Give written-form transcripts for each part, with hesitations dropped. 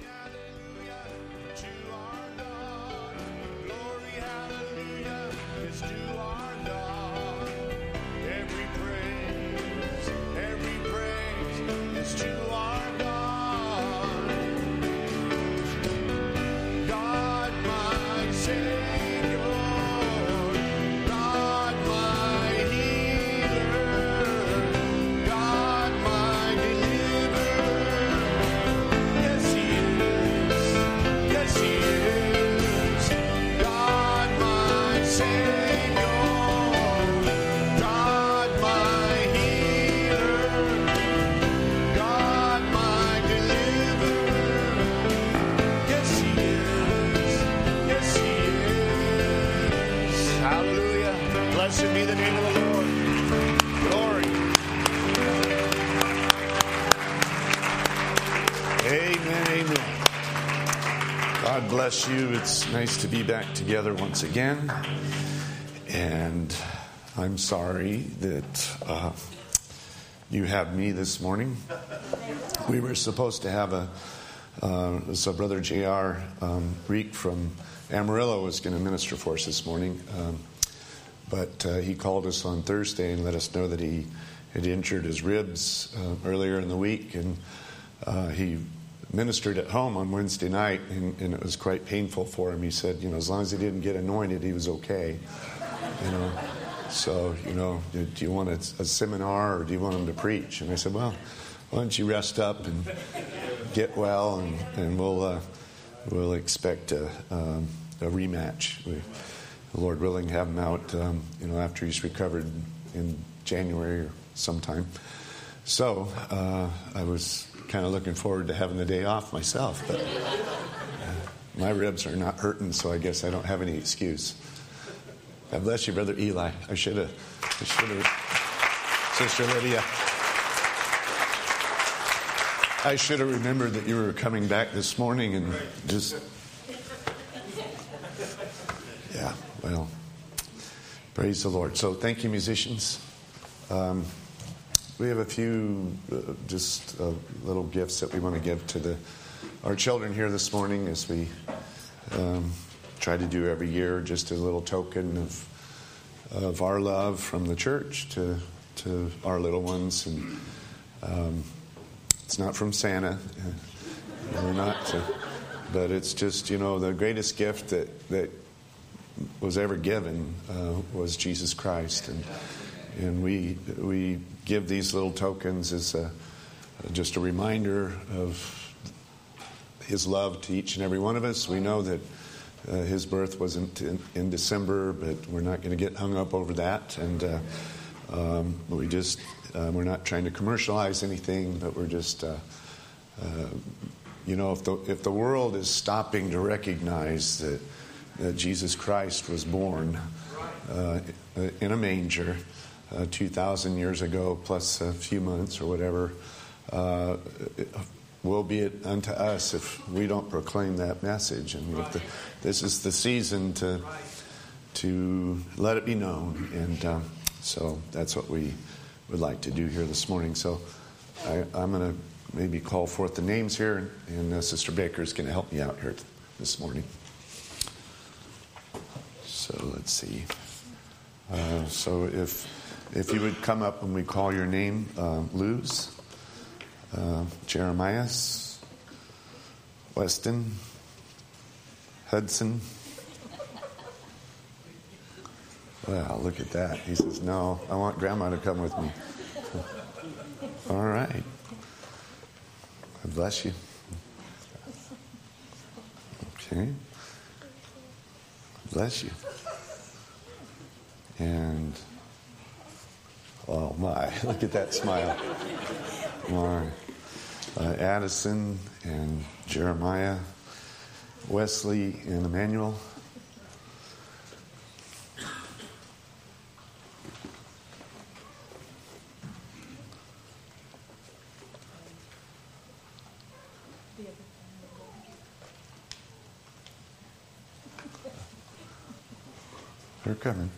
Blessed be the name of the Lord. Glory. Amen, amen. God bless you. It's nice to be back together once again. And I'm sorry that you have me this morning. We were supposed to have so Brother J.R. Reek from Amarillo was going to minister for us this morning. But he called us on Thursday and let us know that he had injured his ribs earlier in the week. And he ministered at home on Wednesday night, and it was quite painful for him. He said, as long as he didn't get anointed, he was okay. So, do you want a seminar or do you want him to preach? And I said, well, why don't you rest up and get well, and we'll expect a rematch. The Lord willing, have him out, after he's recovered in January or sometime. So I was kind of looking forward to having the day off myself, but my ribs are not hurting, so I guess I don't have any excuse. God bless you, Brother Eli. I should have, Sister Lydia. I should have remembered that you were coming back this morning and just. Yeah, well, praise the Lord. So thank you, musicians. We have a few little gifts that we want to give to our children here this morning, as we try to do every year, just a little token of our love from the church to our little ones. And it's not from Santa. We're not, but it's just, the greatest gift that was ever given was Jesus Christ, and we give these little tokens as just a reminder of His love to each and every one of us. We know that His birth wasn't in December, but we're not going to get hung up over that, and we're not trying to commercialize anything, but we're just if the world is stopping to recognize that Jesus Christ was born in a manger 2,000 years ago, plus a few months or whatever, will be it unto us if we don't proclaim that message. And this is the season to let it be known. And so that's what we would like to do here this morning. So I'm going to maybe call forth the names here, and Sister Baker is going to help me out here this morning. So let's see. So if you would come up when we call your name, Luz, Jeremiah, Weston, Hudson. Wow, look at that. He says, no, I want Grandma to come with me. All right. God bless you. Okay. Bless you. And, oh my, look at that smile. All right. Addison and Jeremiah, Wesley and Emmanuel. They're coming.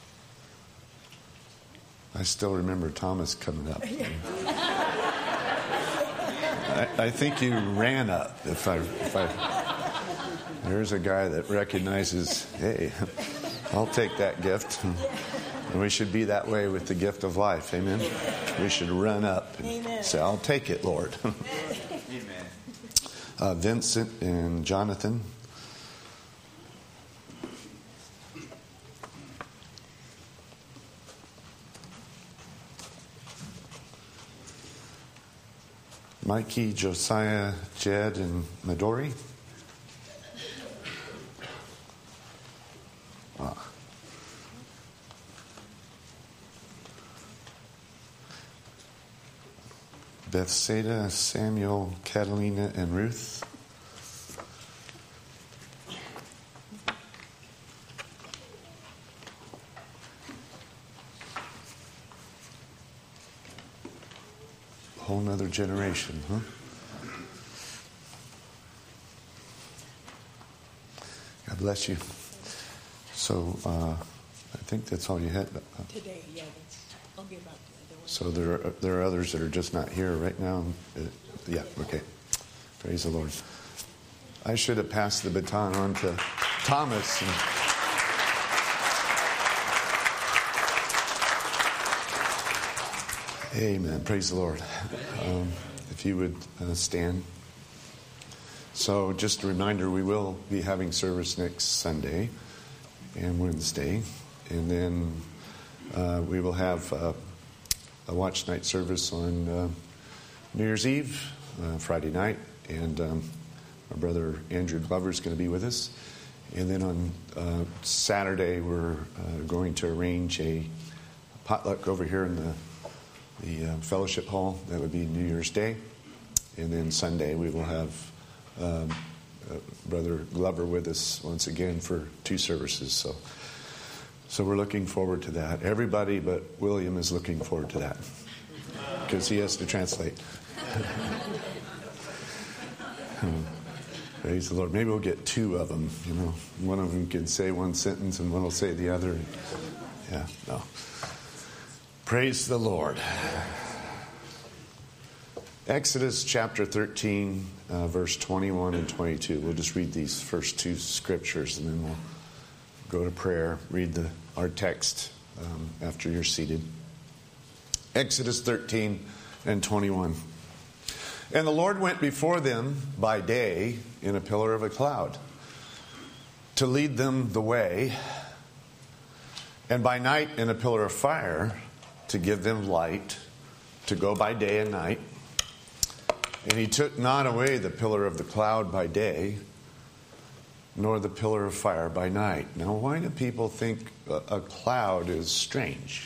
I still remember Thomas coming up. I think you ran up. If I, there's a guy that recognizes, hey, I'll take that gift. And we should be that way with the gift of life. Amen. We should run up and say, I'll take it, Lord. Amen. Vincent and Jonathan. Mikey, Josiah, Jed, and Midori. Bethsaida, Samuel, Catalina, and Ruth. Whole nother generation, huh? God bless you. So, I think that's all you had. Today, yeah. I'll give out the other one. So there are others that are just not here right now. Yeah, okay. Praise the Lord. I should have passed the baton on to Thomas. Amen. Praise the Lord. If you would stand. So just a reminder, we will be having service next Sunday and Wednesday. And then we will have a watch night service on New Year's Eve, Friday night. And our brother Andrew Glover is going to be with us. And then on Saturday, we're going to arrange a potluck over here in the fellowship hall. That would be New Year's Day. And then Sunday we will have Brother Glover with us once again for 2 services. So we're looking forward to that. Everybody but William is looking forward to that because he has to translate. Praise the Lord. Maybe we'll get 2 of them. You know, one of them can say one sentence and one will say the other. Yeah, no. Praise the Lord. Exodus chapter 13, verse 21 and 22. We'll just read these first 2 scriptures and then we'll go to prayer. Read our text after you're seated. Exodus 13 and 21. And the Lord went before them by day in a pillar of a cloud to lead them the way, and by night in a pillar of fire to give them light, to go by day and night. And he took not away the pillar of the cloud by day, nor the pillar of fire by night. Now, why do people think a cloud is strange?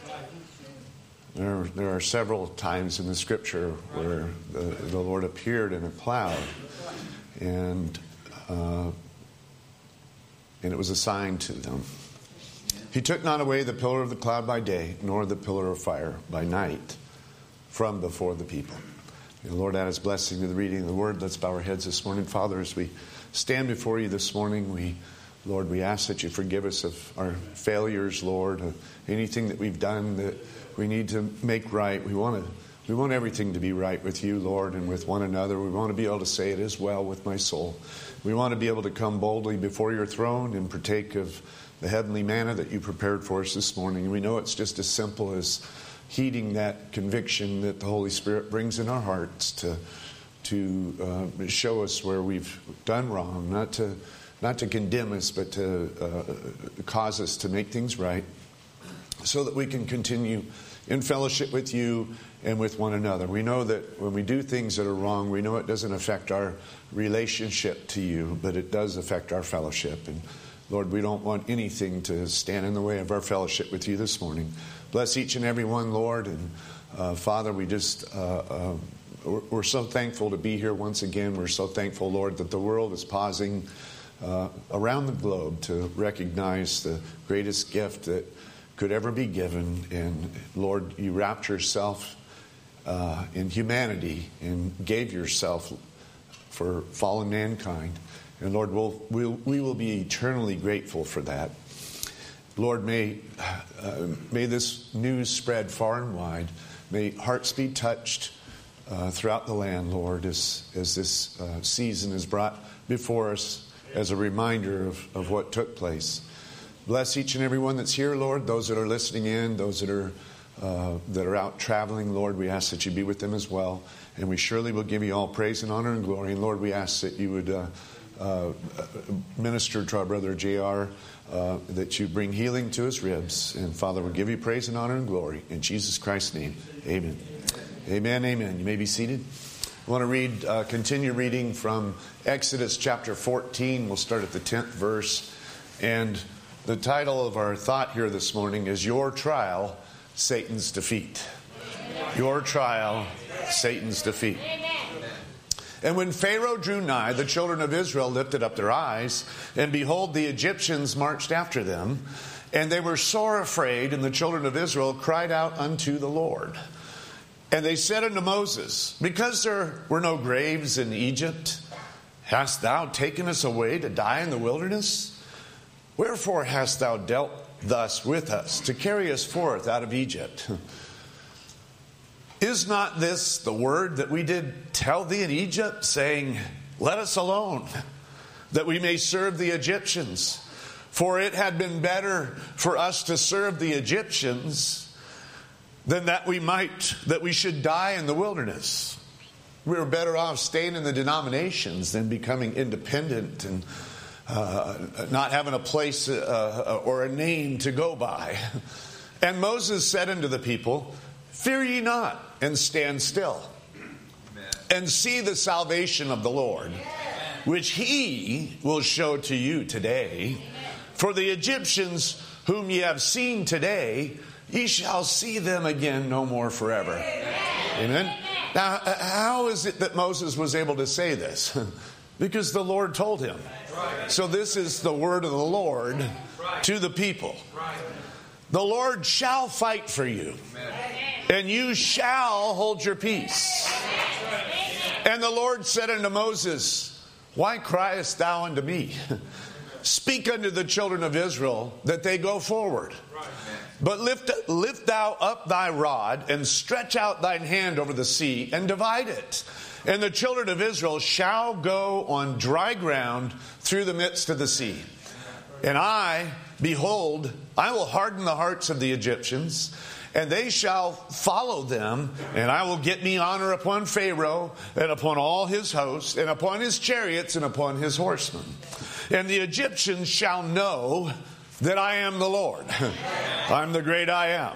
There are several times in the Scripture where the Lord appeared in a cloud, and it was a sign to them. He took not away the pillar of the cloud by day, nor the pillar of fire by night from before the people. And Lord, add his blessing to the reading of the word. Let's bow our heads this morning. Father, as we stand before you this morning, Lord, we ask that you forgive us of our failures, Lord, anything that we've done that we need to make right. We want everything to be right with you, Lord, and with one another. We want to be able to say it is well with my soul. We want to be able to come boldly before your throne and partake of the heavenly manna that you prepared for us this morning. We know it's just as simple as heeding that conviction that the Holy Spirit brings in our hearts to show us where we've done wrong, not to condemn us, but to cause us to make things right, so that we can continue in fellowship with you and with one another. We know that when we do things that are wrong, we know it doesn't affect our relationship to you, but it does affect our fellowship. And Lord, we don't want anything to stand in the way of our fellowship with you this morning. Bless each and every one, Lord. And Father, we're so thankful to be here once again. We're so thankful, Lord, that the world is pausing around the globe to recognize the greatest gift that could ever be given. And Lord, you wrapped yourself in humanity and gave yourself for fallen mankind. And Lord, we will be eternally grateful for that. Lord, may this news spread far and wide. May hearts be touched throughout the land, Lord, as this season is brought before us as a reminder of what took place. Bless each and every one that's here, Lord, those that are listening in, those that are out traveling, Lord, we ask that you be with them as well. And we surely will give you all praise and honor and glory. And Lord, we ask that you would minister to our brother J.R., that you bring healing to his ribs. And Father, we'll give you praise and honor and glory. In Jesus Christ's name, amen. Amen, amen. You may be seated. I want to continue reading from Exodus chapter 14. We'll start at the 10th verse. And the title of our thought here this morning is Your Trial, Satan's Defeat. Your Trial, Satan's Defeat. And when Pharaoh drew nigh, the children of Israel lifted up their eyes, and behold, the Egyptians marched after them. And they were sore afraid, and the children of Israel cried out unto the Lord. And they said unto Moses, because there were no graves in Egypt, hast thou taken us away to die in the wilderness? Wherefore hast thou dealt thus with us, to carry us forth out of Egypt? Is not this the word that we did tell thee in Egypt, saying, let us alone, that we may serve the Egyptians? For it had been better for us to serve the Egyptians than that we should die in the wilderness. We were better off staying in the denominations than becoming independent and not having a place or a name to go by. And Moses said unto the people, fear ye not, and stand still, and see the salvation of the Lord, which he will show to you today. For the Egyptians whom ye have seen today, ye shall see them again no more forever. Amen. Now, how is it that Moses was able to say this? Because the Lord told him. So this is the word of the Lord to the people. The Lord shall fight for you, and you shall hold your peace. And the Lord said unto Moses, why criest thou unto me? Speak unto the children of Israel that they go forward. But lift thou up thy rod, and stretch out thine hand over the sea, and divide it. And the children of Israel shall go on dry ground through the midst of the sea. And behold, I will harden the hearts of the Egyptians, and they shall follow them, and I will get me honor upon Pharaoh, and upon all his hosts, and upon his chariots, and upon his horsemen. And the Egyptians shall know that I am the Lord. I'm the great I am.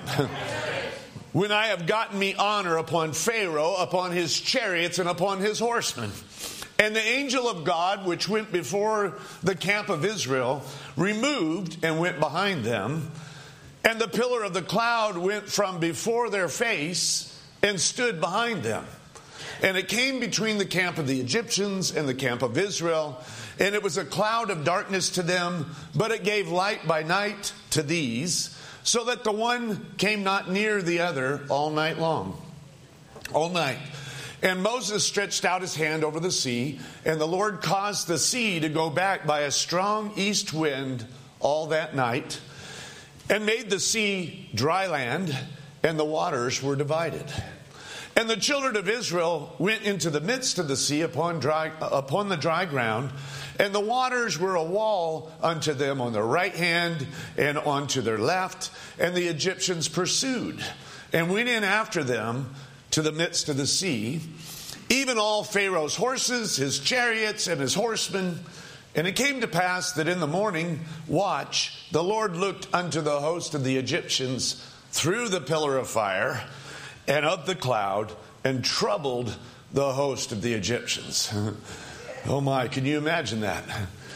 When I have gotten me honor upon Pharaoh, upon his chariots, and upon his horsemen. And the angel of God, which went before the camp of Israel, removed and went behind them. And the pillar of the cloud went from before their face and stood behind them. And it came between the camp of the Egyptians and the camp of Israel. And it was a cloud of darkness to them, but it gave light by night to these, so that the one came not near the other all night long. All night. And Moses stretched out his hand over the sea, and the Lord caused the sea to go back by a strong east wind all that night, and made the sea dry land, and the waters were divided. And the children of Israel went into the midst of the sea upon the dry ground, and the waters were a wall unto them on their right hand and unto their left. And the Egyptians pursued and went in after them to the midst of the sea, even all Pharaoh's horses, his chariots, and his horsemen. And it came to pass that in the morning watch, the Lord looked unto the host of the Egyptians through the pillar of fire and of the cloud, and troubled the host of the Egyptians. Oh my, can you imagine that?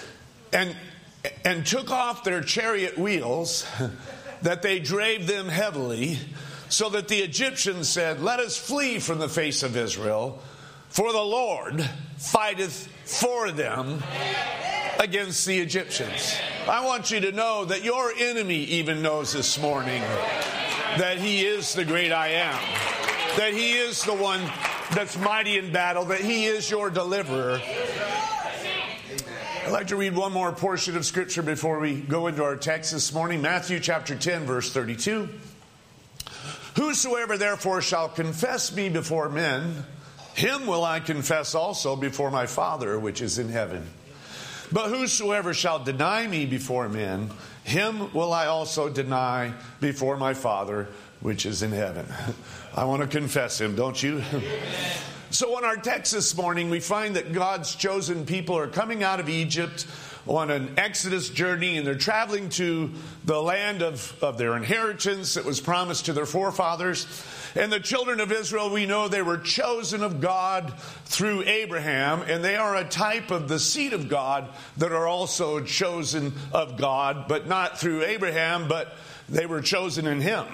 And took off their chariot wheels, that they drave them heavily, so that the Egyptians said, let us flee from the face of Israel, for the Lord fighteth for them against the Egyptians. I want you to know that your enemy even knows this morning that he is the great I am, that he is the one that's mighty in battle, that he is your deliverer. I'd like to read one more portion of Scripture before we go into our text this morning. Matthew chapter 10, verse 32. Whosoever therefore shall confess me before men, him will I confess also before my Father which is in heaven. But whosoever shall deny me before men, him will I also deny before my Father which is in heaven. I want to confess him, don't you? So in our text this morning, we find that God's chosen people are coming out of Egypt on an Exodus journey, and they're traveling to the land of their inheritance that was promised to their forefathers. And the children of Israel, we know they were chosen of God through Abraham, and they are a type of the seed of God that are also chosen of God, but not through Abraham, but they were chosen in him.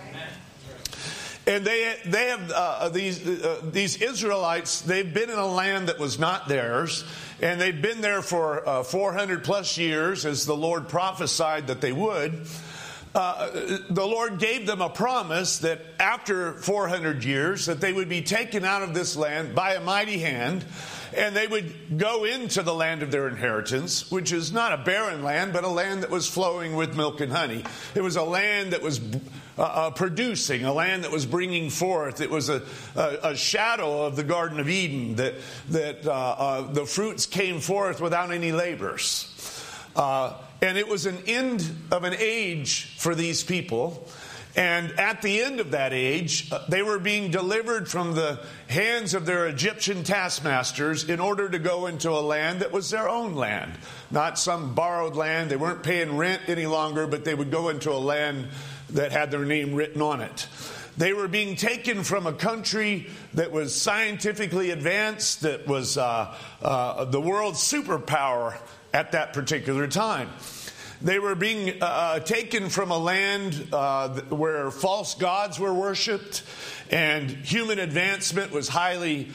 And they have these Israelites. They've been in a land that was not theirs, and they've been there for 400 plus years, as the Lord prophesied that they would. The Lord gave them a promise that after 400 years that they would be taken out of this land by a mighty hand, and they would go into the land of their inheritance, which is not a barren land, but a land that was flowing with milk and honey. It was a land that was producing, a land that was bringing forth. It was a shadow of the Garden of Eden, that the fruits came forth without any labors. And it was an end of an age for these people. And at the end of that age, they were being delivered from the hands of their Egyptian taskmasters in order to go into a land that was their own land, not some borrowed land. They weren't paying rent any longer, but they would go into a land that had their name written on it. They were being taken from a country that was scientifically advanced, that was the world's superpower at that particular time. They were being taken from a land where false gods were worshipped, and human advancement was highly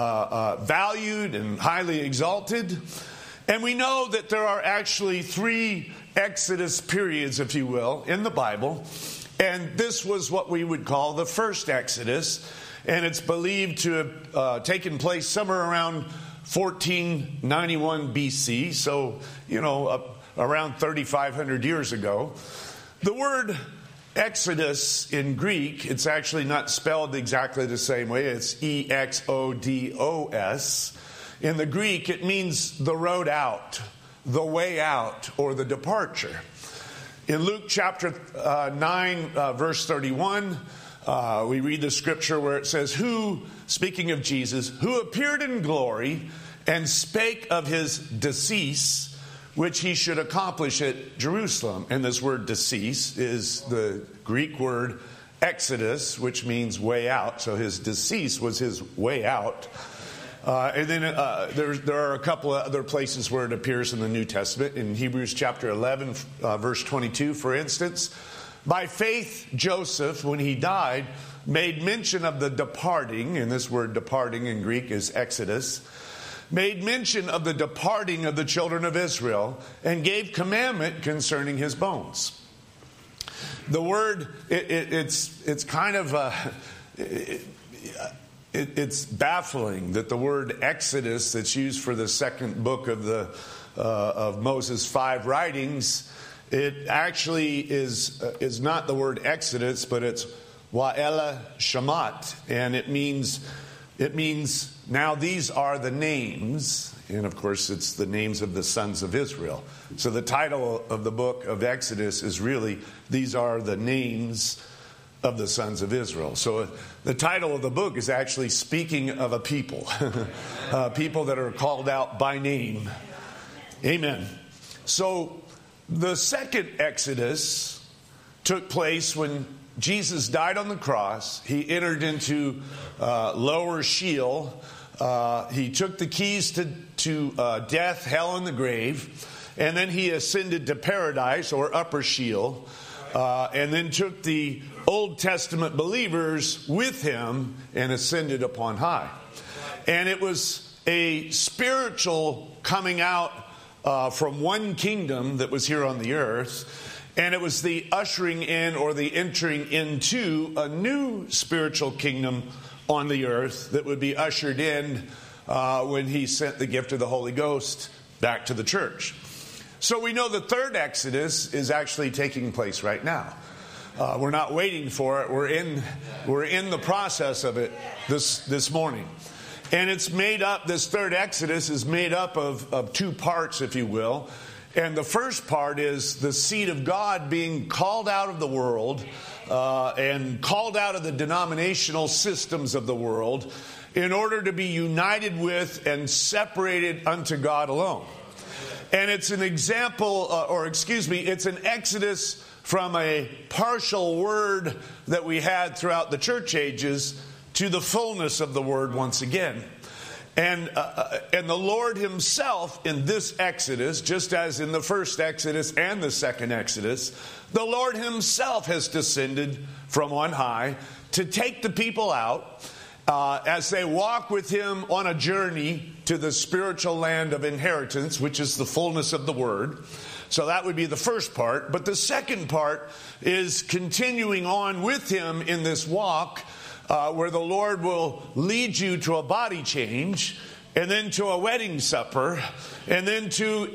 valued and highly exalted. And we know that there are actually 3 Exodus periods, if you will, in the Bible. And this was what we would call the first Exodus. And it's believed to have taken place somewhere around 1491 BC. So, around 3,500 years ago. The word Exodus in Greek, it's actually not spelled exactly the same way. It's Exodos. In the Greek, it means the road out, the way out, or the departure. In Luke chapter 9, verse 31, we read the scripture where it says, who, speaking of Jesus, who appeared in glory and spake of his decease, which he should accomplish at Jerusalem. And this word decease is the Greek word exodus, which means way out. So his decease was his way out. And then there are a couple of other places where it appears in the New Testament. In Hebrews chapter 11, verse 22, for instance, by faith Joseph, when he died, made mention of the departing, and this word departing in Greek is exodus, made mention of the departing of the children of Israel, and gave commandment concerning his bones. The word, it's kind of it's baffling that the word Exodus that's used for the second book of Moses' 5 writings, it actually is not the word Exodus, but it's Wa'ela Shamat, and it means now these are the names, and of course it's the names of the sons of Israel. So the title of the book of Exodus is really, these are the names of the sons of Israel. So the title of the book is actually speaking of a people, people that are called out by name. Amen. So the second Exodus took place when Jesus died on the cross. He entered into lower Sheol. He took the keys to death, hell, and the grave. And then he ascended to paradise, or upper Sheol. And then took the Old Testament believers with him and ascended upon high. And it was a spiritual coming out from one kingdom that was here on the earth. And it was the ushering in, or the entering into, a new spiritual kingdom on the earth that would be ushered in when he sent the gift of the Holy Ghost back to the church. So we know the third Exodus is actually taking place right now. We're not waiting for it. We're in the process of it this morning. And it's made up, this third Exodus is made up of two parts, if you will. And the first part is the seed of God being called out of the world and called out of the denominational systems of the world in order to be united with and separated unto God alone. And it's an example, it's an exodus from a partial word that we had throughout the church ages to the fullness of the word once again. And the Lord himself in this Exodus, just as in the first Exodus and the second Exodus, the Lord himself has descended from on high to take the people out as they walk with him on a journey to the spiritual land of inheritance, which is the fullness of the word. So that would be the first part. But the second part is continuing on with him in this walk, where the Lord will lead you to a body change, and then to a wedding supper, and then to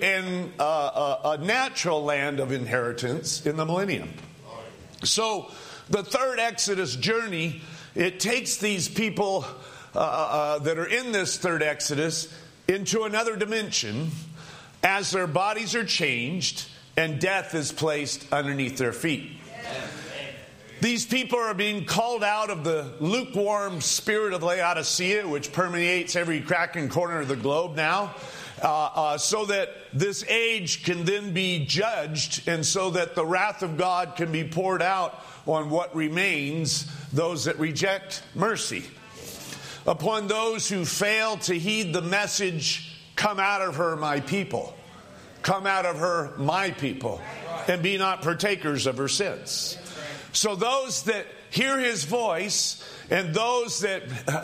a natural land of inheritance in the millennium. So the third Exodus journey, it takes these people that are in this third Exodus into another dimension as their bodies are changed and death is placed underneath their feet. These people are being called out of the lukewarm spirit of Laodicea, which permeates every crack and corner of the globe now, so that this age can then be judged, and so that the wrath of God can be poured out on what remains, those that reject mercy. Upon those who fail to heed the message, come out of her, my people. Come out of her, my people, and be not partakers of her sins. So those that hear his voice, and those that,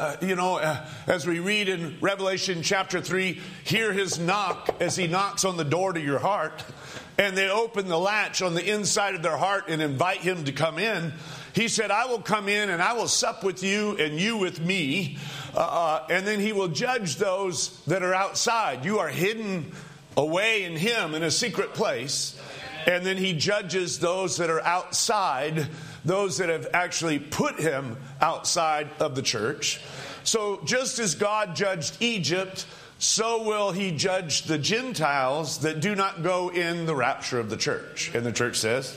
as we read in Revelation chapter 3, hear his knock as he knocks on the door to your heart, and they open the latch on the inside of their heart and invite him to come in. He said, I will come in and I will sup with you and you with me. And then he will judge those that are outside. You are hidden away in him in a secret place. And then he judges those that are outside, those that have actually put him outside of the church. So just as God judged Egypt, so will he judge the Gentiles that do not go in the rapture of the church. And the church says,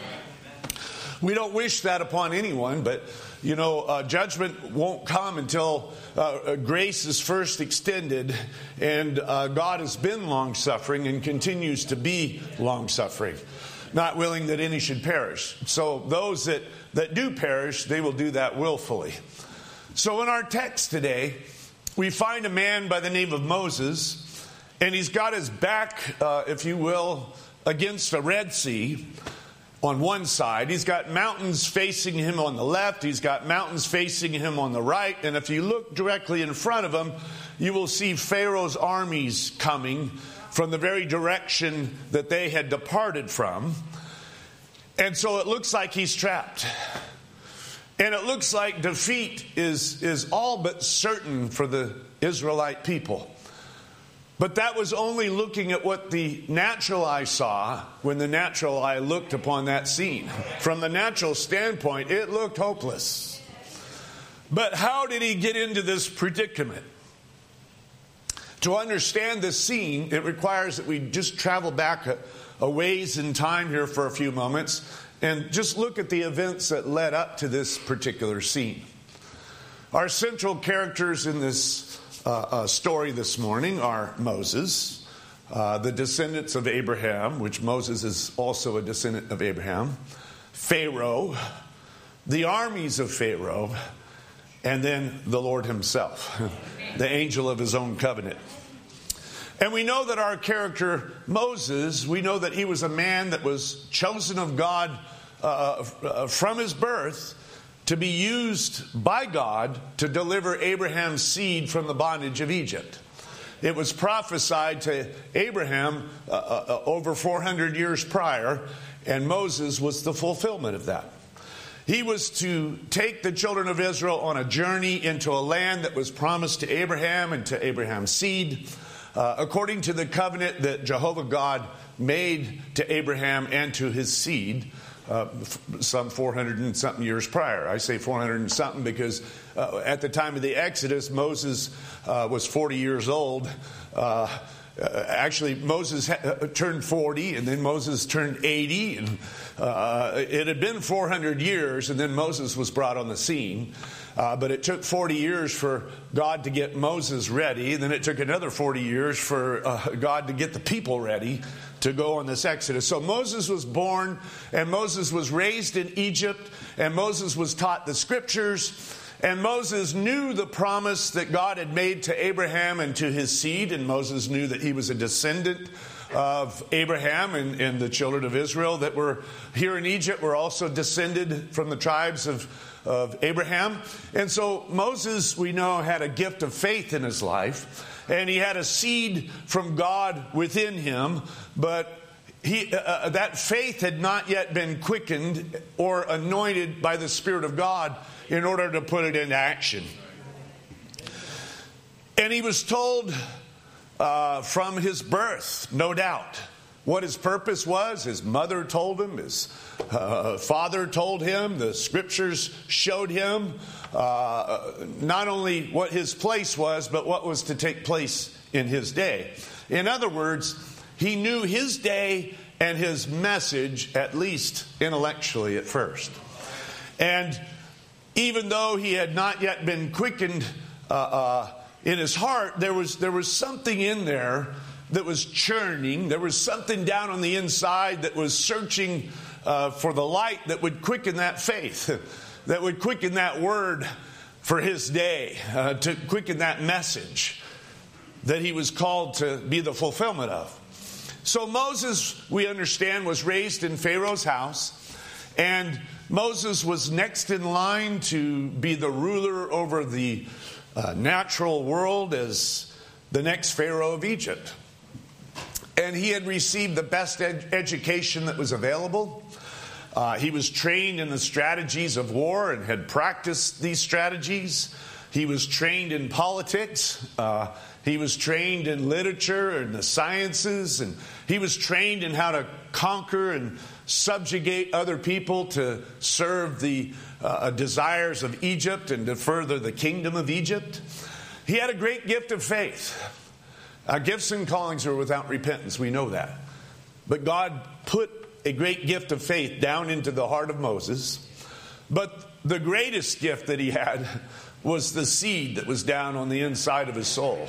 we don't wish that upon anyone, but judgment won't come until grace is first extended, and God has been long-suffering and continues to be long-suffering, not willing that any should perish. So those that do perish, they will do that willfully. So in our text today, we find a man by the name of Moses, and he's got his back, if you will, against the Red Sea. On one side, he's got mountains facing him on the left, he's got mountains facing him on the right, and if you look directly in front of him, you will see Pharaoh's armies coming from the very direction that they had departed from. And so it looks like he's trapped. And it looks like defeat is all but certain for the Israelite people. But that was only looking at what the natural eye saw when the natural eye looked upon that scene. From the natural standpoint, it looked hopeless. But how did he get into this predicament? To understand this scene, it requires that we just travel back a ways in time here for a few moments and just look at the events that led up to this particular scene. Our central characters in this story this morning are Moses, the descendants of Abraham, which Moses is also a descendant of Abraham, Pharaoh, the armies of Pharaoh, and then the Lord himself, the angel of his own covenant. And we know that our character Moses, we know that he was a man that was chosen of God from his birth to be used by God to deliver Abraham's seed from the bondage of Egypt. It was prophesied to Abraham over 400 years prior, and Moses was the fulfillment of that. He was to take the children of Israel on a journey into a land that was promised to Abraham and to Abraham's seed, according to the covenant that Jehovah God made to Abraham and to his seed, some 400 and something years prior. I say 400 and something because at the time of the Exodus, Moses was 40 years old. Actually, Moses turned 40, and then Moses turned 80, and it had been 400 years, and then Moses was brought on the scene. But it took 40 years for God to get Moses ready, and then it took another 40 years for God to get the people ready to go on this Exodus. So Moses was born, and Moses was raised in Egypt, and Moses was taught the Scriptures, and Moses knew the promise that God had made to Abraham and to his seed, and Moses knew that he was a descendant of Abraham, and the children of Israel that were here in Egypt were also descended from the tribes of Abraham. And so Moses, we know, had a gift of faith in his life, and he had a seed from God within him, but that faith had not yet been quickened or anointed by the Spirit of God in order to put it into action. And he was told from his birth, no doubt, what his purpose was. His mother told him, his father told him, the Scriptures showed him not only what his place was, but what was to take place in his day. In other words, he knew his day and his message, at least intellectually at first. And even though he had not yet been quickened in his heart, there was something in there that was churning. There was something down on the inside that was searching for the light that would quicken that faith, that would quicken that word for his day, to quicken that message that he was called to be the fulfillment of. So Moses, we understand, was raised in Pharaoh's house, and Moses was next in line to be the ruler over the natural world as the next Pharaoh of Egypt. And he had received the best education that was available. He was trained in the strategies of war and had practiced these strategies. He was trained in politics. He was trained in literature and the sciences. And he was trained in how to conquer and subjugate other people to serve the desires of Egypt and to further the kingdom of Egypt. He had a great gift of faith. Gifts and callings are without repentance. We know that. But God put a great gift of faith down into the heart of Moses. But the greatest gift that he had was the seed that was down on the inside of his soul.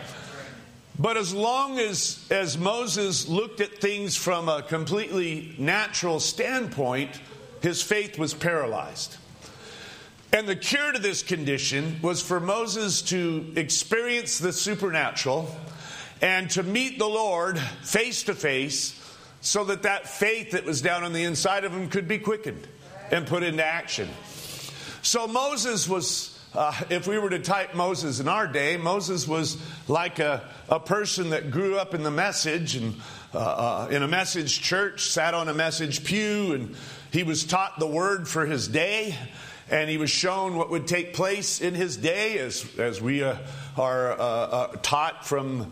But as long as Moses looked at things from a completely natural standpoint, his faith was paralyzed. And the cure to this condition was for Moses to experience the supernatural and to meet the Lord face to face, so that that faith that was down on the inside of him could be quickened and put into action. So Moses was, if we were to type Moses in our day, Moses was like a person that grew up in the message and in a message church, sat on a message pew, and he was taught the word for his day, and he was shown what would take place in his day as we are taught from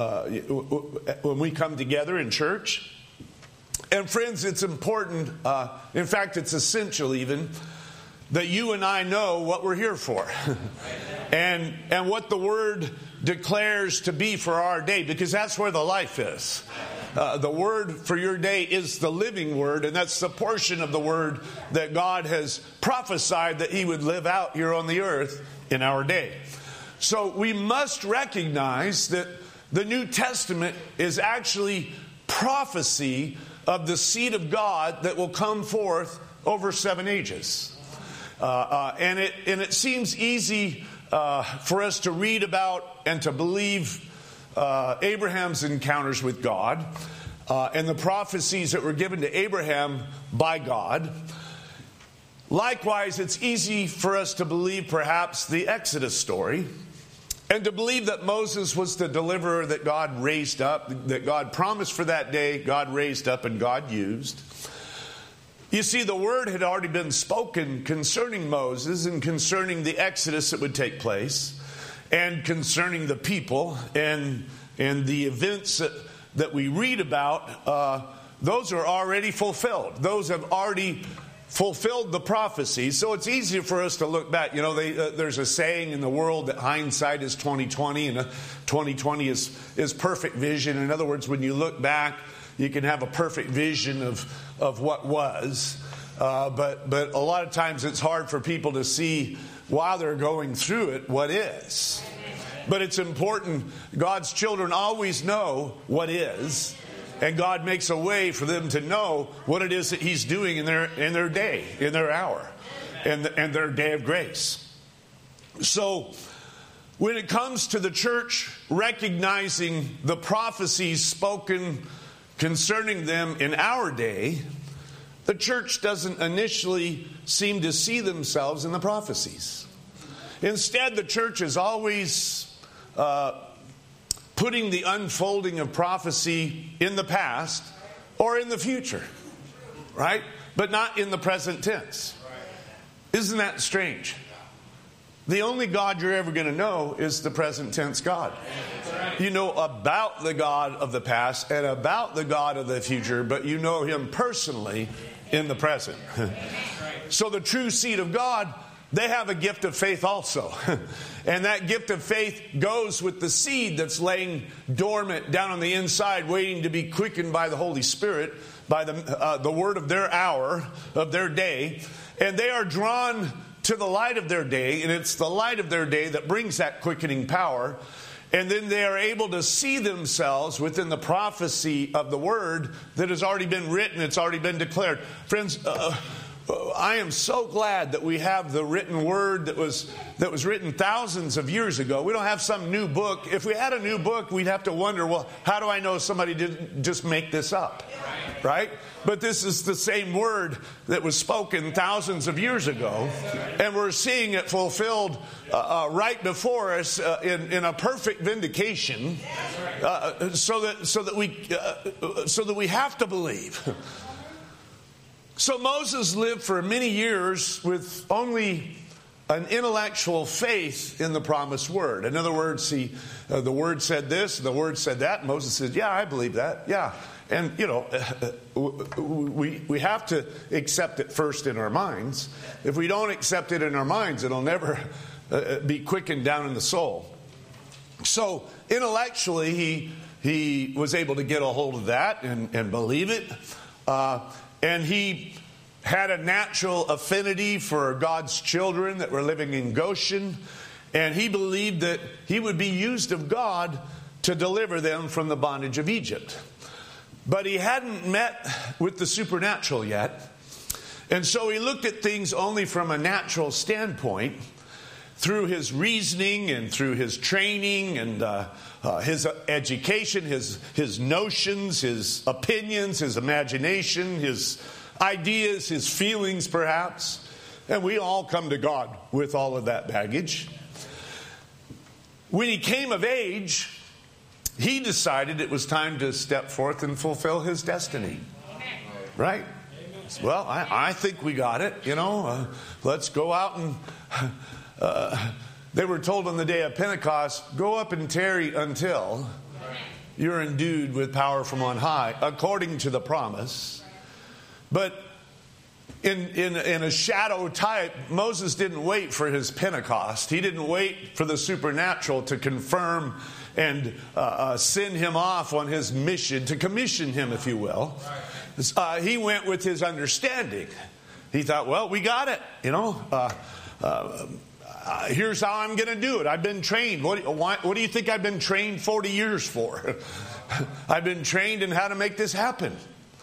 when we come together in church. And friends, it's important, in fact, it's essential even, that you and I know what we're here for and what the Word declares to be for our day, because that's where the life is. The Word for your day is the living Word, and that's the portion of the Word that God has prophesied that He would live out here on the earth in our day. So we must recognize that the New Testament is actually prophecy of the seed of God that will come forth over 7 ages. And it seems easy for us to read about and to believe Abraham's encounters with God and the prophecies that were given to Abraham by God. Likewise, it's easy for us to believe perhaps the Exodus story, and to believe that Moses was the deliverer that God raised up, that God promised for that day, God raised up and God used. You see, the word had already been spoken concerning Moses and concerning the Exodus that would take place, and concerning the people and the events that we read about those are already fulfilled. Those have already fulfilled the prophecy. So it's easier for us to look back. You know, there's a saying in the world that hindsight is 20/20, and 20/20 is perfect vision. In other words, when you look back, you can have a perfect vision of what was. But a lot of times it's hard for people to see while they're going through it what is. But it's important. God's children always know what is. And God makes a way for them to know what it is that He's doing in their day, in their hour, and their day of grace. So when it comes to the church recognizing the prophecies spoken concerning them in our day, the church doesn't initially seem to see themselves in the prophecies. Instead, the church is always putting the unfolding of prophecy in the past or in the future, right? But not in the present tense. Isn't that strange? The only God you're ever going to know is the present tense God. You know about the God of the past and about the God of the future, but you know Him personally in the present. So the true seed of God, they have a gift of faith also. And that gift of faith goes with the seed that's laying dormant down on the inside, waiting to be quickened by the Holy Spirit, by the word of their hour, of their day. And they are drawn to the light of their day, and it's the light of their day that brings that quickening power. And then they are able to see themselves within the prophecy of the word that has already been written, it's already been declared. Friends, I am so glad that we have the written word that was written thousands of years ago. We don't have some new book. If we had a new book, we'd have to wonder, well, how do I know somebody didn't just make this up? Right? But this is the same word that was spoken thousands of years ago, and we're seeing it fulfilled right before us in a perfect vindication, so that we have to believe. So Moses lived for many years with only an intellectual faith in the promised word. In other words, the word said this, the word said that. And Moses said, yeah, I believe that. Yeah. And, you know, we have to accept it first in our minds. If we don't accept it in our minds, it'll never be quickened down in the soul. So intellectually, he was able to get a hold of that and believe it. And he had a natural affinity for God's children that were living in Goshen. And he believed that he would be used of God to deliver them from the bondage of Egypt. But he hadn't met with the supernatural yet. And so he looked at things only from a natural standpoint, through his reasoning and through his training and his education, his notions, his opinions, his imagination, his ideas, his feelings perhaps. And we all come to God with all of that baggage. When he came of age, he decided it was time to step forth and fulfill his destiny. Right? Well, I think we got it, you know. Let's go out and... they were told on the day of Pentecost, go up and tarry until you're endued with power from on high, according to the promise. But in a shadow type, Moses didn't wait for his Pentecost. He didn't wait for the supernatural to confirm and send him off on his mission, to commission him, if you will. He went with his understanding. He thought, well, we got it, you know. Here's how I'm going to do it. I've been trained. What do you think I've been trained 40 years for? I've been trained in how to make this happen.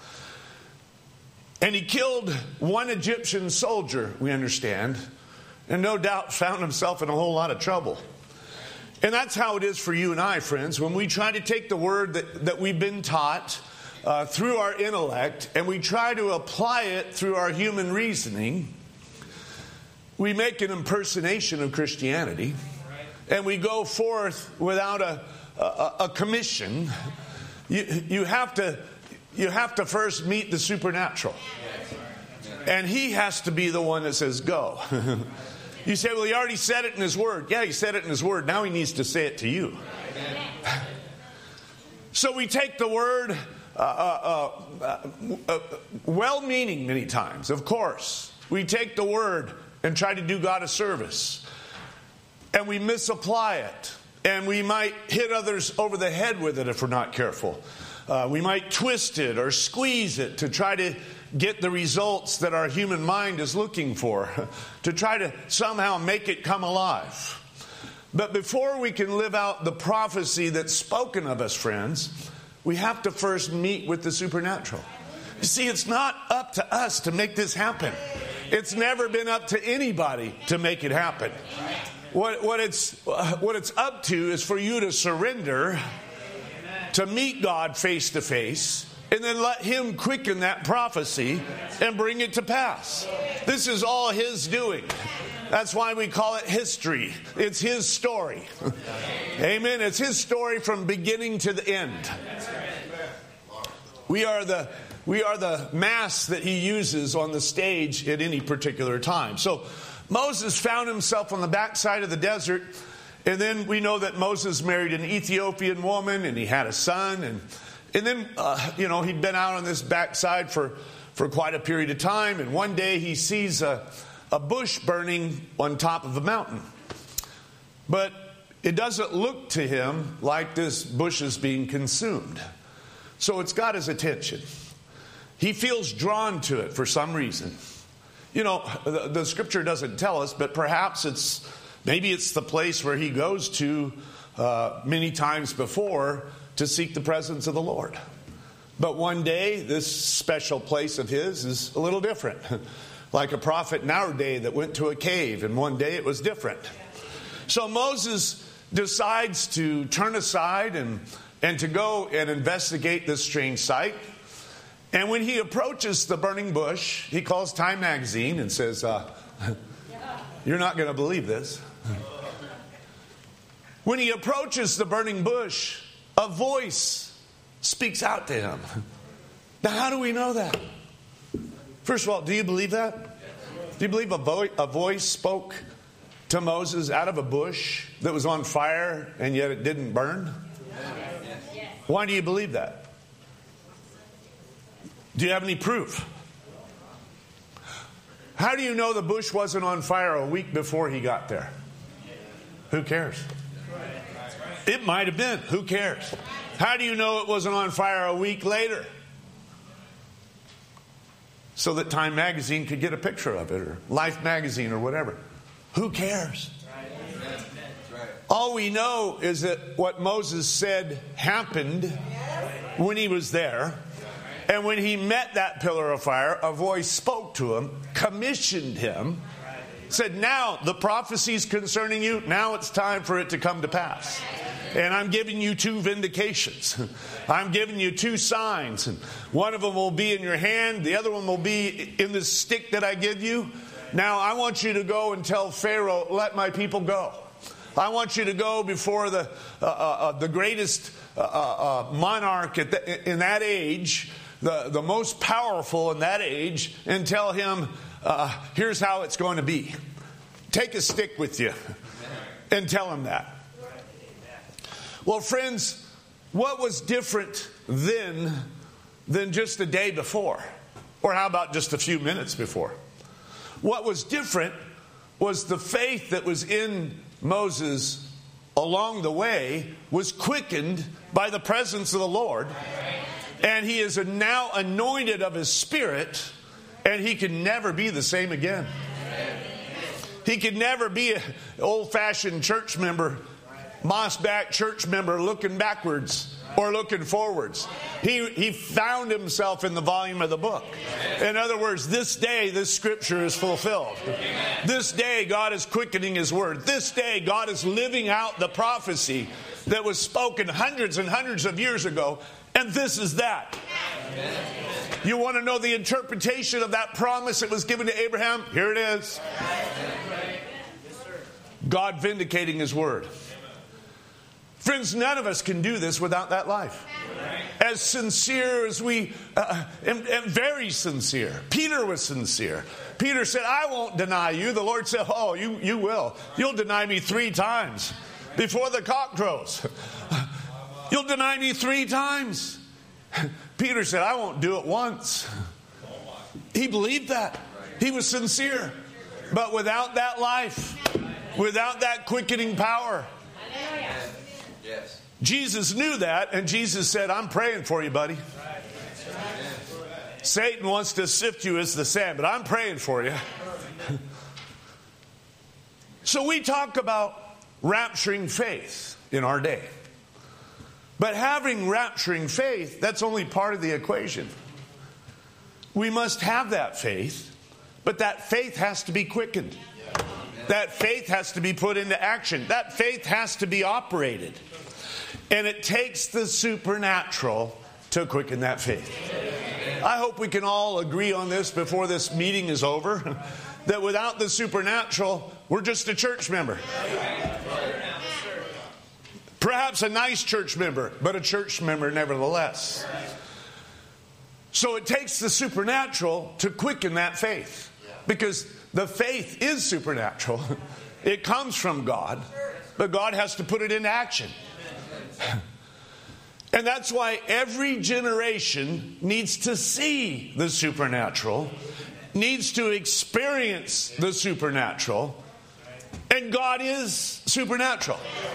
And he killed one Egyptian soldier, we understand, and no doubt found himself in a whole lot of trouble. And that's how it is for you and I, friends. When we try to take the word that we've been taught through our intellect and we try to apply it through our human reasoning, we make an impersonation of Christianity, and we go forth without a commission. You have to first meet the supernatural, and He has to be the one that says go. You say, well, He already said it in His Word. Yeah, He said it in His Word. Now He needs to say it to you. So we take the Word well-meaning many times, of course. We take the word and try to do God a service, and we misapply it, and we might hit others over the head with it if we're not careful. We might twist it or squeeze it to try to get the results that our human mind is looking for, to try to somehow make it come alive. But before we can live out the prophecy that's spoken of us, friends, we have to first meet with the supernatural. You see, it's not up to us to make this happen. It's never been up to anybody to make it happen. What it's up to is for you to surrender, to meet God face to face, and then let Him quicken that prophecy and bring it to pass. This is all His doing. That's why we call it history. It's His story. Amen. It's His story from beginning to the end. We are the mass that He uses on the stage at any particular time. So Moses found himself on the backside of the desert, and then we know that Moses married an Ethiopian woman, and he had a son, and then he'd been out on this backside for quite a period of time, and one day he sees a bush burning on top of a mountain. But it doesn't look to him like this bush is being consumed. So it's got his attention. He feels drawn to it for some reason. You know, the scripture doesn't tell us, but perhaps maybe it's the place where he goes to many times before to seek the presence of the Lord. But one day, this special place of his is a little different. Like a prophet in our day that went to a cave, and one day it was different. So Moses decides to turn aside and to go and investigate this strange sight. And when he approaches the burning bush, he calls Time magazine and says, you're not going to believe this. When he approaches the burning bush, a voice speaks out to him. Now, how do we know that? First of all, do you believe that? Do you believe a voice spoke to Moses out of a bush that was on fire and yet it didn't burn? Why do you believe that? Do you have any proof? How do you know the bush wasn't on fire a week before he got there? Who cares? It might have been. Who cares? How do you know it wasn't on fire a week later? So that Time magazine could get a picture of it, or Life magazine, or whatever. Who cares? All we know is that what Moses said happened when he was there. And when he met that pillar of fire, a voice spoke to him, commissioned him, said, now the prophecies concerning you, now it's time for it to come to pass. And I'm giving you 2 vindications. I'm giving you 2 signs. And one of them will be in your hand. The other one will be in this stick that I give you. Now I want you to go and tell Pharaoh, let my people go. I want you to go before the greatest monarch in that age, the most powerful in that age, and tell him, here's how it's going to be. Take a stick with you and tell him that. Well, friends, what was different then than just the day before? Or how about just a few minutes before? What was different was the faith that was in Moses along the way was quickened by the presence of the Lord. And he is now anointed of His Spirit, and he can never be the same again. He can never be an old-fashioned church member, moss-back church member looking backwards or looking forwards. He found himself in the volume of the book. In other words, this day, this scripture is fulfilled. This day, God is quickening His word. This day, God is living out the prophecy that was spoken hundreds and hundreds of years ago. And this is that. You want to know the interpretation of that promise that was given to Abraham? Here it is. God vindicating His word. Friends, none of us can do this without that life. As sincere as we, and very sincere. Peter was sincere. Peter said, I won't deny you. The Lord said, oh, you will. You'll deny me 3 times before the cock crows. You'll deny me 3 times. Peter said, I won't do it once. He believed that. He was sincere. But without that life, without that quickening power, Jesus knew that, and Jesus said, I'm praying for you, buddy. Satan wants to sift you as the sand, but I'm praying for you. So we talk about rapturing faith in our day. But having rapturing faith, that's only part of the equation. We must have that faith, but that faith has to be quickened. That faith has to be put into action. That faith has to be operated. And it takes the supernatural to quicken that faith. I hope we can all agree on this before this meeting is over, that without the supernatural, we're just a church member. Perhaps a nice church member, but a church member nevertheless. So it takes the supernatural to quicken that faith. Because the faith is supernatural. It comes from God, but God has to put it into action. And that's why every generation needs to see the supernatural, needs to experience the supernatural, and God is supernatural.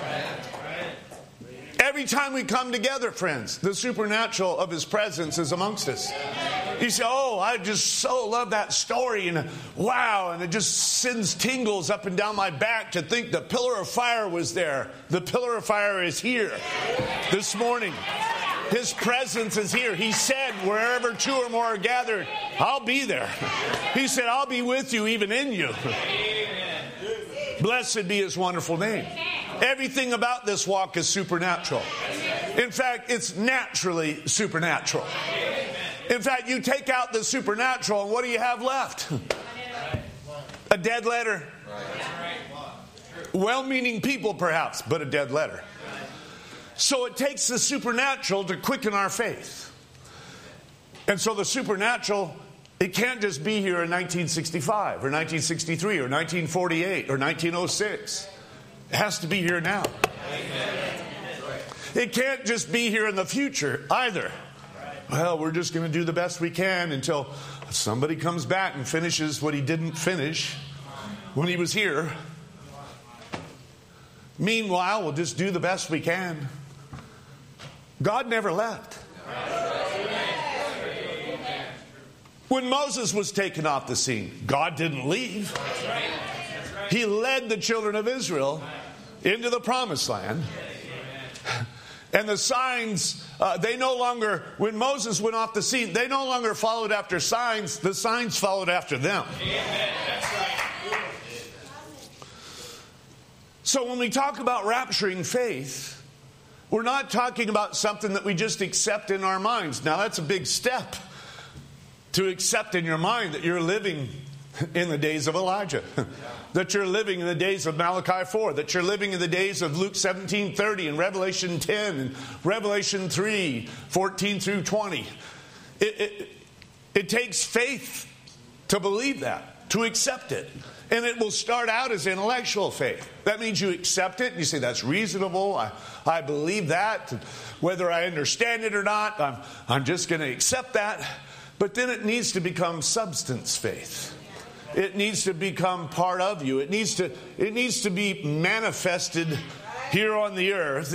Every time we come together, friends, the supernatural of His presence is amongst us. You say, oh, I just so love that story, and wow, and it just sends tingles up and down my back to think the pillar of fire was there. The pillar of fire is here this morning. His presence is here. He said, wherever two or more are gathered, I'll be there. He said, I'll be with you, even in you. Blessed be His wonderful name. Everything about this walk is supernatural. In fact, it's naturally supernatural. In fact, you take out the supernatural, and what do you have left? A dead letter. Well-meaning people, perhaps, but a dead letter. So it takes the supernatural to quicken our faith. And so the supernatural, it can't just be here in 1965 or 1963 or 1948 or 1906. It has to be here now. It can't just be here in the future either. Well, we're just going to do the best we can until somebody comes back and finishes what he didn't finish when he was here. Meanwhile, we'll just do the best we can. God never left. When Moses was taken off the scene, God didn't leave. He led the children of Israel into the promised land. And the signs, they no longer, when Moses went off the scene, they no longer followed after signs. The signs followed after them. So when we talk about rapturing faith, we're not talking about something that we just accept in our minds. Now, that's a big step to accept in your mind that you're living in the days of Elijah, that you're living in the days of Malachi 4, that you're living in the days of Luke 17:30 and Revelation 10 and Revelation 3:14 through 20. It takes faith to believe that, to accept it. And it will start out as intellectual faith. That means you accept it and you say, that's reasonable. I believe that. Whether I understand it or not, I'm just going to accept that. But then it needs to become substance faith. It needs to become part of you. It needs to be manifested here on the earth.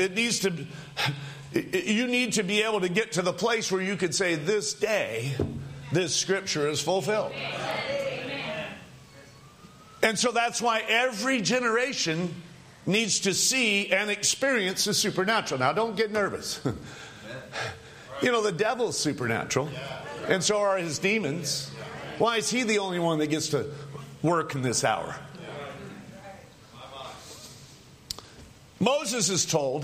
You need to be able to get to the place where you could say, this day, this scripture is fulfilled. And so that's why every generation needs to see and experience the supernatural. Now, don't get nervous. You know, the devil's supernatural, and so are his demons. Why is he the only one that gets to work in this hour? Moses is told,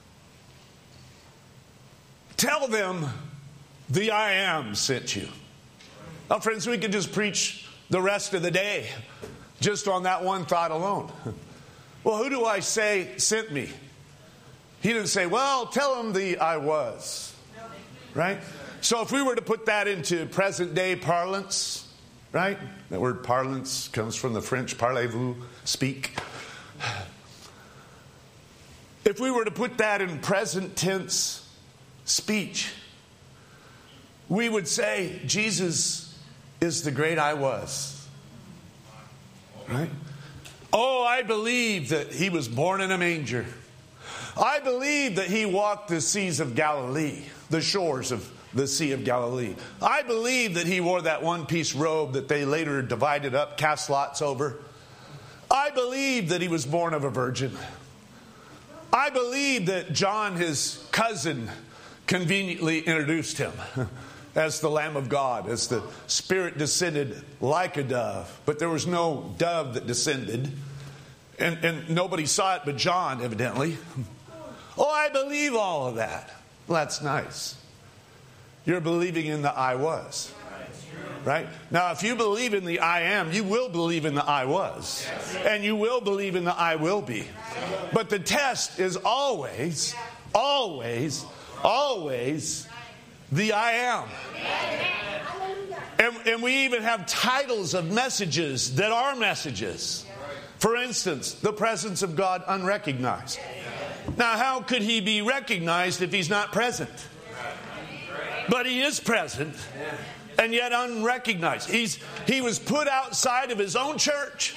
tell them the I am sent you. Now, friends, we could just preach the rest of the day just on that one thought alone. Well, who do I say sent me? He didn't say, well, tell them the I was. Right? So if we were to put that into present day parlance, right? That word parlance comes from the French, parlez-vous, speak. If we were to put that in present tense speech, we would say Jesus is the great I was. Right? Oh, I believe that he was born in a manger. I believe that he walked the seas of Galilee, the shores of the Sea of Galilee. I believe that he wore that one-piece robe that they later divided up, cast lots over. I believe that he was born of a virgin. I believe that John, his cousin, conveniently introduced him as the Lamb of God, as the Spirit descended like a dove. But there was no dove that descended. And nobody saw it but John, evidently. Oh, I believe all of that. Well, that's nice. You're believing in the I was. Right? Now, if you believe in the I am, you will believe in the I was. And you will believe in the I will be. But the test is always, always, always the I am. And we even have titles of messages that are messages. For instance, the presence of God unrecognized. Now, how could he be recognized if he's not present? But he is present. And yet unrecognized. He was put outside of his own church.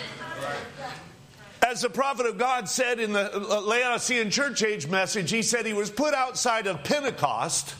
As the prophet of God said in the Laodicean church age message, he said he was put outside of Pentecost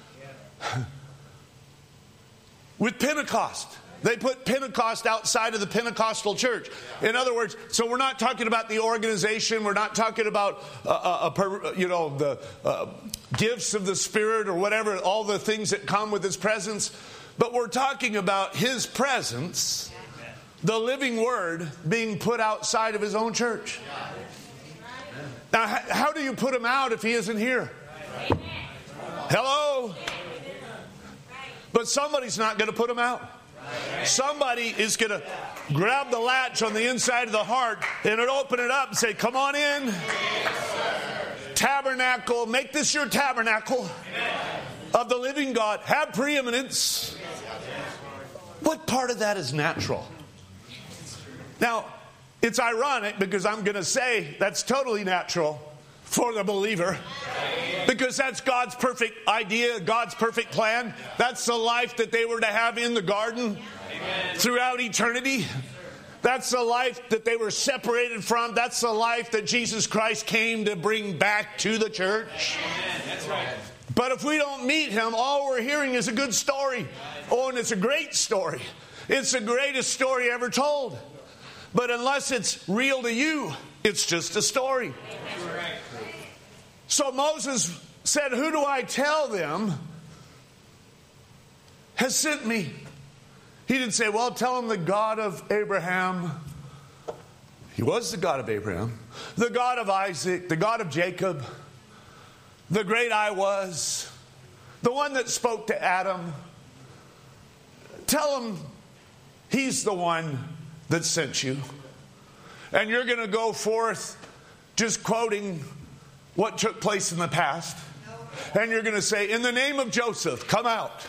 with Pentecost. They put Pentecost outside of the Pentecostal church. In other words, so we're not talking about the organization. We're not talking about, the gifts of the Spirit or whatever, all the things that come with His presence. But we're talking about His presence, the living Word, being put outside of His own church. Now, how do you put Him out if He isn't here? Hello? But somebody's not going to put Him out. Somebody is going to grab the latch on the inside of the heart and open it up and say, come on in. Tabernacle. Make this your tabernacle of the living God. Have preeminence. What part of that is natural? Now, it's ironic because I'm going to say that's totally natural for the believer. Because that's God's perfect idea, God's perfect plan. That's the life that they were to have in the garden throughout eternity. That's the life that they were separated from. That's the life that Jesus Christ came to bring back to the church. That's right. But if we don't meet Him, all we're hearing is a good story. Oh, and it's a great story. It's the greatest story ever told. But unless it's real to you, it's just a story. So Moses said, who do I tell them has sent me? He didn't say, well, tell them the God of Abraham. He was the God of Abraham. The God of Isaac. The God of Jacob. The great I was. The one that spoke to Adam. Tell them He's the one that sent you. And you're going to go forth just quoting what took place in the past. And you're going to say, in the name of Joseph, come out.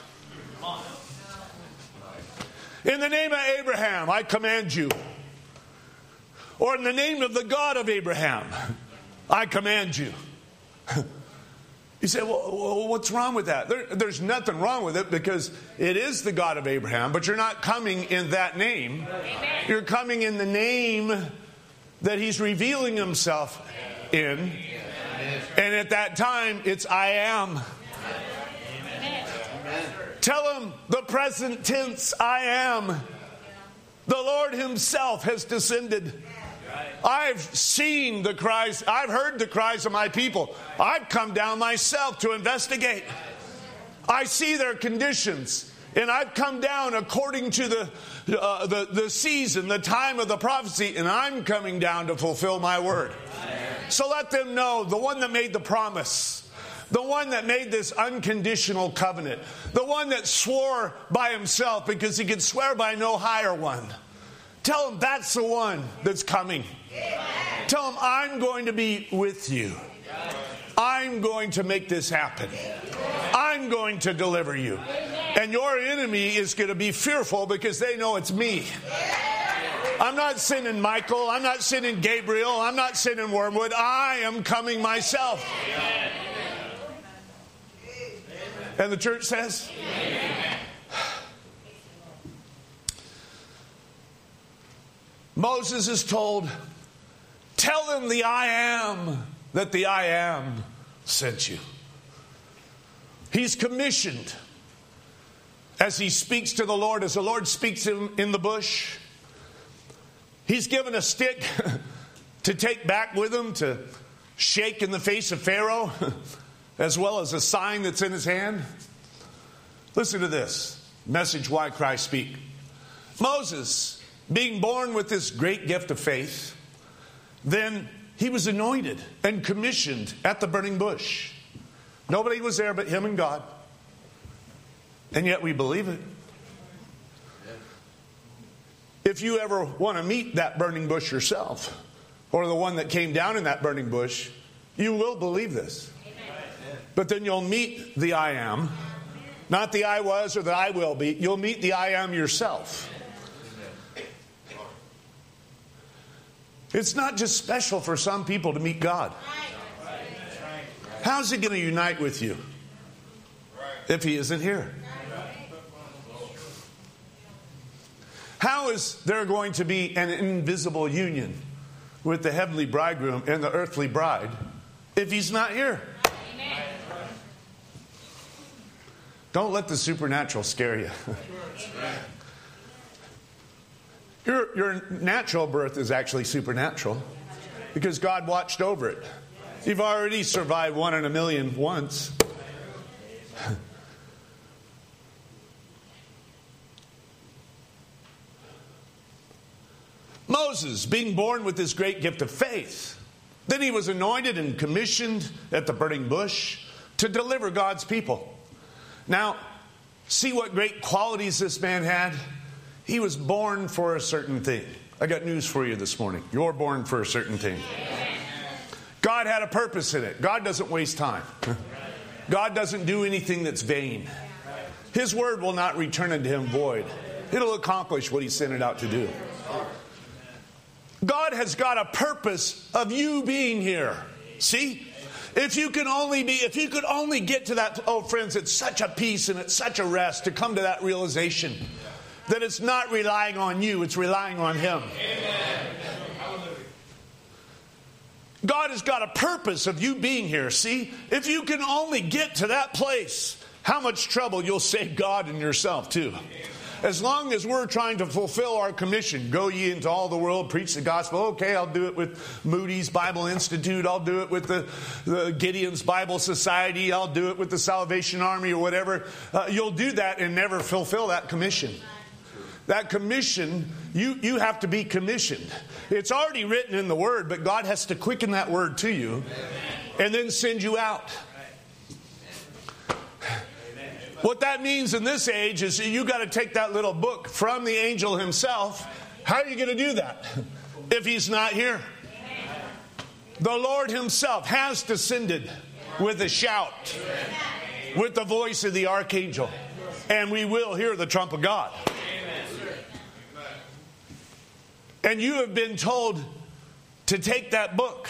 In the name of Abraham, I command you. Or in the name of the God of Abraham, I command you. You say, well, what's wrong with that? There's nothing wrong with it because it is the God of Abraham, but you're not coming in that name. Amen. You're coming in the name that He's revealing Himself in. Amen. And at that time, it's I am. Amen. Tell Him the present tense, I am. The Lord Himself has descended. I've seen the cries. I've heard the cries of my people. I've come down myself to investigate. I see their conditions. And I've come down according to the season, the time of the prophecy. And I'm coming down to fulfill my word. So let them know the one that made the promise. The one that made this unconditional covenant. The one that swore by Himself because He could swear by no higher one. Tell them that's the one that's coming. Tell them I'm going to be with you. I'm going to make this happen. I'm going to deliver you. And your enemy is going to be fearful because they know it's me. I'm not sending Michael. I'm not sending Gabriel. I'm not sending Wormwood. I am coming myself. And the church says? Amen. Moses is told, tell them the I am, that the I am sent you. He's commissioned as he speaks to the Lord, as the Lord speaks to him in the bush. He's given a stick to take back with him to shake in the face of Pharaoh, as well as a sign that's in his hand. Listen to this message, Why Christ Speak. Moses, being born with this great gift of faith, then he was anointed and commissioned at the burning bush. Nobody was there but him and God. And yet we believe it. If you ever want to meet that burning bush yourself, or the one that came down in that burning bush, you will believe this. But then you'll meet the I am. Not the I was or the I will be. You'll meet the I am yourself. It's not just special for some people to meet God. How's he going to unite with you if he isn't here? How is there going to be an invisible union with the heavenly bridegroom and the earthly bride if he's not here? Amen. Don't let the supernatural scare you. Your natural birth is actually supernatural because God watched over it. You've already survived 1 in a million once. Moses, being born with this great gift of faith, then he was anointed and commissioned at the burning bush to deliver God's people. Now, see what great qualities this man had? He was born for a certain thing. I got news for you this morning. You're born for a certain thing. God had a purpose in it. God doesn't waste time. God doesn't do anything that's vain. His word will not return unto him void. It'll accomplish what he sent it out to do. God has got a purpose of you being here. See? If you could only get to that, oh friends, it's such a peace and it's such a rest to come to that realization that it's not relying on you, it's relying on him. God has got a purpose of you being here. See, if you can only get to that place, how much trouble you'll save God and yourself too. As long as we're trying to fulfill our commission, go ye into all the world, preach the gospel. Okay, I'll do it with Moody's Bible Institute. I'll do it with the Gideon's Bible Society. I'll do it with the Salvation Army or whatever. You'll do that and never fulfill that commission. That commission, you have to be commissioned. It's already written in the Word, but God has to quicken that Word to you and then send you out. What that means in this age is you got to take that little book from the angel himself. How are you going to do that if he's not here? The Lord himself has descended with a shout, with the voice of the archangel, and we will hear the trump of God. And you have been told to take that book.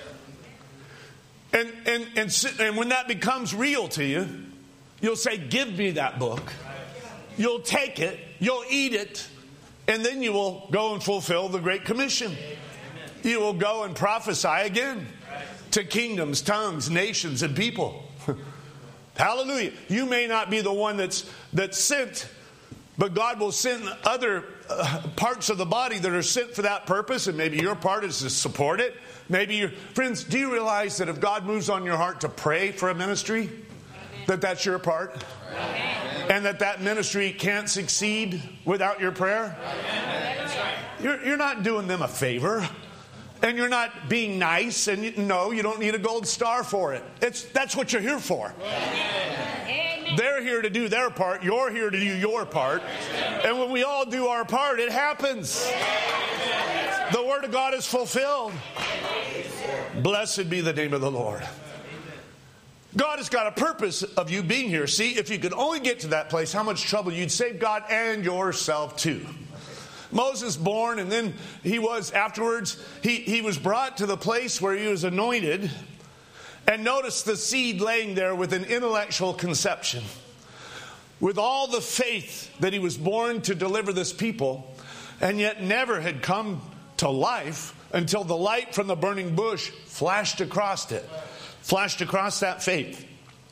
And when that becomes real to you, you'll say, give me that book. You'll take it, you'll eat it, and then you will go and fulfill the Great Commission. You will go and prophesy again to kingdoms, tongues, nations, and people. Hallelujah. You may not be the one that's sent, but God will send other parts of the body that are sent for that purpose, and maybe your part is to support it. Friends, do you realize that if God moves on your heart to pray for a ministry, that's your part? Amen. And that ministry can't succeed without your prayer? You're not doing them a favor. And you're not being nice. And you don't need a gold star for it. That's what you're here for. Amen. They're here to do their part. You're here to do your part. And when we all do our part, it happens. The Word of God is fulfilled. Blessed be the name of the Lord. God has got a purpose of you being here. See, if you could only get to that place, how much trouble you'd save God and yourself too. Moses born, and then he was afterwards, he was brought to the place where he was anointed. And notice the seed laying there with an intellectual conception. With all the faith that he was born to deliver this people, and yet never had come to life until the light from the burning bush flashed across it. Flashed across that faith.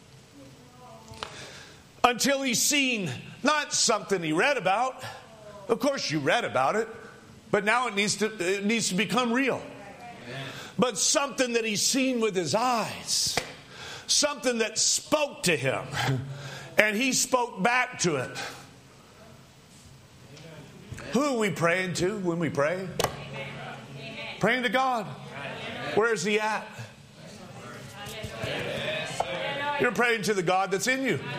Until he's seen not something he read about. Of course you read about it, but now it needs to become real. But something that he's seen with his eyes. Something that spoke to him. And he spoke back to it. Who are we praying to when we pray? Praying to God. Where's he at? You're praying to the God that's in you.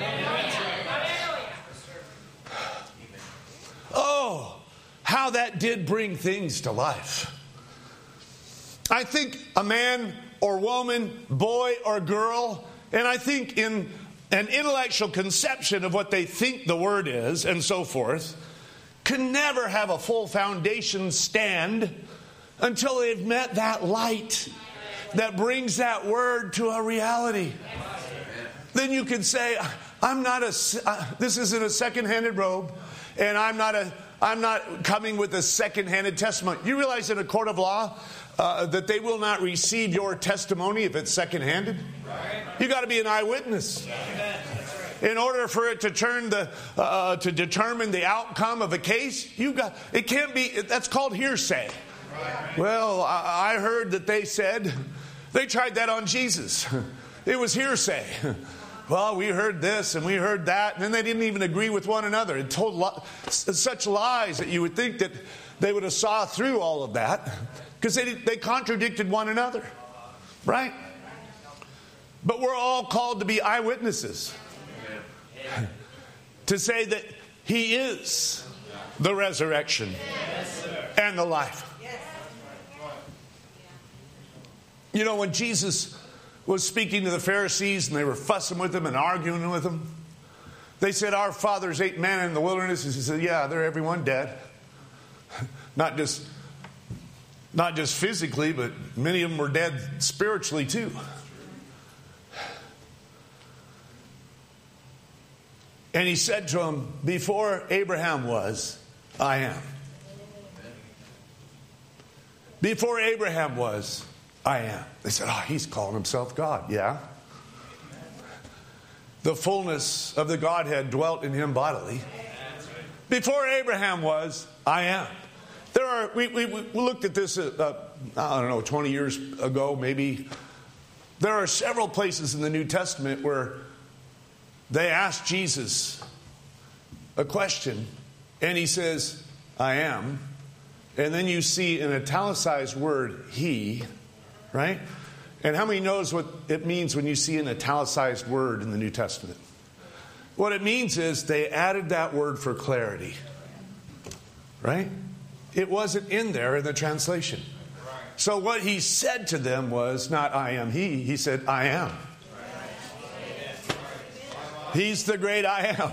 Oh, how that did bring things to life. I think a man or woman, boy or girl, and I think in an intellectual conception of what they think the word is and so forth, can never have a full foundation stand until they've met that light that brings that word to a reality. Then you can say, this isn't a second-handed robe, and I'm not coming with a second-handed testimony. You realize in a court of law that they will not receive your testimony if it's second-handed? You got to be an eyewitness. In order for it to to determine the outcome of a case, it can't be. That's called hearsay. Well, I heard that they said they tried that on Jesus. It was hearsay. Well, we heard this and we heard that, and then they didn't even agree with one another. It told such lies that you would think that they would have saw through all of that because they contradicted one another, right? But we're all called to be eyewitnesses. To say that he is the resurrection and the life. You know, when Jesus was speaking to the Pharisees and they were fussing with him and arguing with him, they said, our fathers ate manna in the wilderness. And he said, yeah, they're everyone dead. Not just physically, but many of them were dead spiritually too. And he said to him, before Abraham was, I am. Before Abraham was, I am. They said, oh, he's calling himself God. Yeah. The fullness of the Godhead dwelt in him bodily. Before Abraham was, I am. We looked at this, 20 years ago, maybe. There are several places in the New Testament where they asked Jesus a question, and he says, I am. And then you see an italicized word, he, right? And how many knows what it means when you see an italicized word in the New Testament? What it means is they added that word for clarity, right? It wasn't in there in the translation. So what he said to them was not I am he. He said I am. He's the great I am.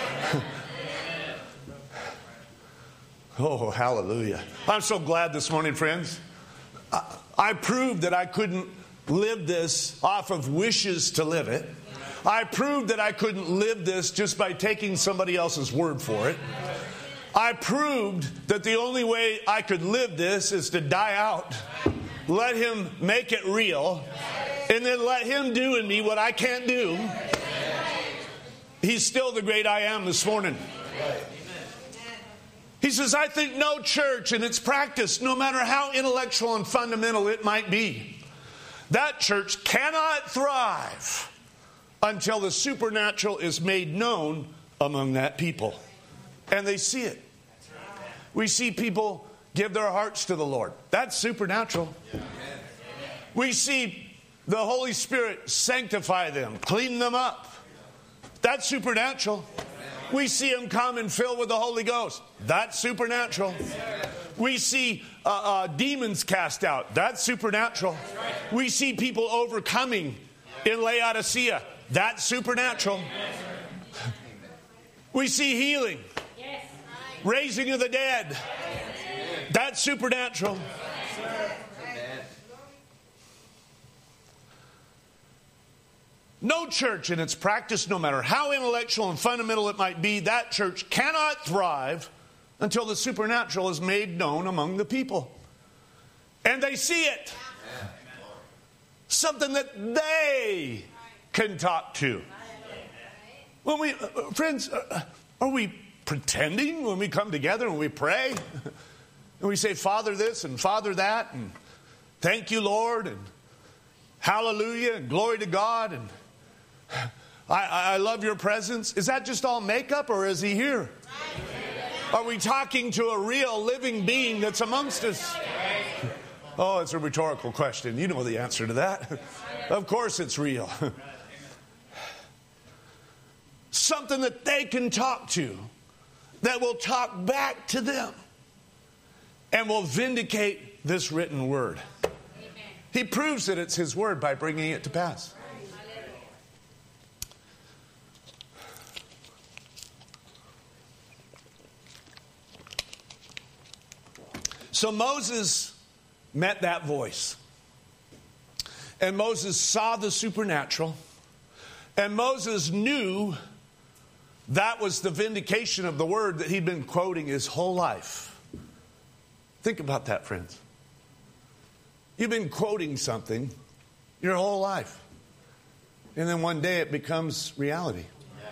Oh, hallelujah. I'm so glad this morning, friends. I proved that I couldn't live this off of wishes to live it. I proved that I couldn't live this just by taking somebody else's word for it. I proved that the only way I could live this is to die out, let him make it real, and then let him do in me what I can't do. He's still the great I am this morning. He says, I think no church in its practice, no matter how intellectual and fundamental it might be, that church cannot thrive until the supernatural is made known among that people. And they see it. We see people give their hearts to the Lord. That's supernatural. We see the Holy Spirit sanctify them, clean them up. That's supernatural. We see them come and fill with the Holy Ghost. That's supernatural. We see demons cast out. That's supernatural. We see people overcoming in Laodicea. That's supernatural. We see healing. Raising of the dead. That's supernatural. No church in its practice, no matter how intellectual and fundamental it might be, that church cannot thrive until the supernatural is made known among the people. And they see it. Something that they can talk to. When we, friends, are we pretending when we come together and we pray? And we say, Father this and Father that, and thank you, Lord, and hallelujah, and glory to God, and I love your presence. Is that just all makeup, or is he here? Are we talking to a real living being that's amongst us? Oh, it's a rhetorical question. You know the answer to that. Of course it's real. Something that they can talk to, that will talk back to them and will vindicate this written word. He proves that it's his word by bringing it to pass. So Moses met that voice. And Moses saw the supernatural. And Moses knew that was the vindication of the word that he'd been quoting his whole life. Think about that, friends. You've been quoting something your whole life. And then one day it becomes reality.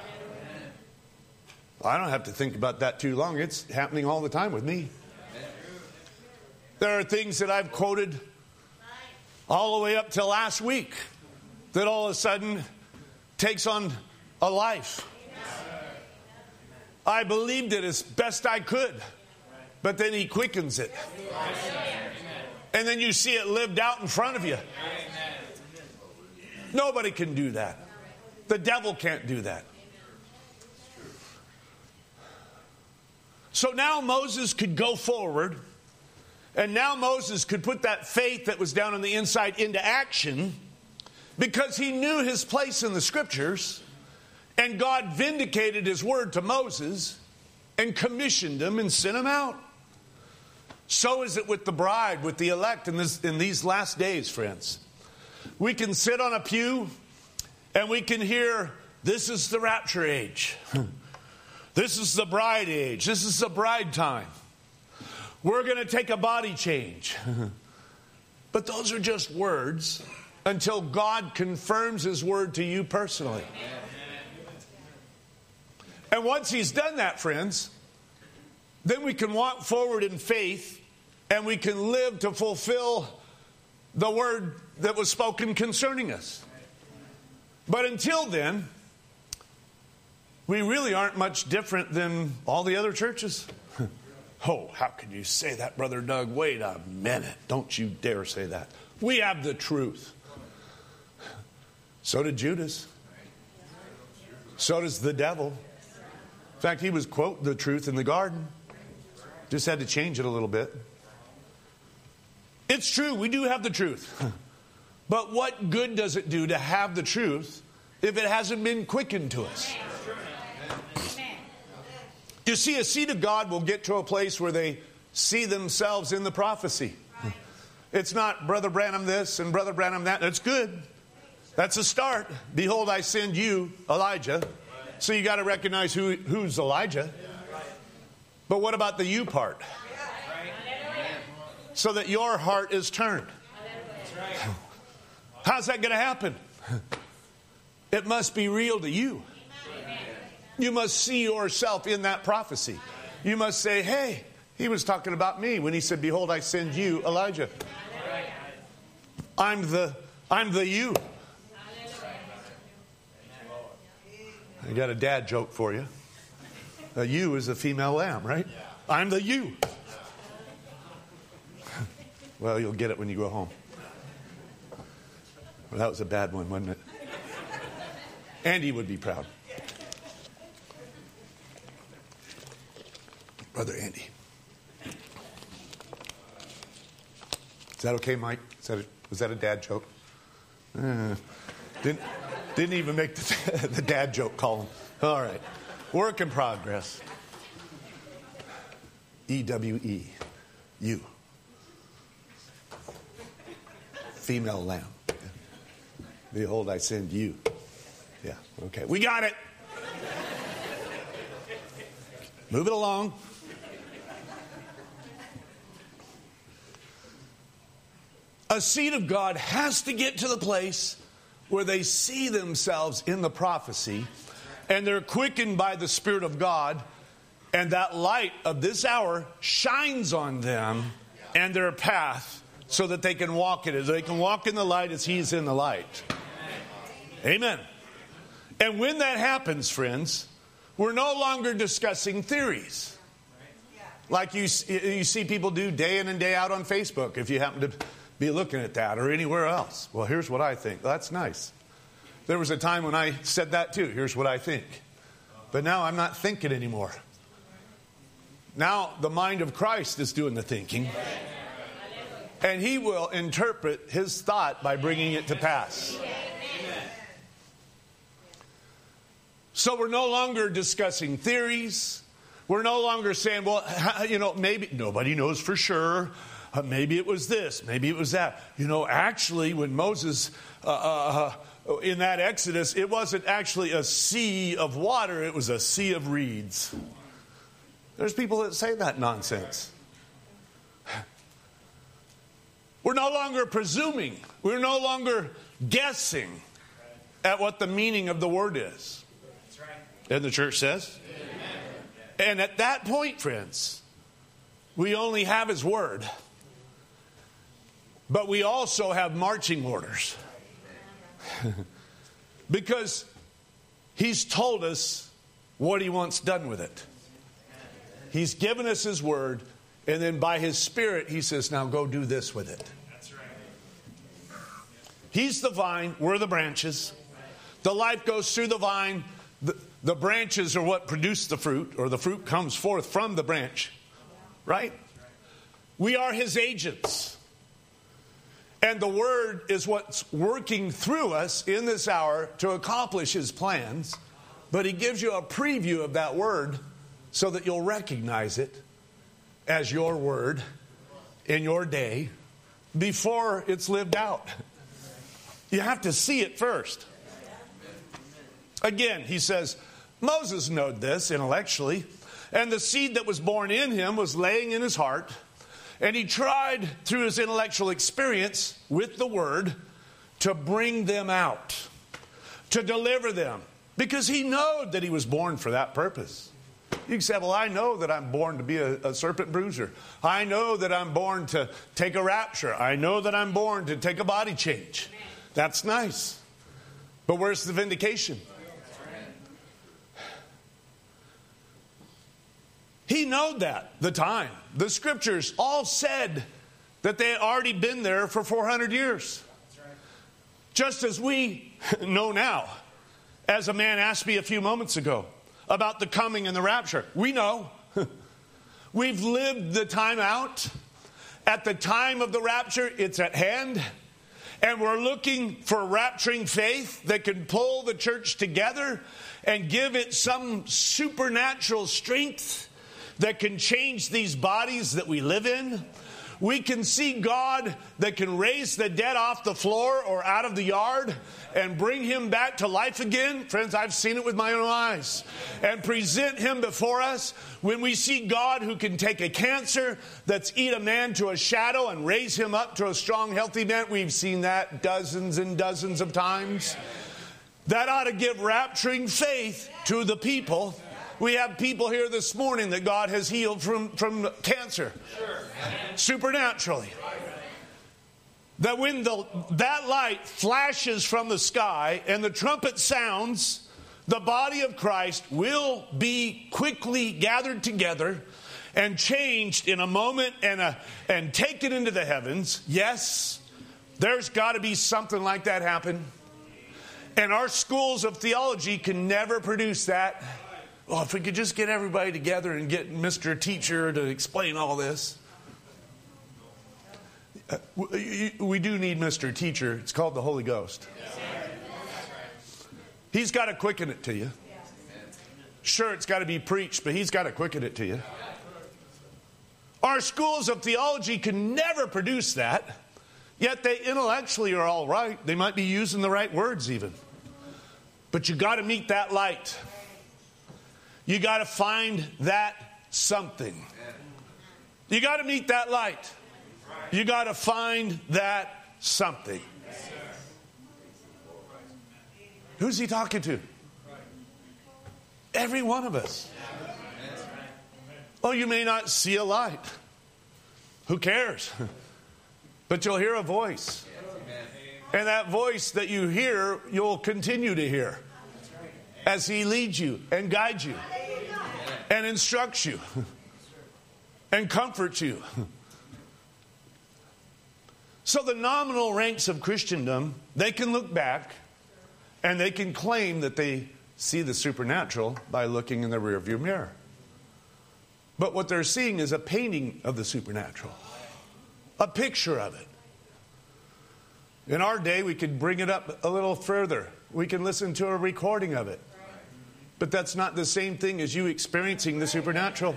I don't have to think about that too long. It's happening all the time with me. There are things that I've quoted all the way up till last week that all of a sudden takes on a life. I believed it as best I could, but then he quickens it. And then you see it lived out in front of you. Nobody can do that. The devil can't do that. So now Moses could go forward. And now Moses could put that faith that was down on the inside into action because he knew his place in the scriptures, and God vindicated his word to Moses and commissioned him and sent him out. So is it with the bride, with the elect in these last days, friends. We can sit on a pew and we can hear, this is the rapture age. This is the bride age. This is the bride time. We're going to take a body change. But those are just words until God confirms his word to you personally. And once he's done that, friends, then we can walk forward in faith and we can live to fulfill the word that was spoken concerning us. But until then, we really aren't much different than all the other churches. Oh, how can you say that, Brother Doug? Wait a minute. Don't you dare say that. We have the truth. So did Judas. So does the devil. In fact, he was, quote, the truth in the garden. Just had to change it a little bit. It's true, we do have the truth. But what good does it do to have the truth if it hasn't been quickened to us? You see, a seed of God will get to a place where they see themselves in the prophecy. It's not Brother Branham this and Brother Branham that. That's good. That's a start. Behold, I send you, Elijah. So you got to recognize who's Elijah. But what about the you part? So that your heart is turned. How's that going to happen? It must be real to you. You must see yourself in that prophecy. You must say, hey, he was talking about me when he said, behold, I send you, Elijah. I'm the you. I got a dad joke for you. A ewe is a female lamb, right? I'm the you. Well, you'll get it when you go home. Well, that was a bad one, wasn't it? Andy would be proud. Brother Andy. Is that okay, Mike? Was that a dad joke? Didn't even make the dad joke column. All right. Work in progress. EWE. You. Female lamb. Behold, I send you. Yeah, okay. We got it. Move it along. A seed of God has to get to the place where they see themselves in the prophecy and they're quickened by the Spirit of God, and that light of this hour shines on them and their path so that they can walk in it. They can walk in the light as He's in the light. Amen. And when that happens, friends, we're no longer discussing theories like you see people do day in and day out on Facebook, if you happen to be looking at that, or anywhere else. Well, here's what I think. That's nice. There was a time when I said that too. Here's what I think. But now I'm not thinking anymore. Now the mind of Christ is doing the thinking. And He will interpret His thought by bringing it to pass. So we're no longer discussing theories. We're no longer saying, well, maybe nobody knows for sure. Maybe it was this, maybe it was that. Actually, when Moses, in that Exodus, it wasn't actually a sea of water, it was a sea of reeds. There's people that say that nonsense. We're no longer presuming. We're no longer guessing at what the meaning of the word is. And the church says. And at that point, friends, we only have His word. But we also have marching orders. Because He's told us what He wants done with it. He's given us His word, and then by His Spirit, He says, now go do this with it. That's right. He's the vine, we're the branches. The life goes through the vine. The branches are what produce the fruit, or the fruit comes forth from the branch. Right? We are His agents. And the word is what's working through us in this hour to accomplish His plans. But He gives you a preview of that word so that you'll recognize it as your word in your day before it's lived out. You have to see it first. Again, He says, Moses knew this intellectually, and the seed that was born in him was laying in his heart. And he tried through his intellectual experience with the word to bring them out, to deliver them, because he knew that he was born for that purpose. You can say, well, I know that I'm born to be a serpent bruiser. I know that I'm born to take a rapture. I know that I'm born to take a body change. That's nice. But where's the vindication? He knew that, the time. The scriptures all said that they had already been there for 400 years. Just as we know now, as a man asked me a few moments ago about the coming and the rapture. We know. We've lived the time out. At the time of the rapture, it's at hand. And we're looking for rapturing faith that can pull the church together and give it some supernatural strength that can change these bodies that we live in. We can see God that can raise the dead off the floor or out of the yard and bring him back to life again. Friends, I've seen it with my own eyes. And present him before us. When we see God who can take a cancer that's eat a man to a shadow and raise him up to a strong, healthy man. We've seen that dozens and dozens of times. That ought to give rapturing faith to the people. We have people here this morning that God has healed from cancer. Supernaturally. That when that light flashes from the sky and the trumpet sounds, the body of Christ will be quickly gathered together and changed in a moment and taken into the heavens. Yes, there's got to be something like that happen. And our schools of theology can never produce that. Oh, if we could just get everybody together and get Mr. Teacher to explain all this. We do need Mr. Teacher. It's called the Holy Ghost. He's got to quicken it to you. Sure, it's got to be preached, but he's got to quicken it to you. Our schools of theology can never produce that. Yet they intellectually are all right. They might be using the right words even. But you got to meet that light. You got to find that something. You got to meet that light. You got to find that something. Who's he talking to? Every one of us. Oh, you may not see a light. Who cares? But you'll hear a voice. And that voice that you hear, you'll continue to hear as he leads you and guides you and instructs you and comforts you. So the nominal ranks of Christendom, they can look back and they can claim that they see the supernatural by looking in the rearview mirror. But what they're seeing is a painting of the supernatural, a picture of it. In our day, we could bring it up a little further. We can listen to a recording of it. But that's not the same thing as you experiencing the supernatural.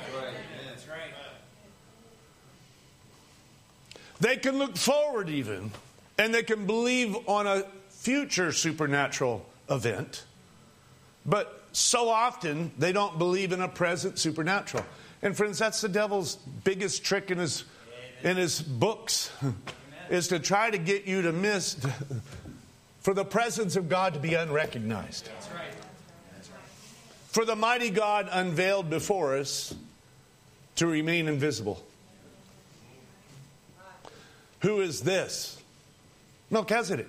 They can look forward even, and they can believe on a future supernatural event. But so often, they don't believe in a present supernatural. And friends, that's the devil's biggest trick in his books, is to try to get you to miss, for the presence of God to be unrecognized. That's right. That's right. For the mighty God unveiled before us to remain invisible. Who is this? Melchizedek.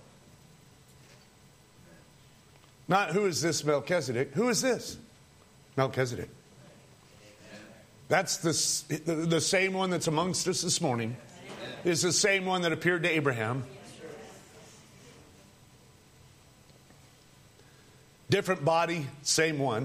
Not who is this Melchizedek. Who is this? Melchizedek. That's the same one that's amongst us this morning. Is the same one that appeared to Abraham. Different body, same one.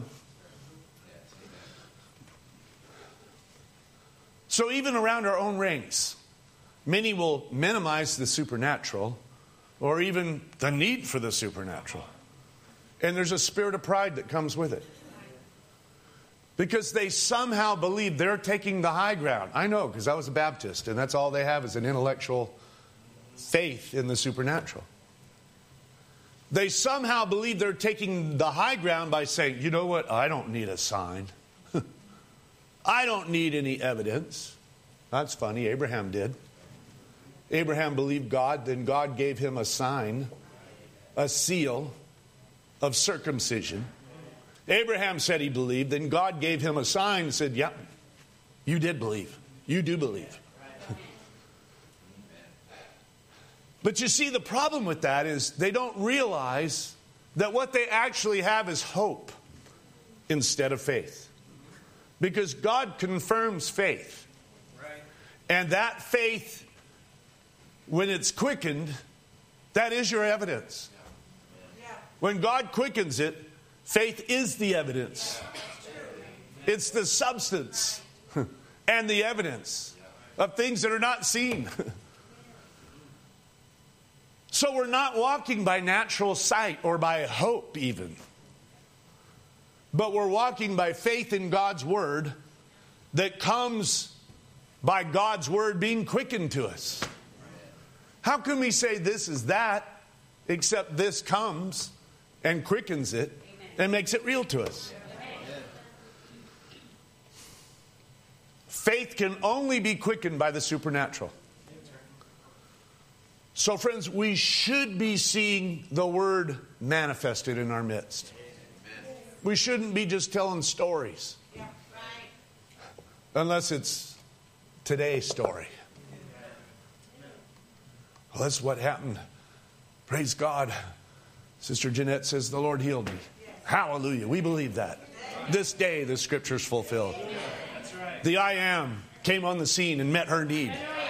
So even around our own ranks, many will minimize the supernatural or even the need for the supernatural. And there's a spirit of pride that comes with it. Because they somehow believe they're taking the high ground. I know, because I was a Baptist, and that's all they have is an intellectual faith in the supernatural. They somehow believe they're taking the high ground by saying, you know what, I don't need a sign. I don't need any evidence. That's funny, Abraham did. Abraham believed God, then God gave him a sign, a seal of circumcision. Abraham said he believed, then God gave him a sign and said, yep, you did believe. You do believe. But you see, the problem with that is they don't realize that what they actually have is hope instead of faith. Because God confirms faith. And that faith, when it's quickened, that is your evidence. When God quickens it, faith is the evidence. It's the substance and the evidence of things that are not seen. So we're not walking by natural sight or by hope even. But we're walking by faith in God's word that comes by God's word being quickened to us. How can we say this is that except this comes and quickens it and makes it real to us? Faith can only be quickened by the supernatural. So friends, we should be seeing the word manifested in our midst. We shouldn't be just telling stories. Unless it's today's story. Well, that's what happened. Praise God. Sister Jeanette says, the Lord healed me. Hallelujah. We believe that. This day the scripture's fulfilled. The I am came on the scene and met her need.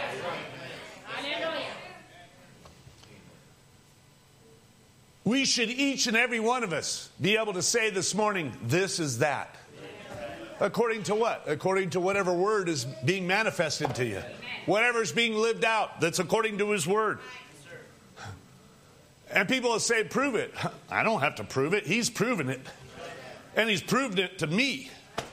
We should, each and every one of us, be able to say this morning, this is that. According to what? According to whatever word is being manifested to you. Whatever's being lived out, that's according to his word. And people will say, prove it. I don't have to prove it. He's proven it. And he's proved it to me.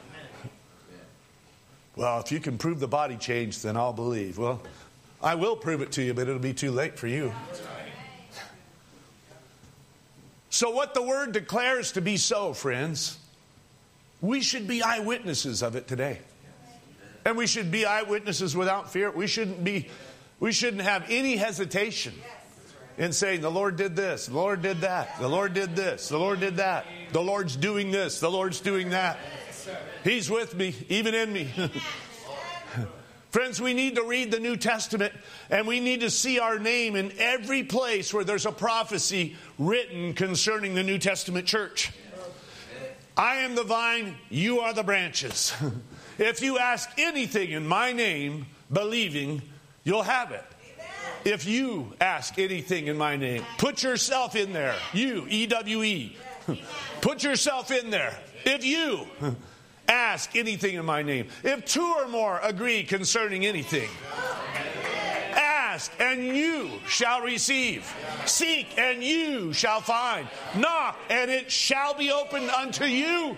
Well, if you can prove the body change, then I'll believe. Well, I will prove it to you, but it'll be too late for you. So what the Word declares to be so, friends, we should be eyewitnesses of it today. And we should be eyewitnesses without fear. We shouldn't have any hesitation in saying, the Lord did this, the Lord did that, the Lord did this, the Lord did that, the Lord's doing this, the Lord's doing that. He's with me, even in me. Friends, we need to read the New Testament, and we need to see our name in every place where there's a prophecy written concerning the New Testament church. I am the vine, you are the branches. If you ask anything in my name, believing, you'll have it. If you ask anything in my name, put yourself in there. You, E-W-E. Put yourself in there. If you ask anything in my name. If two or more agree concerning anything. Ask and you shall receive. Seek and you shall find. Knock and it shall be opened unto you.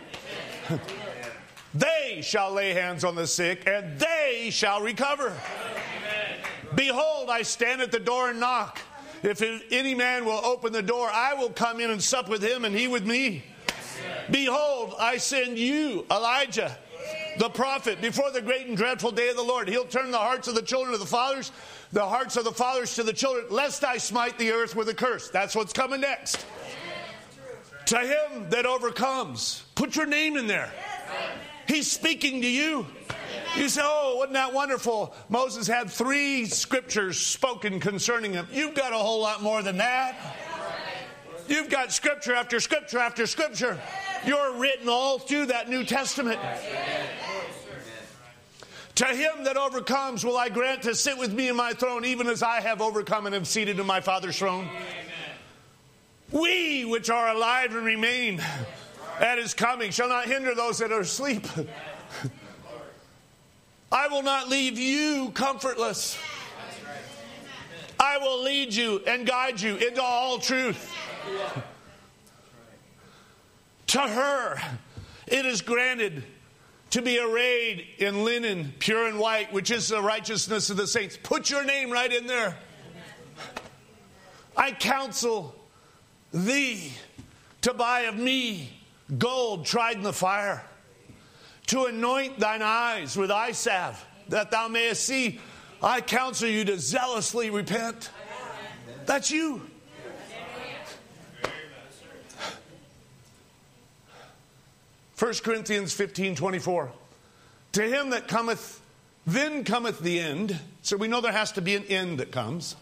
They shall lay hands on the sick and they shall recover. Behold, I stand at the door and knock. If any man will open the door, I will come in and sup with him and he with me. Behold, I send you, Elijah, the prophet, before the great and dreadful day of the Lord. He'll turn the hearts of the children to the fathers, the hearts of the fathers to the children, lest I smite the earth with a curse. That's what's coming next. To him that overcomes. Put your name in there. He's speaking to you. You say, oh, wasn't that wonderful? Moses had 3 scriptures spoken concerning him. You've got a whole lot more than that. You've got scripture after scripture after scripture. You're written all through that New Testament. To him that overcomes will I grant to sit with me in my throne, even as I have overcome and am seated in my Father's throne. We which are alive and remain at his coming shall not hinder those that are asleep. I will not leave you comfortless. I will lead you and guide you into all truth. To her it is granted to be arrayed in linen, pure and white, which is the righteousness of the saints. Put your name right in there. I counsel thee to buy of me gold tried in the fire, to anoint thine eyes with eye salve, that thou mayest see. I counsel you to zealously repent. That's you. 1 Corinthians 15:24. To him that cometh, then cometh the end. So we know there has to be an end that comes.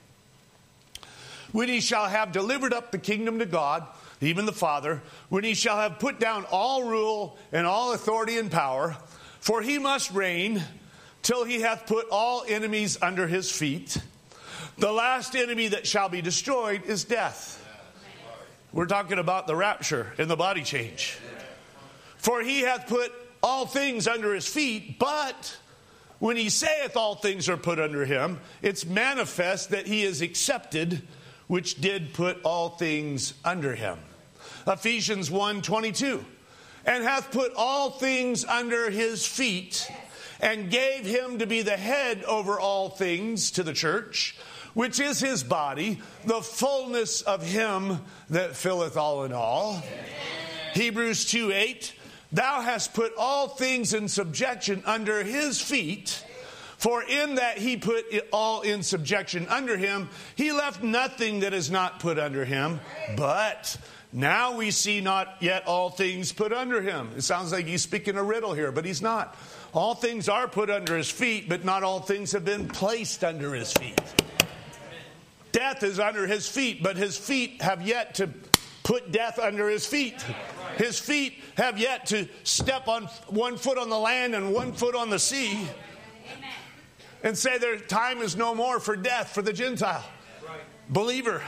When he shall have delivered up the kingdom to God, even the Father, when he shall have put down all rule and all authority and power, for he must reign till he hath put all enemies under his feet. The last enemy that shall be destroyed is death. We're talking about the rapture and the body change. For he hath put all things under his feet, but when he saith all things are put under him, it's manifest that he is accepted, which did put all things under him. Ephesians 1:22. And hath put all things under his feet, and gave him to be the head over all things to the church, which is his body, the fullness of him that filleth all in all. Amen. Hebrews 2:8. Thou hast put all things in subjection under his feet, for in that he put it all in subjection under him, he left nothing that is not put under him. But now we see not yet all things put under him. It sounds like he's speaking a riddle here, but he's not. All things are put under his feet, but not all things have been placed under his feet. Death is under his feet, but his feet have yet to put death under his feet. His feet have yet to step on one foot on the land and one foot on the sea and say their time is no more for death for the Gentile believer.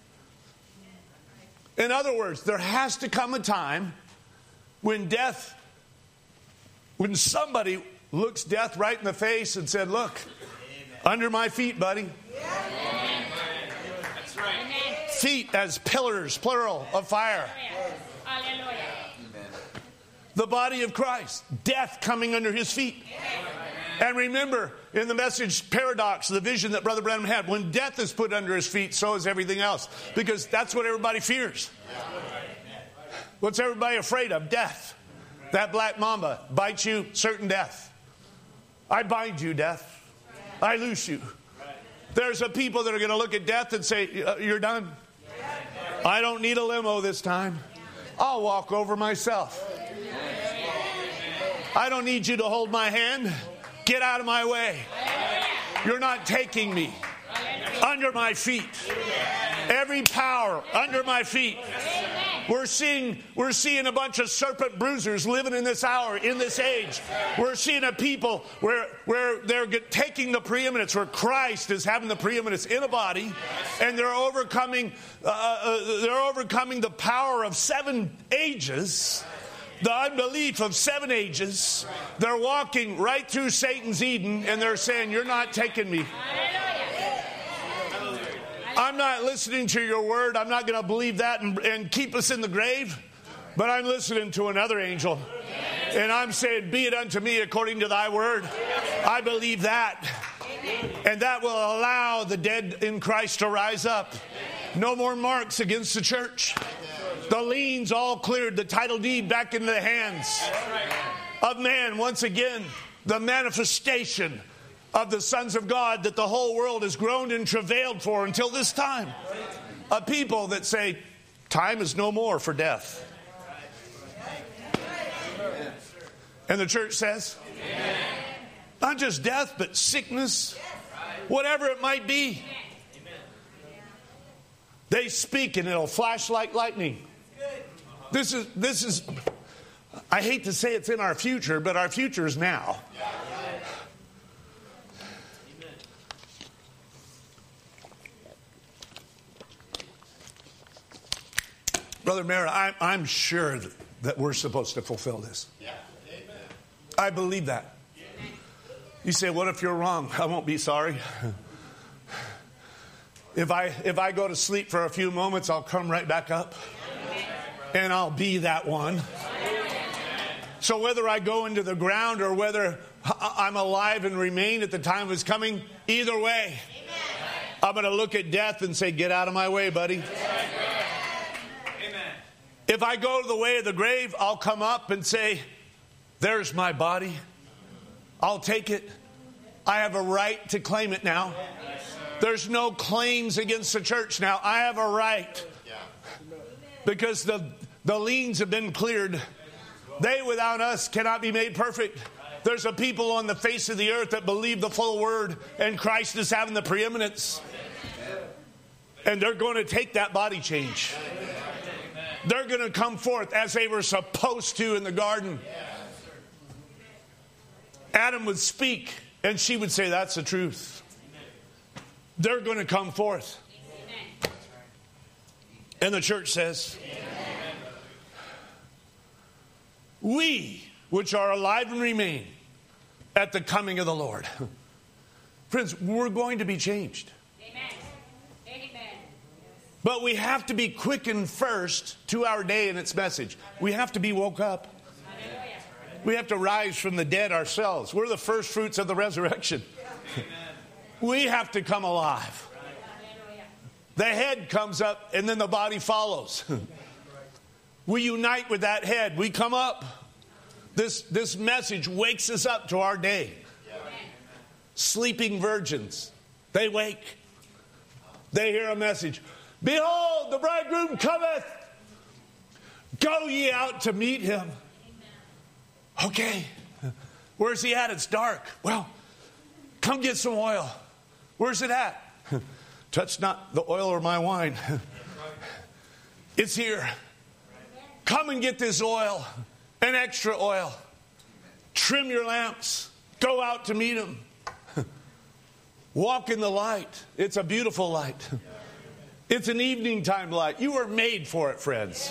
In other words, there has to come a time when somebody looks death right in the face and said, look, under my feet, buddy. That's right. Feet as pillars, plural, of fire. The body of Christ, death coming under his feet. And remember, in the Message Paradox, the vision that Brother Branham had, when death is put under his feet, so is everything else. Because that's what everybody fears. What's everybody afraid of? Death. That black mamba bites you, certain death. I bind you, death. I loose you. There's a people that are going to look at death and say, you're done. I don't need a limo this time. I'll walk over myself. I don't need you to hold my hand. Get out of my way. You're not taking me. Under my feet. Every power under my feet. We're seeing a bunch of serpent bruisers living in this hour, in this age. We're seeing a people where they're taking the preeminence, where Christ is having the preeminence in a body, and they're overcoming the power of 7 ages. The unbelief of 7 ages. They're walking right through Satan's Eden, and they're saying, you're not taking me. I'm not listening to your word. I'm not going to believe that and keep us in the grave. But I'm listening to another angel. And I'm saying, be it unto me according to thy word. I believe that. And that will allow the dead in Christ to rise up. No more marks against the church. The liens all cleared. The title deed back into the hands of man. Once again, the manifestation of the sons of God that the whole world has groaned and travailed for until this time. A people that say, time is no more for death. And the church says, not just death, but sickness, whatever it might be. They speak and it'll flash like lightning. This is, I hate to say it's in our future, but our future is now. Brother Mara, I'm sure that we're supposed to fulfill this. I believe that. You say, what if you're wrong? I won't be sorry. If I go to sleep for a few moments, I'll come right back up. And I'll be that one. So whether I go into the ground or whether I'm alive and remain at the time of his coming, either way, I'm going to look at death and say, get out of my way, buddy. If I go to the way of the grave, I'll come up and say, there's my body. I'll take it. I have a right to claim it now. There's no claims against the church now. I have a right. Because the liens have been cleared. They without us cannot be made perfect. There's a people on the face of the earth that believe the full word, and Christ is having the preeminence. And they're going to take that body change. They're going to come forth as they were supposed to in the garden. Adam would speak, and she would say, that's the truth. They're going to come forth. And the church says, we, which are alive and remain at the coming of the Lord. Friends, we're going to be changed. But we have to be quickened first to our day and its message. We have to be woke up. We have to rise from the dead ourselves. We're the first fruits of the resurrection. We have to come alive. The head comes up and then the body follows. We unite with that head. We come up. This message wakes us up to our day. Sleeping virgins, they wake. They hear a message. Behold, the bridegroom cometh. Go ye out to meet him. Okay. Where's he at? It's dark. Well, come get some oil. Where's it at? Touch not the oil or my wine. It's here. Come and get this oil. An extra oil. Trim your lamps. Go out to meet him. Walk in the light. It's a beautiful light. It's an evening time light. You were made for it, friends.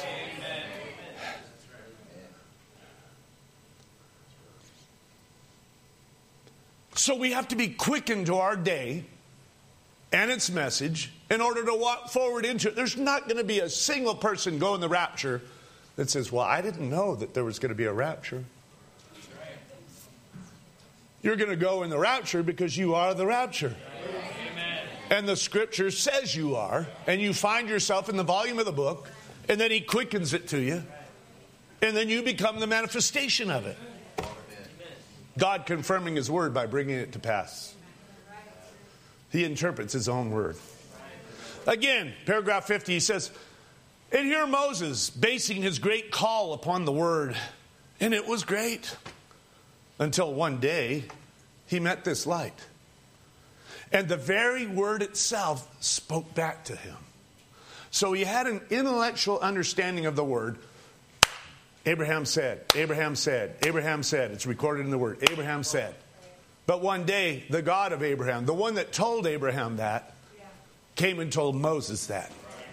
So we have to be quickened to our day and its message in order to walk forward into it. There's not going to be a single person going the rapture that says, well, I didn't know that there was going to be a rapture. You're going to go in the rapture because you are the rapture. And the scripture says you are. And you find yourself in the volume of the book. And then he quickens it to you. And then you become the manifestation of it. God confirming his word by bringing it to pass. He interprets his own word. Again, paragraph 50, he says, and here Moses basing his great call upon the word. And it was great. Until one day, he met this light. And the very word itself spoke back to him. So he had an intellectual understanding of the word. Abraham said, Abraham said, Abraham said. It's recorded in the word. Abraham said. But one day, the God of Abraham, the one that told Abraham that, came and told Moses that.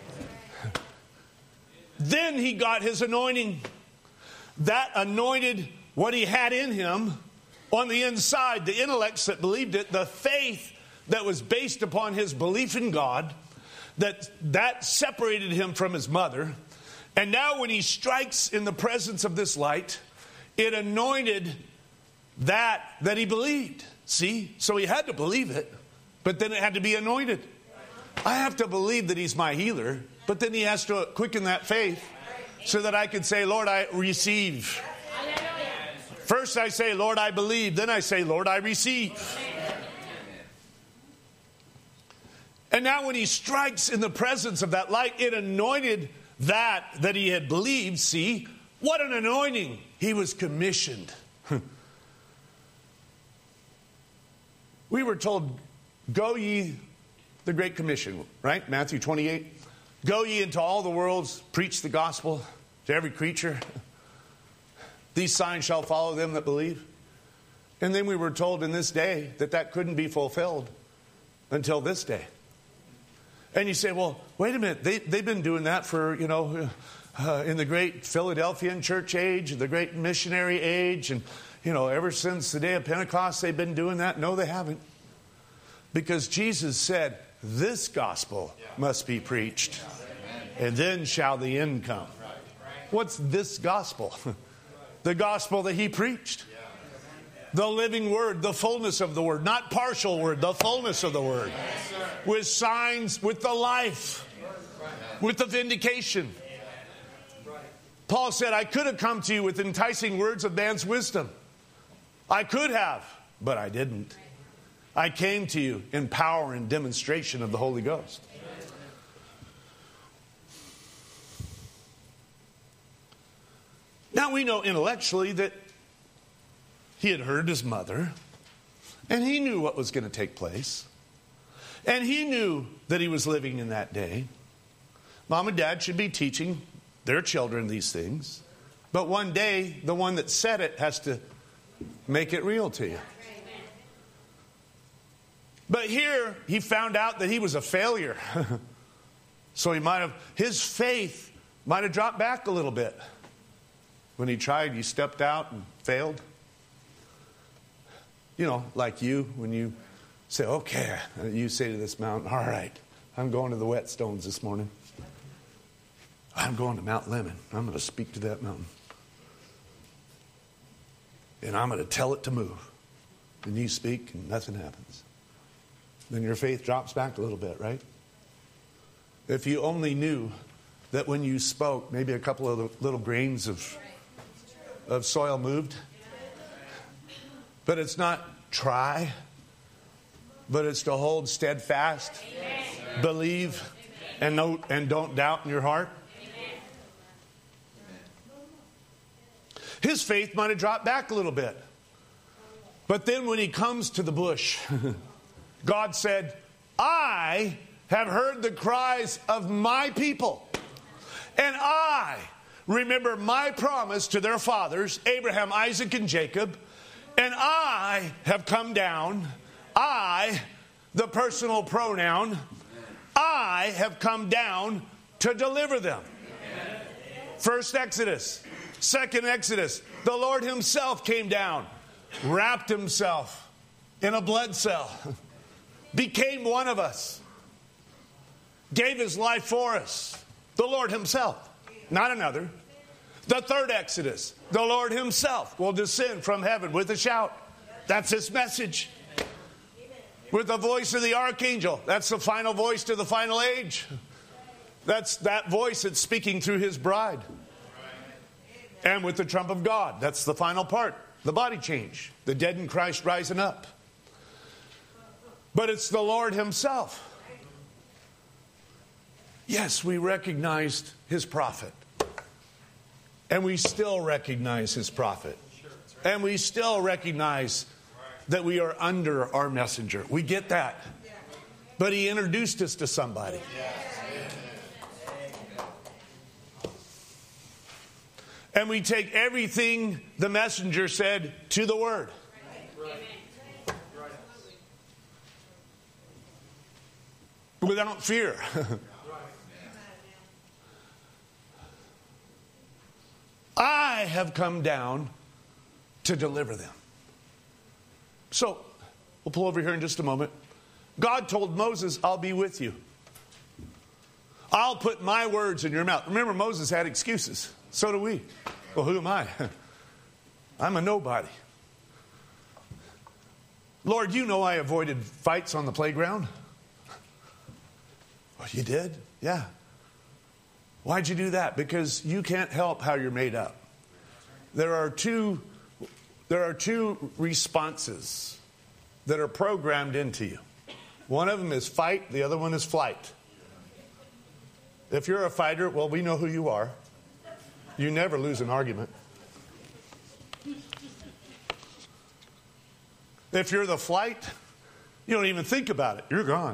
Then he got his anointing. That anointed what he had in him on the inside, the intellects that believed it, the faith that was based upon his belief in God, that separated him from his mother. And now when he strikes in the presence of this light, it anointed that he believed. See? So he had to believe it, but then it had to be anointed. I have to believe that he's my healer, but then he has to quicken that faith so that I can say, Lord, I receive. First I say, Lord, I believe. Then I say, Lord, I receive. And now when he strikes in the presence of that light, it anointed that he had believed. See, what an anointing. He was commissioned. We were told, go ye, the Great Commission, right? Matthew 28. Go ye into all the worlds, preach the gospel to every creature. These signs shall follow them that believe. And then we were told in this day that couldn't be fulfilled until this day. And you say, well, wait a minute. They've been doing that for, in the great Philadelphian church age, the great missionary age. And, ever since the day of Pentecost, they've been doing that. No, they haven't. Because Jesus said, this gospel must be preached. And then shall the end come. What's this gospel? The gospel that he preached. The living word, the fullness of the word. Not partial word, the fullness of the word. With signs, with the life. With the vindication. Paul said, I could have come to you with enticing words of man's wisdom. I could have, but I didn't. I came to you in power and demonstration of the Holy Ghost. Now we know intellectually that he had heard his mother, and he knew what was going to take place. And he knew that he was living in that day. Mom and dad should be teaching their children these things. But one day, the one that said it has to make it real to you. But here, he found out that he was a failure. So his faith might have dropped back a little bit. When he tried, he stepped out and failed. Like you, when you say, okay, you say to this mountain, all right, I'm going to the whetstones this morning. I'm going to Mount Lemon. I'm going to speak to that mountain. And I'm going to tell it to move. And you speak and nothing happens. Then your faith drops back a little bit, right? If you only knew that when you spoke, maybe a couple of little grains of soil moved. But it's not try, but it's to hold steadfast, believe, and don't doubt in your heart. His faith might have dropped back a little bit. But then when he comes to the bush, God said, I have heard the cries of my people, and I remember my promise to their fathers, Abraham, Isaac, and Jacob, and I have come down. I, the personal pronoun, I have come down to deliver them. First Exodus, second Exodus, the Lord himself came down, wrapped himself in a blood cell, became one of us, gave his life for us. The Lord himself, not another. The third Exodus, the Lord himself will descend from heaven with a shout. That's this message. With the voice of the archangel. That's the final voice to the final age. That's that voice that's speaking through his bride. And with the trump of God. That's the final part. The body change. The dead in Christ rising up. But it's the Lord himself. Yes, we recognized his prophet. And we still recognize his prophet. And we still recognize that we are under our messenger. We get that. But he introduced us to somebody. And we take everything the messenger said to the word. Without fear. I have come down to deliver them. So, we'll pull over here in just a moment. God told Moses, I'll be with you. I'll put my words in your mouth. Remember, Moses had excuses. So do we. Well, who am I? I'm a nobody. Lord, you know I avoided fights on the playground. Oh, you did? Yeah. Why'd you do that? Because you can't help how you're made up. There are two responses that are programmed into you. One of them is fight, the other one is flight. If you're a fighter, well, we know who you are. You never lose an argument. If you're the flight, you don't even think about it. You're gone.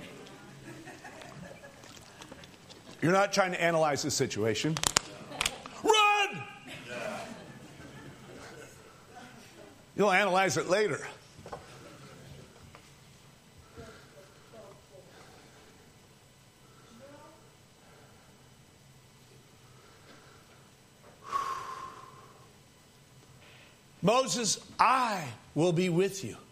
You're not trying to analyze the situation. Run! You'll analyze it later. Moses, I will be with you.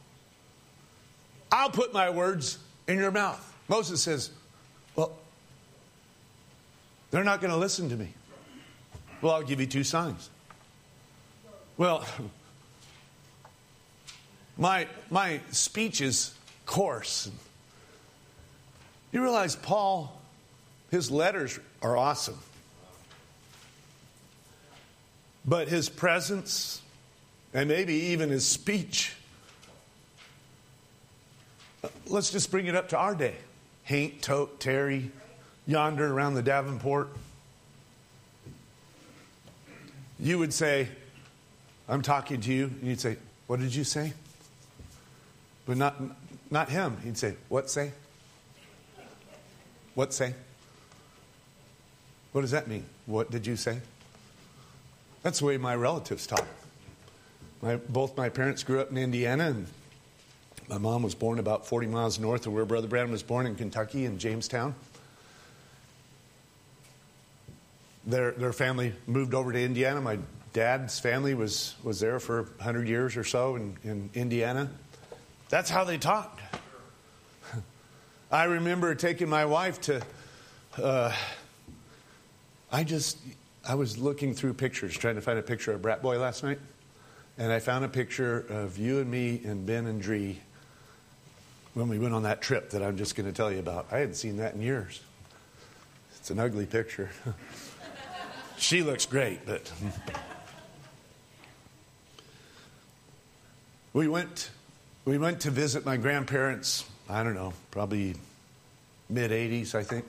I'll put my words in your mouth. Moses says, well, they're not going to listen to me. Well, I'll give you 2 signs. Well, my speech is coarse. You realize Paul, his letters are awesome. But his presence, and maybe even his speech, let's just bring it up to our day. Haint, Tote, Terry, yonder around the Davenport. You would say, I'm talking to you. And you'd say, what did you say? But not him. He'd say, what say? What say? What does that mean? What did you say? That's the way my relatives talk. Both my parents grew up in Indiana, and my mom was born about 40 miles north of where Brother Branham was born in Kentucky, in Jamestown. Their family moved over to Indiana. My dad's family was there for 100 years or so in Indiana. That's how they talked. I remember taking my wife to... I was looking through pictures, trying to find a picture of Brat Boy last night. And I found a picture of you and me and Ben and Dree when we went on that trip that I'm just going to tell you about. I hadn't seen that in years. It's an ugly picture. She looks great, but... We went to visit my grandparents, I don't know, probably mid-80s, I think.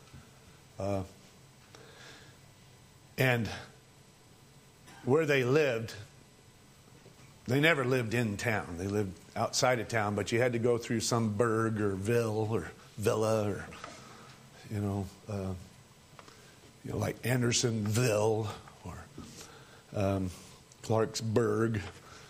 And where they lived, they never lived in town. They lived outside of town, but you had to go through some burg or ville or villa or, like Andersonville or Clarksburg.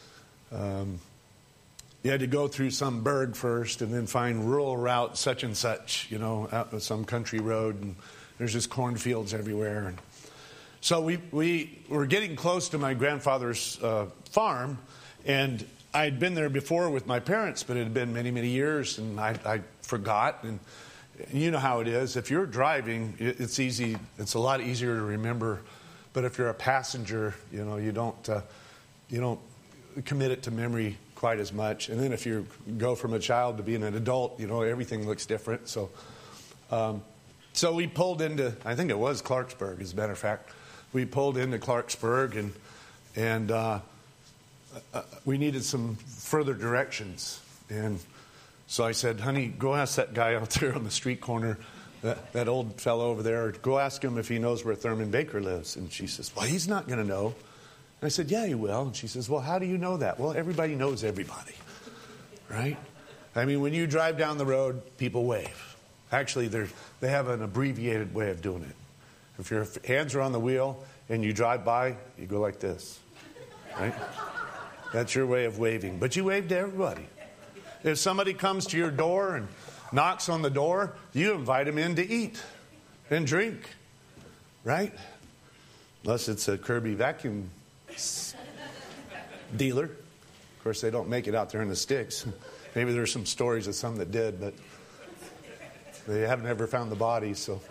You had to go through some burg first and then find rural route such and such, out with some country road, and there's just cornfields everywhere. And so we were getting close to my grandfather's farm, and I'd been there before with my parents, but it had been many, many years, and I forgot. And you know how it is. If you're driving, it's easy. It's a lot easier to remember. But if you're a passenger, you don't commit it to memory quite as much. And then if you go from a child to being an adult, everything looks different. So we pulled into, I think it was Clarksburg, as a matter of fact. We pulled into Clarksburg, and we needed some further directions. And so I said, honey, go ask that guy out there on the street corner, that old fellow over there, go ask him if he knows where Thurman Baker lives. And she says, well, he's not going to know. And I said, yeah, he will. And she says, well, how do you know that? Well, everybody knows everybody, right? I mean, when you drive down the road, people wave. Actually, they have an abbreviated way of doing it. If your hands are on the wheel and you drive by, you go like this, right? That's your way of waving. But you wave to everybody. If somebody comes to your door and knocks on the door, you invite them in to eat and drink, right? Unless it's a Kirby vacuum dealer. Of course, they don't make it out there in the sticks. Maybe there's some stories of some that did, but they haven't ever found the body, so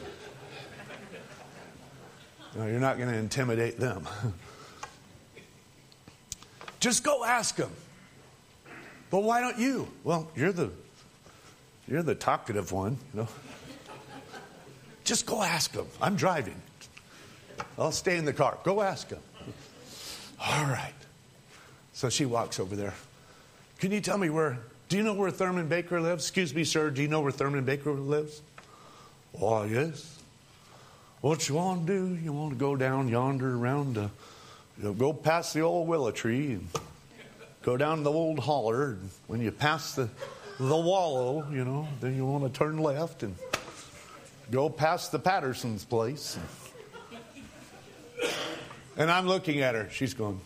you're not going to intimidate them. Just go ask them. But why don't you? Well, you're the talkative one, Just go ask them. I'm driving. I'll stay in the car. Go ask them. All right. So she walks over there. Can you tell me do you know where Thurman Baker lives? Excuse me, sir, do you know where Thurman Baker lives? Oh, yes. What you want to do, you want to go down yonder around, go past the old willow tree and go down the old holler. And when you pass the wallow, then you want to turn left and go past the Patterson's place. And I'm looking at her. She's going.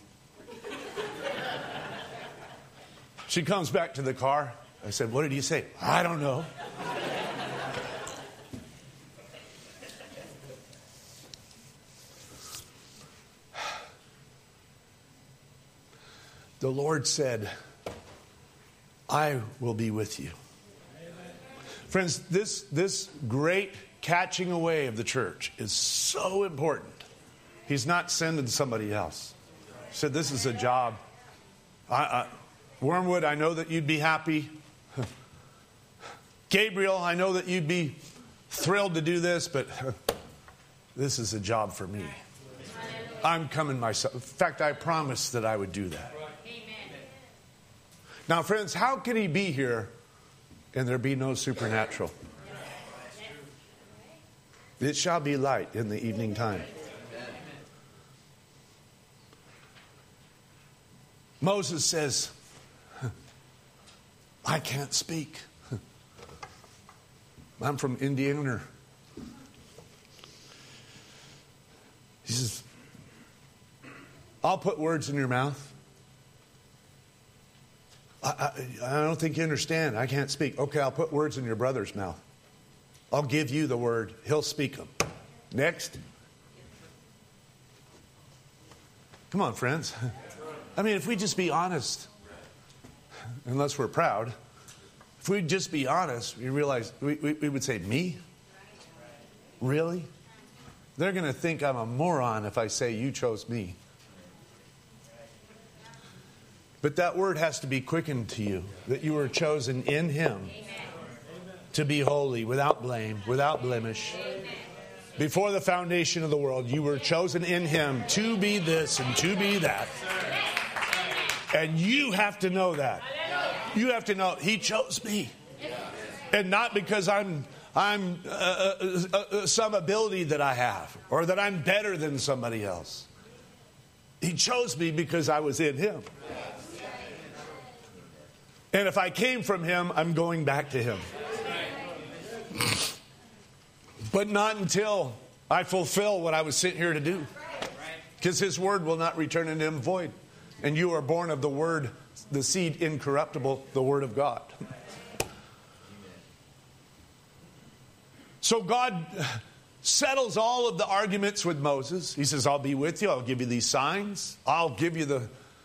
She comes back to the car. I said, what did you say? I don't know. The Lord said, I will be with you. Friends, this great catching away of the church is so important. He's not sending somebody else. He said, this is a job. Wormwood, I know that you'd be happy. Gabriel, I know that you'd be thrilled to do this, but this is a job for me. I'm coming myself. In fact, I promised that I would do that. Now, friends, how can he be here and there be no supernatural? It shall be light in the evening time. Moses says, I can't speak. I'm from Indiana. He says, I'll put words in your mouth. I don't think you understand. I can't speak. Okay, I'll put words in your brother's mouth. I'll give you the word. He'll speak them. Next. Come on, friends. I mean, if we just be honest, unless we're proud, if we'd just be honest, we realize we would say, me? Really? They're going to think I'm a moron if I say you chose me. But that word has to be quickened to you, that you were chosen in Him to be holy, without blame, without blemish. Before the foundation of the world, you were chosen in Him to be this and to be that. And you have to know that. You have to know He chose me. And not because I'm some ability that I have or that I'm better than somebody else. He chose me because I was in Him. And if I came from Him, I'm going back to Him. But not until I fulfill what I was sent here to do. Because His word will not return unto Him void. And you are born of the word, the seed incorruptible, the word of God. So God settles all of the arguments with Moses. He says, I'll be with you. I'll give you these signs. I'll give you the...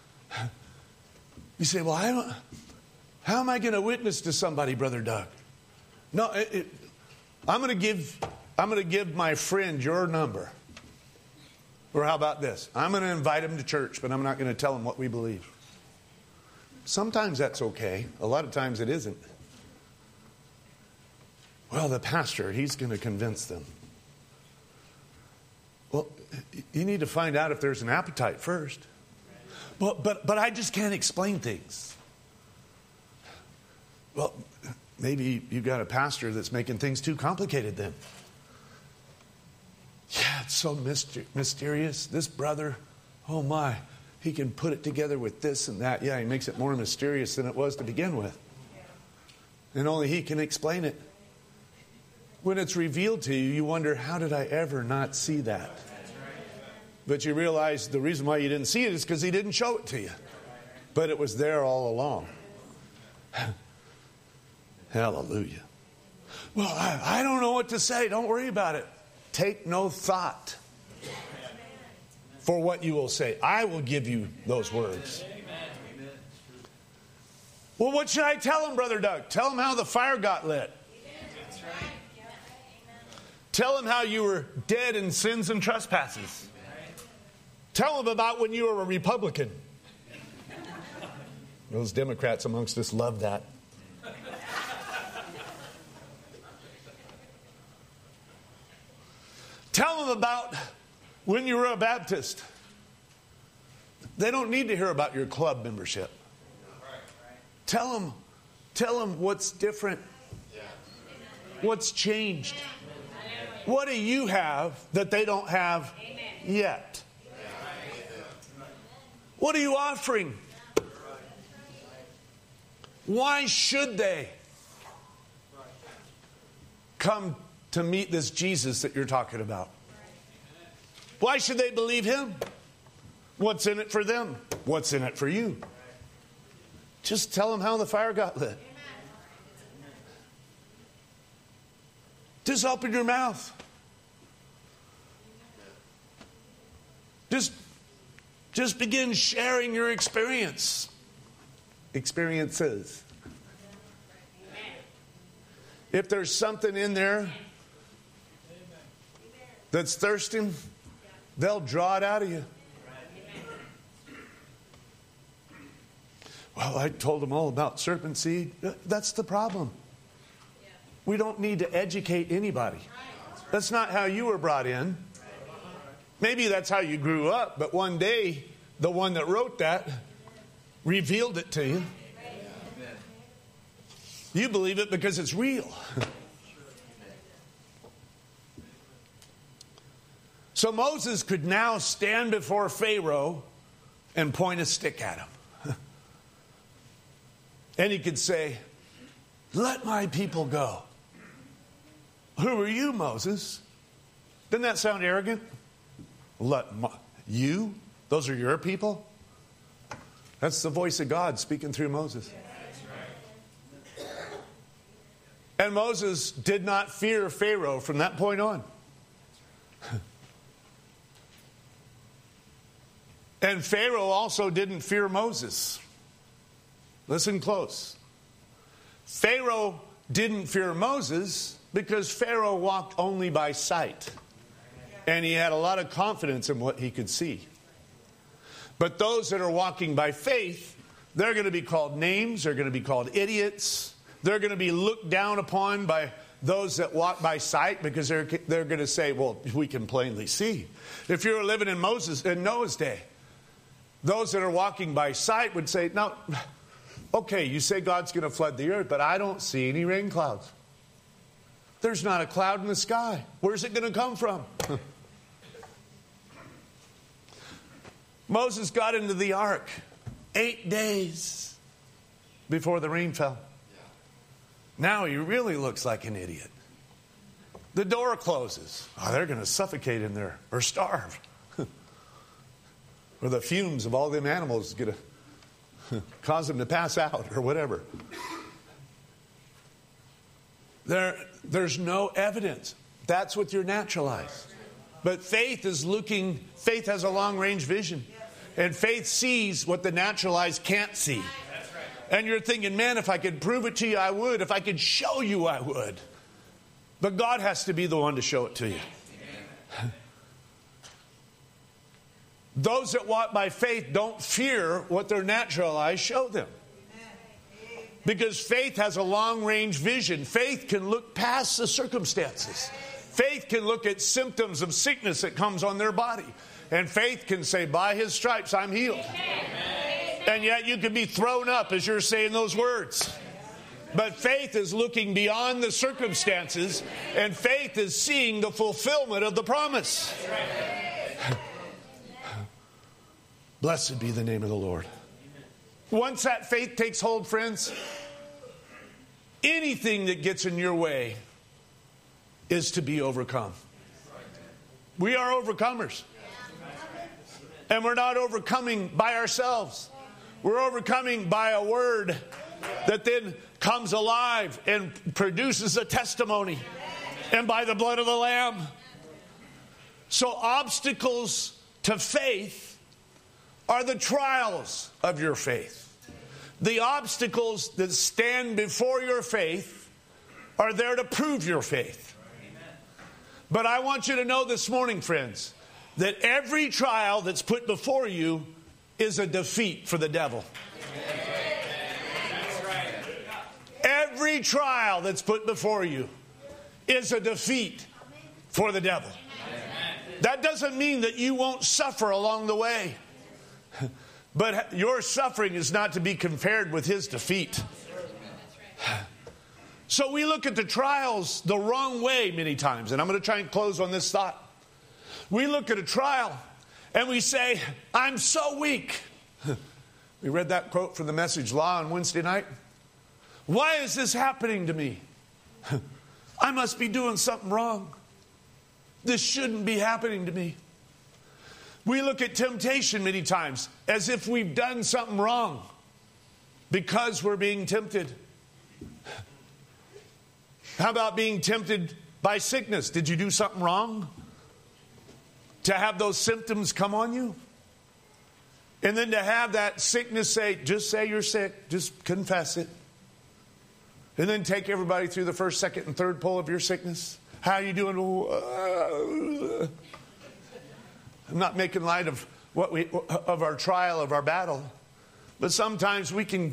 You say, well, how am I going to witness to somebody, Brother Doug? No, I'm going to give my friend your number. Or how about this? I'm going to invite him to church, but I'm not going to tell him what we believe. Sometimes that's okay. A lot of times it isn't. Well, the pastor, he's going to convince them. Well, you need to find out if there's an appetite first. But I just can't explain things. Well, maybe you've got a pastor that's making things too complicated then. Yeah, it's so mysterious. This brother, oh my, he can put it together with this and that. Yeah, he makes it more mysterious than it was to begin with. And only he can explain it. When it's revealed to you, you wonder, how did I ever not see that? But you realize the reason why you didn't see it is because he didn't show it to you. But it was there all along. Hallelujah. Well, I don't know what to say. Don't worry about it. Take no thought for what you will say. I will give you those words. Well, what should I tell him, Brother Doug? Tell him how the fire got lit. Tell him how you were dead in sins and trespasses. Tell him about when you were a Republican. Those Democrats amongst us love that. Tell them about when you were a Baptist. They don't need to hear about your club membership. Tell them what's different. What's changed. What do you have that they don't have yet? What are you offering? Why should they come to meet this Jesus that you're talking about? Why should they believe him? What's in it for them? What's in it for you? Just tell them how the fire got lit. Just open your mouth. Just begin sharing your experiences. If there's something in there that's thirsting, they'll draw it out of you. Well, I told them all about serpent seed. That's the problem. We don't need to educate anybody. That's not how you were brought in. Maybe that's how you grew up, but one day, the one that wrote that revealed it to you. You believe it because it's real. So Moses could now stand before Pharaoh and point a stick at him. And he could say, "Let my people go." Who are you, Moses? Doesn't that sound arrogant? You? Those are your people? That's the voice of God speaking through Moses. And Moses did not fear Pharaoh from that point on. And Pharaoh also didn't fear Moses. Listen close. Pharaoh didn't fear Moses because Pharaoh walked only by sight. And he had a lot of confidence in what he could see. But those that are walking by faith, they're going to be called names. They're going to be called idiots. They're going to be looked down upon by those that walk by sight because they're going to say, well, we can plainly see. If you were living in Noah's day, those that are walking by sight would say, no, okay, you say God's going to flood the earth, but I don't see any rain clouds. There's not a cloud in the sky. Where's it going to come from? Moses got into the ark 8 days before the rain fell. Now he really looks like an idiot. The door closes. Oh, they're going to suffocate in there or starve. Or the fumes of all them animals going to cause them to pass out or whatever. There's no evidence. That's what you're naturalized. But faith has a long-range vision. And faith sees what the naturalized can't see. And you're thinking, man, if I could prove it to you, I would. If I could show you, I would. But God has to be the one to show it to you. Those that walk by faith don't fear what their natural eyes show them. Because faith has a long-range vision. Faith can look past the circumstances. Faith can look at symptoms of sickness that comes on their body. And faith can say, by his stripes I'm healed. Amen. And yet you can be thrown up as you're saying those words. But faith is looking beyond the circumstances, and faith is seeing the fulfillment of the promise. Blessed be the name of the Lord. Once that faith takes hold, friends, anything that gets in your way is to be overcome. We are overcomers. And we're not overcoming by ourselves. We're overcoming by a word that then comes alive and produces a testimony. And by the blood of the Lamb. So obstacles to faith are the trials of your faith. The obstacles that stand before your faith are there to prove your faith. But I want you to know this morning, friends, that every trial that's put before you is a defeat for the devil. Every trial that's put before you is a defeat for the devil. That doesn't mean that you won't suffer along the way. But your suffering is not to be compared with his defeat. So we look at the trials the wrong way many times. And I'm going to try and close on this thought. We look at a trial and we say, I'm so weak. We read that quote from the Message Law on Wednesday night. Why is this happening to me? I must be doing something wrong. This shouldn't be happening to me. We look at temptation many times as if we've done something wrong because we're being tempted. How about being tempted by sickness? Did you do something wrong to have those symptoms come on you? And then to have that sickness just say you're sick. Just confess it. And then take everybody through the first, second, and third pull of your sickness. How are you doing? I'm not making light of of our trial, of our battle. But sometimes we can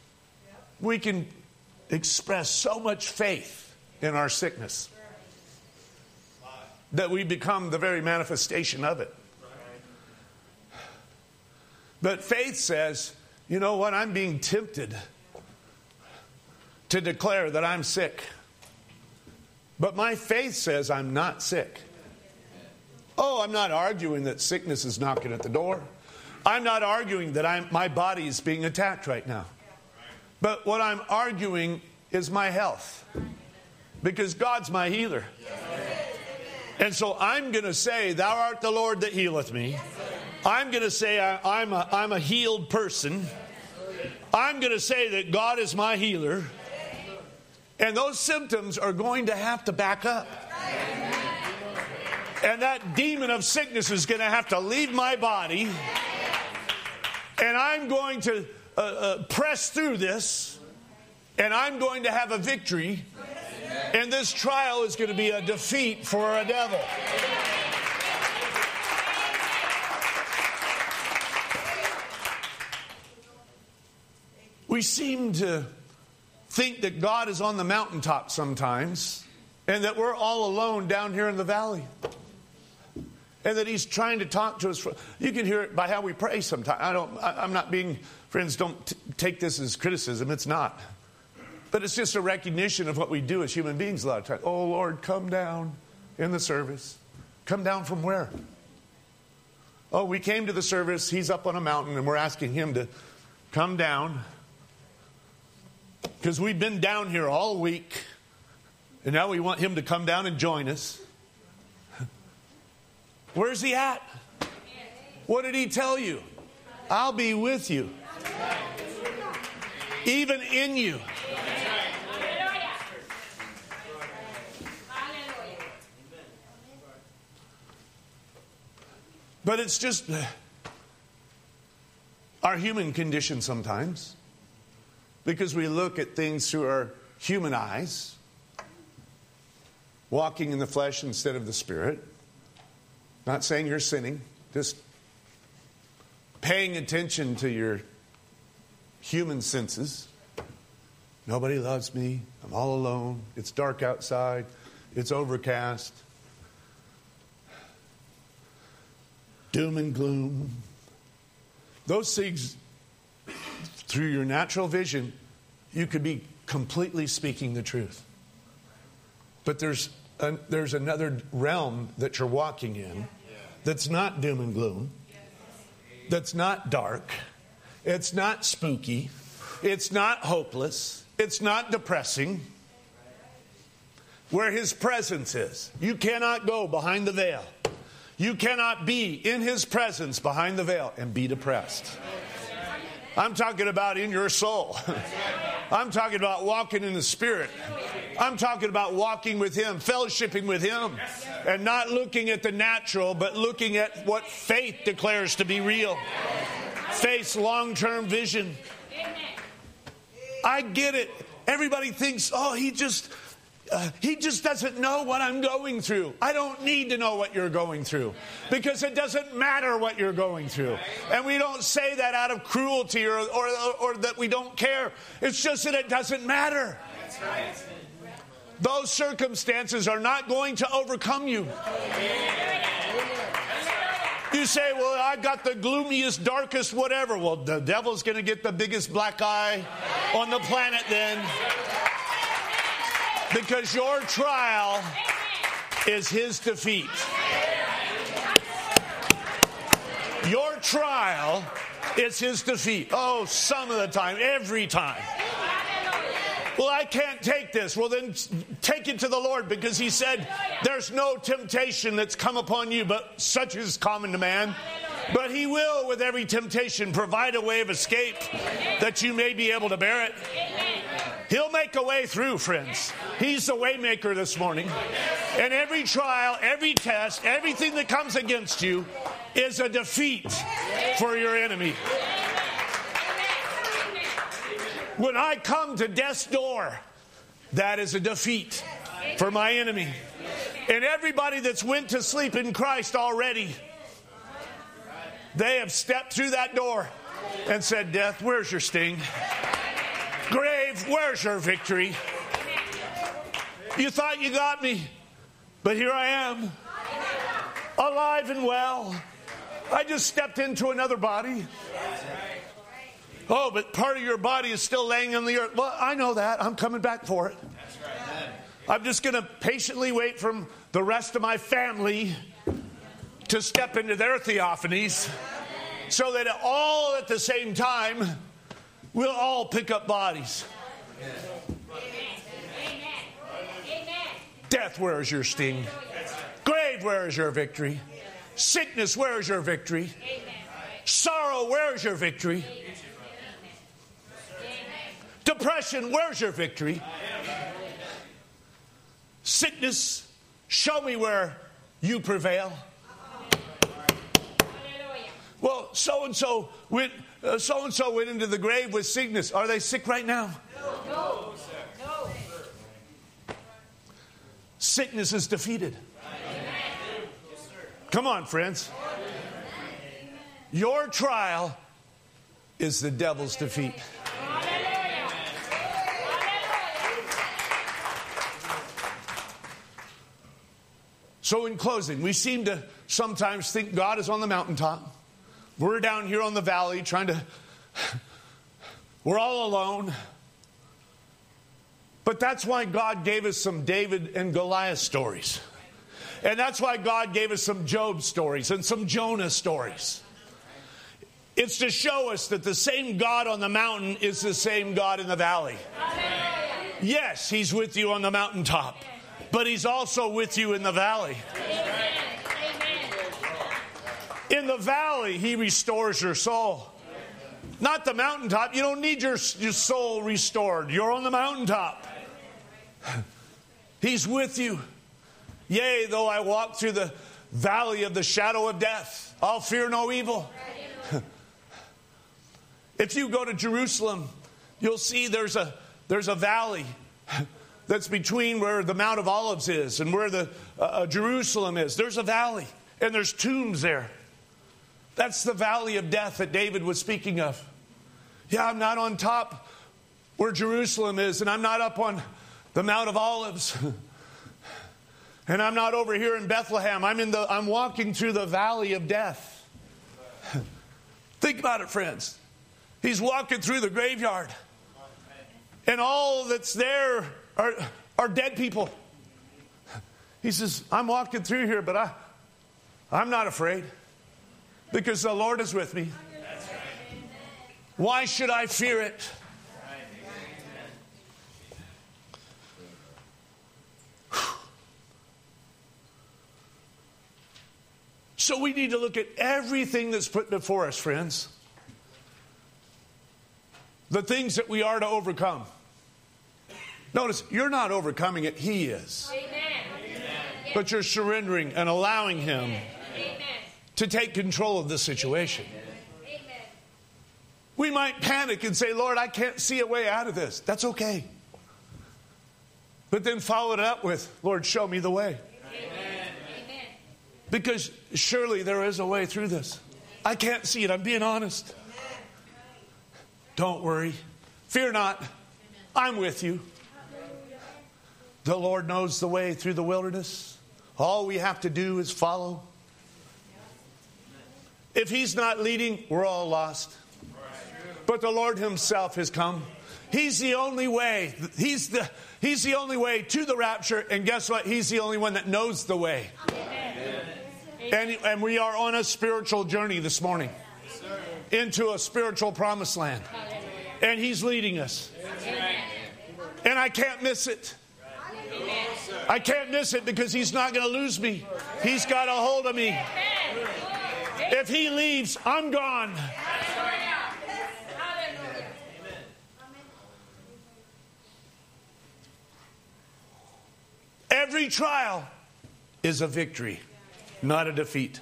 express so much faith in our sickness that we become the very manifestation of it. But faith says, you know what? I'm being tempted to declare that I'm sick. But my faith says I'm not sick. Oh, I'm not arguing that sickness is knocking at the door. I'm not arguing that my body is being attacked right now. But what I'm arguing is my health. Because God's my healer. And so I'm going to say, thou art the Lord that healeth me. I'm going to say I'm a healed person. I'm going to say that God is my healer. And those symptoms are going to have to back up. And that demon of sickness is going to have to leave my body. And I'm going to press through this. And I'm going to have a victory. And this trial is going to be a defeat for a devil. We seem to think that God is on the mountaintop sometimes, and that we're all alone down here in the valley, and that He's trying to talk to us. You can hear it by how we pray sometimes. I'm not being, friends, don't take this as criticism. It's not. But it's just a recognition of what we do as human beings a lot of times. Oh, Lord, come down in the service. Come down from where? Oh, we came to the service. He's up on a mountain, and we're asking Him to come down. Because we've been down here all week, and now we want Him to come down and join us. Where's He at? What did He tell you? I'll be with you. Even in you. But it's just our human condition sometimes. Because we look at things through our human eyes, walking in the flesh instead of the Spirit. Not saying you're sinning, just paying attention to your human senses Nobody loves me. I'm all alone. It's dark outside. It's overcast. Doom and gloom. Those things, through your natural vision, you could be completely speaking the truth. But there's another realm that you're walking in that's not doom and gloom, that's not dark, it's not spooky, it's not hopeless, it's not depressing, where His presence is. You cannot go behind the veil. You cannot be in His presence behind the veil and be depressed. I'm talking about in your soul. I'm talking about walking in the Spirit. I'm talking about walking with Him, fellowshipping with Him, and not looking at the natural, but looking at what faith declares to be real. Faith's long-term vision. I get it. Everybody thinks, oh, he just doesn't know what I'm going through. I don't need to know what you're going through, because it doesn't matter what you're going through. And we don't say that out of cruelty or that we don't care. It's just that it doesn't matter. That's right. Those circumstances are not going to overcome you. You say, well, I got the gloomiest, darkest, whatever. Well, the devil's going to get the biggest black eye on the planet then. Because your trial is his defeat. Your trial is his defeat. Oh, some of the time, every time. Well, I can't take this. Well, then take it to the Lord, because he said there's no temptation that's come upon you, but such is common to man. But he will, with every temptation, provide a way of escape that you may be able to bear it. He'll make a way through, friends. He's the way maker this morning. And every trial, every test, everything that comes against you is a defeat for your enemy. When I come to death's door, that is a defeat for my enemy. And everybody that's went to sleep in Christ already, they have stepped through that door and said, death, where's your sting? Grave, where's your victory? You thought you got me, but here I am, alive and well. I just stepped into another body. Oh, but part of your body is still laying on the earth. Well, I know that. I'm coming back for it. I'm just going to patiently wait for the rest of my family to step into their theophanies, so that all at the same time, we'll all pick up bodies. Death, where is your sting? Grave, where is your victory? Sickness, where is your victory? Sorrow, where is your victory? Depression, where's your victory? Sickness, show me where you prevail. Well, so-and-so went into the grave with sickness. Are they sick right now? No. Sickness is defeated. Come on, friends. Your trial is the devil's defeat. So in closing, we seem to sometimes think God is on the mountaintop. We're down here on the valley we're all alone. But that's why God gave us some David and Goliath stories. And that's why God gave us some Job stories and some Jonah stories. It's to show us that the same God on the mountain is the same God in the valley. Yes, he's with you on the mountaintop, but he's also with you in the valley. In the valley, he restores your soul. Not the mountaintop. You don't need your soul restored. You're on the mountaintop. He's with you. Yea, though I walk through the valley of the shadow of death, I'll fear no evil. If you go to Jerusalem, you'll see there's a valley that's between where the Mount of Olives is and where the Jerusalem is. There's a valley, and there's tombs there. That's the valley of death that David was speaking of. Yeah, I'm not on top where Jerusalem is, and I'm not up on the Mount of Olives. And I'm not over here in Bethlehem. I'm walking through the valley of death. Think about it, friends. He's walking through the graveyard. And all that's there are dead people. He says, I'm walking through here, but I'm not afraid. Because the Lord is with me. Why should I fear it? So we need to look at everything that's put before us, friends. The things that we are to overcome. Notice, you're not overcoming it, He is. Amen. But you're surrendering and allowing Him to take control of the situation. Amen. We might panic and say, Lord, I can't see a way out of this. That's okay. But then follow it up with, Lord, show me the way. Because surely there is a way through this. I can't see it. I'm being honest. Don't worry. Fear not. I'm with you. The Lord knows the way through the wilderness. All we have to do is follow. If He's not leading, we're all lost. But the Lord Himself has come. He's the only way. He's the only way to the rapture. And guess what? He's the only one that knows the way. And we are on a spiritual journey this morning into a spiritual promised land. And He's leading us. And I can't miss it. I can't miss it because He's not going to lose me. He's got a hold of me. If He leaves, I'm gone. Every trial is a victory, not a defeat.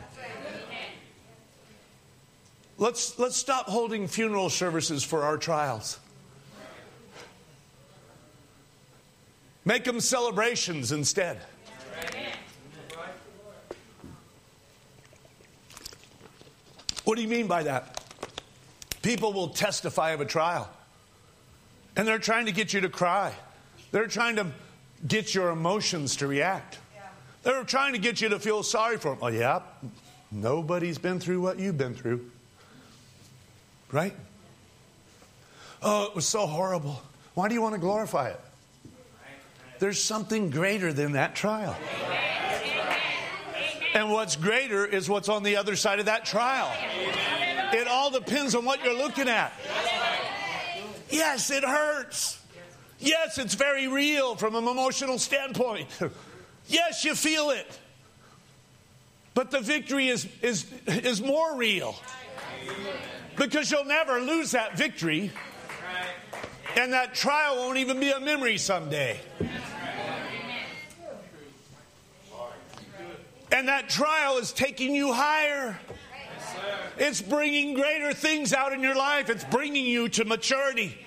Let's stop holding funeral services for our trials. Make them celebrations instead. What do you mean by that? People will testify of a trial. And they're trying to get you to cry. They're trying to get your emotions to react. They're trying to get you to feel sorry for them. Oh, yeah, nobody's been through what you've been through. Right? Oh, it was so horrible. Why do you want to glorify it? There's something greater than that trial. And what's greater is what's on the other side of that trial. It all depends on what you're looking at. Yes, it hurts. Yes, it's very real from an emotional standpoint. Yes, you feel it. But the victory is more real. Because you'll never lose that victory. And that trial won't even be a memory someday. And that trial is taking you higher. It's bringing greater things out in your life. It's bringing you to maturity.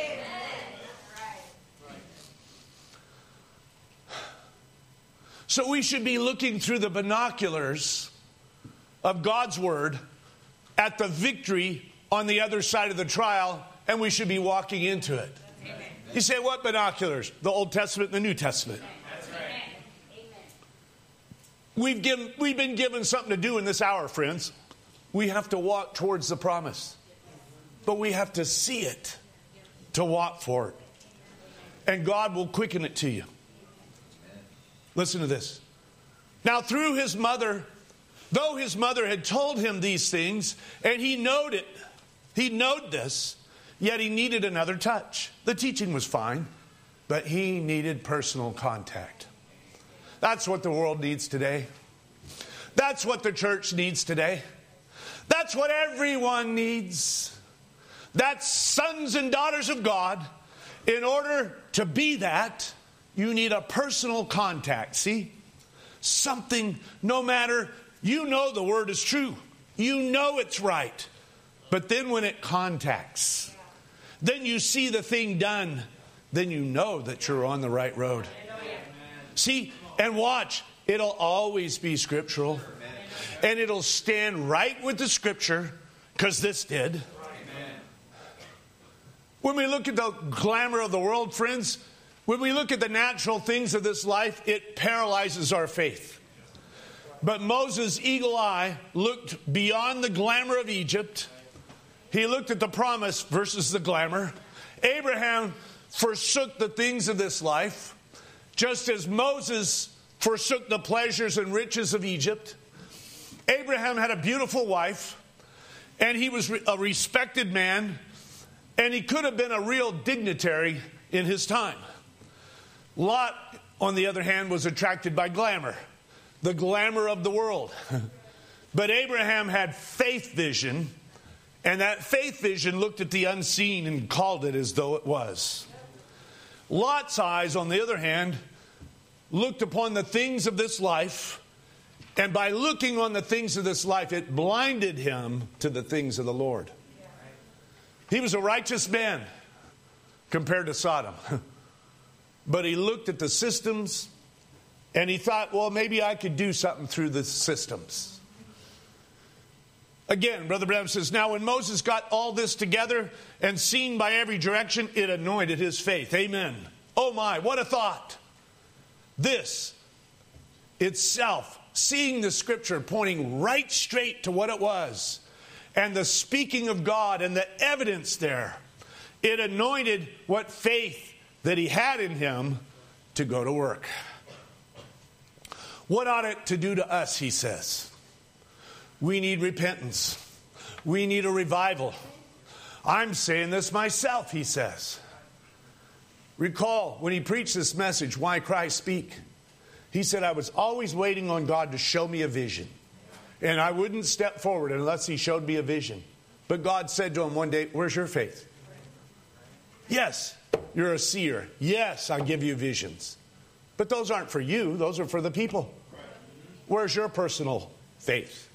So we should be looking through the binoculars of God's Word at the victory on the other side of the trial, and we should be walking into it. Amen. You say, what binoculars? The Old Testament and the New Testament. That's right. We've been given something to do in this hour, friends. We have to walk towards the promise. But we have to see it to walk for it. And God will quicken it to you. Listen to this. Now through his mother, though his mother had told him these things, and he knowed this, yet he needed another touch. The teaching was fine, but he needed personal contact. That's what the world needs today. That's what the church needs today. That's what everyone needs. That's sons and daughters of God. In order to be that, you need a personal contact. See? Something, no matter, you know the word is true. You know it's right. But then when it contacts, then you see the thing done, then you know that you're on the right road. See, and watch, it'll always be scriptural. And it'll stand right with the scripture, because this did. When we look at the glamour of the world, friends, when we look at the natural things of this life, it paralyzes our faith. But Moses' eagle eye looked beyond the glamour of Egypt. He looked at the promise versus the glamour. Abraham forsook the things of this life, just as Moses forsook the pleasures and riches of Egypt. Abraham had a beautiful wife, and he was a respected man, and he could have been a real dignitary in his time. Lot, on the other hand, was attracted by glamour, the glamour of the world. But Abraham had faith vision, and that faith vision looked at the unseen and called it as though it was. Lot's eyes, on the other hand, looked upon the things of this life, and by looking on the things of this life, it blinded him to the things of the Lord. He was a righteous man compared to Sodom. But he looked at the systems and he thought, well, maybe I could do something through the systems. Again, Brother Branham says, now when Moses got all this together and seen by every direction, it anointed his faith. Amen. Oh my, what a thought. This itself, seeing the scripture pointing right straight to what it was, and the speaking of God and the evidence there, it anointed what faith that he had in him to go to work. What ought it to do to us, he says? We need repentance. We need a revival. I'm saying this myself, he says. Recall when he preached this message, Why Christ Speak? He said, I was always waiting on God to show me a vision. And I wouldn't step forward unless he showed me a vision. But God said to him one day, where's your faith? Yes, you're a seer. Yes, I give you visions. But those aren't for you. Those are for the people. Where's your personal faith?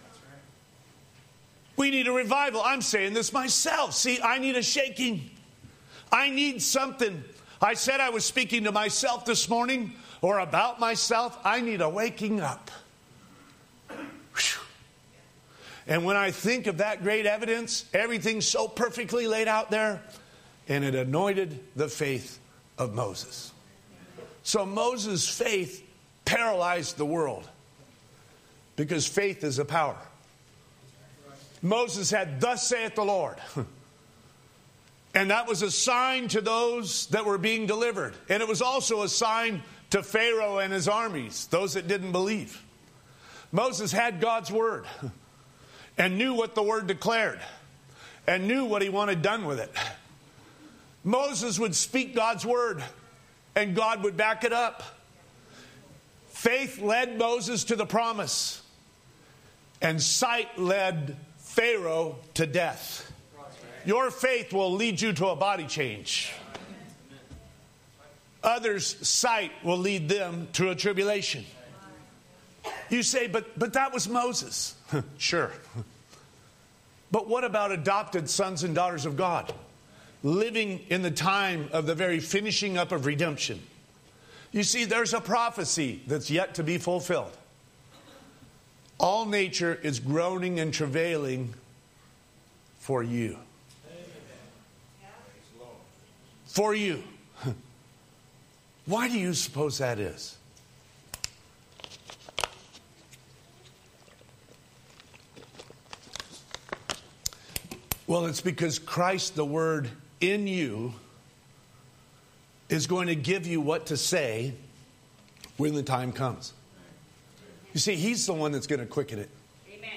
We need a revival. I'm saying this myself. See, I need a shaking. I need something. I said I was speaking to myself this morning or about myself. I need a waking up. Whew. And when I think of that great evidence, everything's so perfectly laid out there, and it anointed the faith of Moses. So Moses' faith paralyzed the world because faith is a power. Moses had, thus saith the Lord. And that was a sign to those that were being delivered. And it was also a sign to Pharaoh and his armies, those that didn't believe. Moses had God's word and knew what the word declared and knew what he wanted done with it. Moses would speak God's word and God would back it up. Faith led Moses to the promise, and sight led Pharaoh to death. Your faith will lead you to a body change. Others' sight will lead them to a tribulation. You say, but that was Moses. Sure. But what about adopted sons and daughters of God, living in the time of the very finishing up of redemption? You see, there's a prophecy that's yet to be fulfilled. All nature is groaning and travailing for you. For you. Why do you suppose that is? Well, it's because Christ, the Word in you, is going to give you what to say when the time comes. You see, He's the one that's going to quicken it. Amen.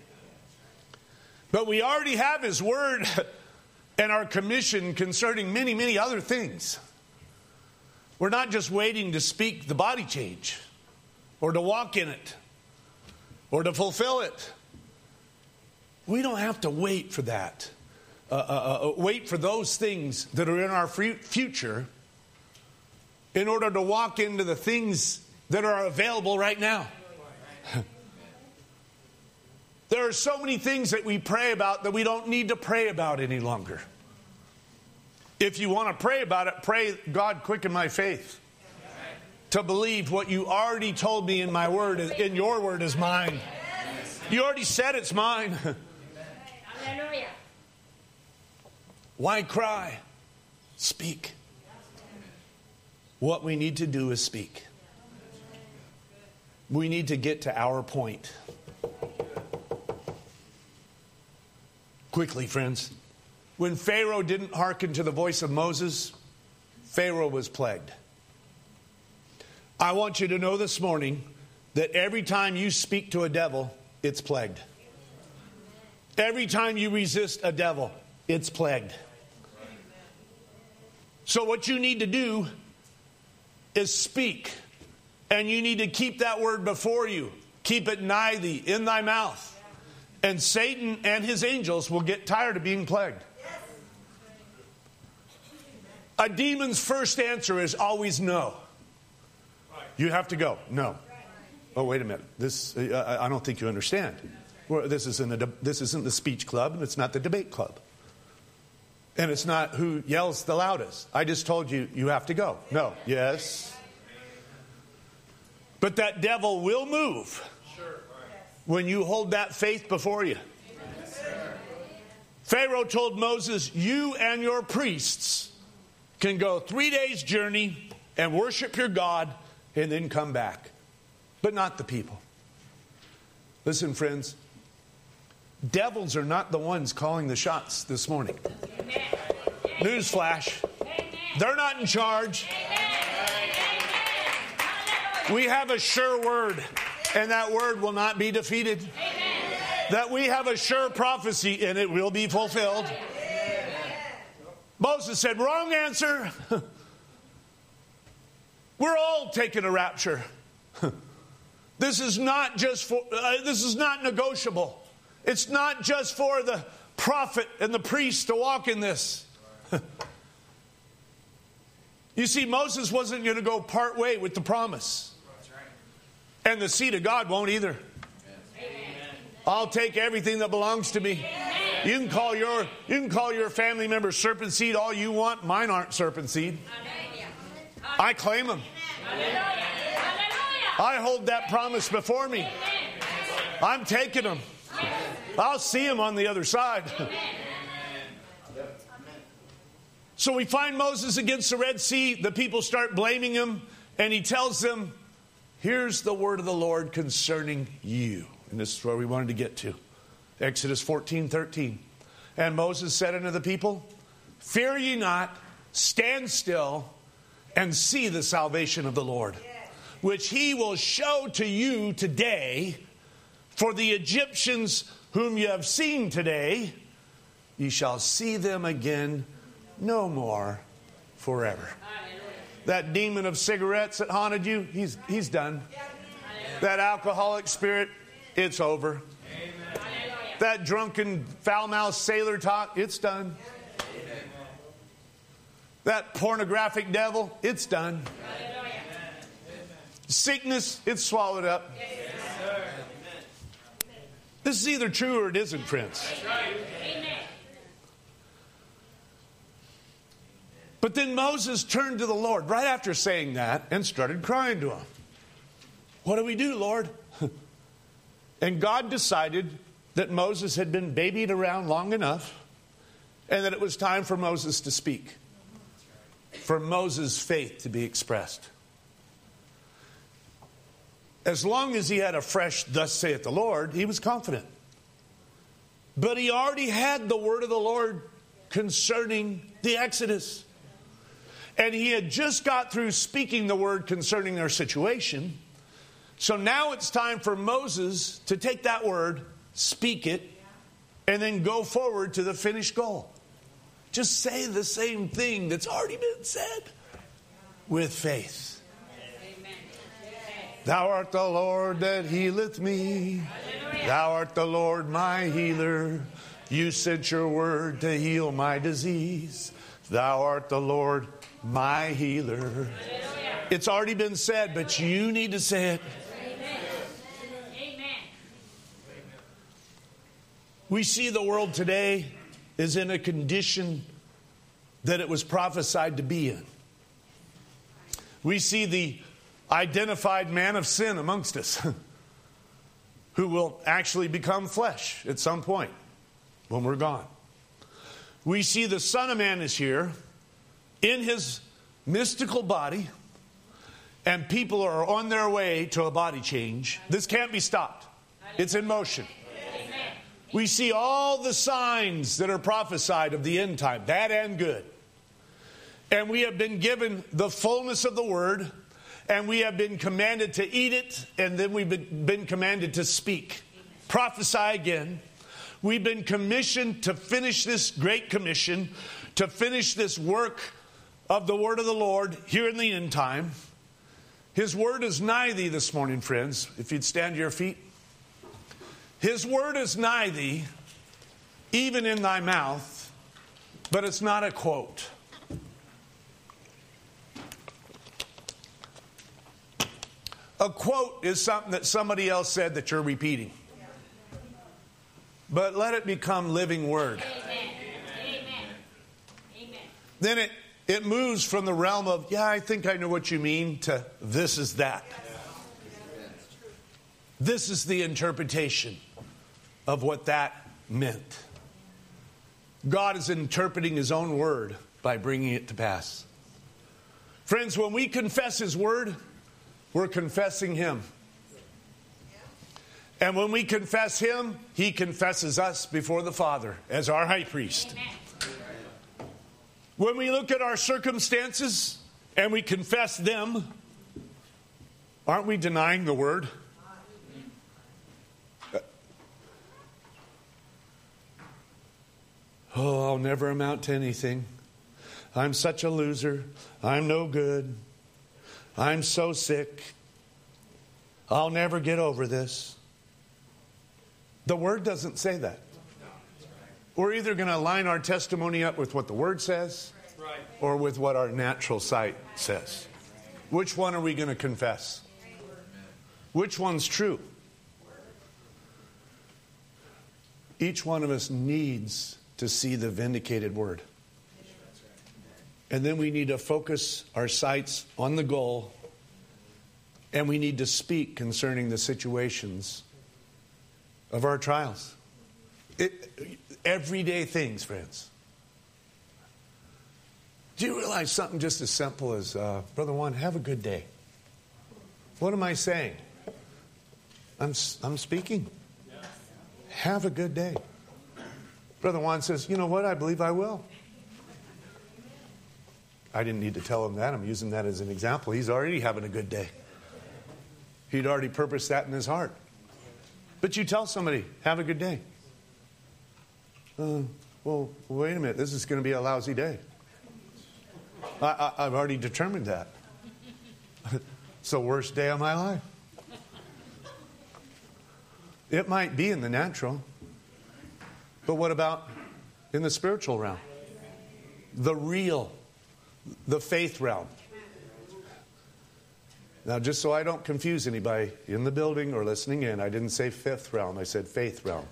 But we already have His Word and our commission concerning many, many other things. We're not just waiting to speak the body change or to walk in it or to fulfill it. We don't have to wait for that. Wait for those things that are in our future in order to walk into the things that are available right now. There are so many things that we pray about that we don't need to pray about any longer. If you want to pray about it, pray, God, quicken my faith to believe what you already told me in my word, in your word is mine. You already said it's mine. Why cry? Speak. What we need to do is speak. We need to get to our point. Quickly, friends. When Pharaoh didn't hearken to the voice of Moses, Pharaoh was plagued. I want you to know this morning that every time you speak to a devil, it's plagued. Every time you resist a devil, it's plagued. So what you need to do is speak. And you need to keep that word before you. Keep it nigh thee, in thy mouth. And Satan and his angels will get tired of being plagued. A demon's first answer is always no. You have to go. No. Oh, wait a minute. This I don't think you understand. This isn't the speech club, and it's not the debate club. And it's not who yells the loudest. I just told you, you have to go. No. Yes. But that devil will move when you hold that faith before you. Pharaoh told Moses, you and your priests can go 3 days' journey and worship your God and then come back. But not the people. Listen, friends. Devils are not the ones calling the shots this morning. Newsflash. They're not in charge. We have a sure word, and that word will not be defeated. That we have a sure prophecy, and it will be fulfilled. Moses said, wrong answer. We're all taking a rapture. This is not just for, this is not negotiable. It's not just for the prophet and the priest to walk in this. You see, Moses wasn't going to go part way with the promise. And the seed of God won't either. I'll take everything that belongs to me. You can call your family member serpent seed all you want. Mine aren't serpent seed. I claim them. I hold that promise before me. I'm taking them. I'll see them on the other side. So we find Moses against the Red Sea. The people start blaming him. And he tells them, here's the word of the Lord concerning you. And this is where we wanted to get to. Exodus 14:13. And Moses said unto the people, fear ye not, stand still, and see the salvation of the Lord, which he will show to you today. For the Egyptians whom you have seen today, ye shall see them again no more forever. That demon of cigarettes that haunted you, he's done. That alcoholic spirit, it's over. That drunken, foul-mouthed sailor talk, it's done. That pornographic devil, it's done. Sickness, it's swallowed up. This is either true or it isn't, friends. But then Moses turned to the Lord right after saying that and started crying to him. What do we do, Lord? And God decided that Moses had been babied around long enough and that it was time for Moses to speak, for Moses' faith to be expressed. As long as he had a fresh, thus saith the Lord, he was confident. But he already had the word of the Lord concerning the Exodus. And he had just got through speaking the word concerning their situation. So now it's time for Moses to take that word, speak it, and then go forward to the finished goal. Just say the same thing that's already been said with faith. Thou art the Lord that healeth me. Thou art the Lord my healer. You sent your word to heal my disease. Thou art the Lord my healer. It's already been said, but you need to say it. We see the world today is in a condition that it was prophesied to be in. We see the identified man of sin amongst us who will actually become flesh at some point when we're gone. We see the Son of Man is here in his mystical body, and people are on their way to a body change. This can't be stopped. It's in motion. We see all the signs that are prophesied of the end time, bad and good. And we have been given the fullness of the word, and we have been commanded to eat it, and then we've been commanded to speak. Prophesy again. We've been commissioned to finish this great commission, to finish this work of the word of the Lord here in the end time. His word is nigh thee this morning, friends, if you'd stand to your feet. His word is nigh thee, even in thy mouth, but it's not a quote. A quote is something that somebody else said that you're repeating. But let it become living word. Amen. Amen. Then it moves from the realm of, yeah, I think I know what you mean, to this is that. This is the interpretation of what that meant. God is interpreting his own word by bringing it to pass. Friends, when we confess his word, we're confessing him. And when we confess him, he confesses us before the Father as our high priest. Amen. When we look at our circumstances and we confess them, aren't we denying the word? Oh, I'll never amount to anything. I'm such a loser. I'm no good. I'm so sick. I'll never get over this. The word doesn't say that. We're either going to line our testimony up with what the word says or with what our natural sight says. Which one are we going to confess? Which one's true? Each one of us needs to see the vindicated word. And then we need to focus our sights on the goal, and we need to speak concerning the situations of our trials. Everyday things, friends. Do you realize something just as simple as, Brother Juan, have a good day? What am I saying? I'm speaking. Have a good day. Brother Juan says, you know what? I believe I will. I didn't need to tell him that. I'm using that as an example. He's already having a good day. He'd already purposed that in his heart. But you tell somebody, have a good day. Well, wait a minute. This is going to be a lousy day. I've already determined that. It's the worst day of my life. It might be in the natural. But what about in the spiritual realm? The real, the faith realm. Now, just so I don't confuse anybody in the building or listening in, I didn't say fifth realm. I said faith realm.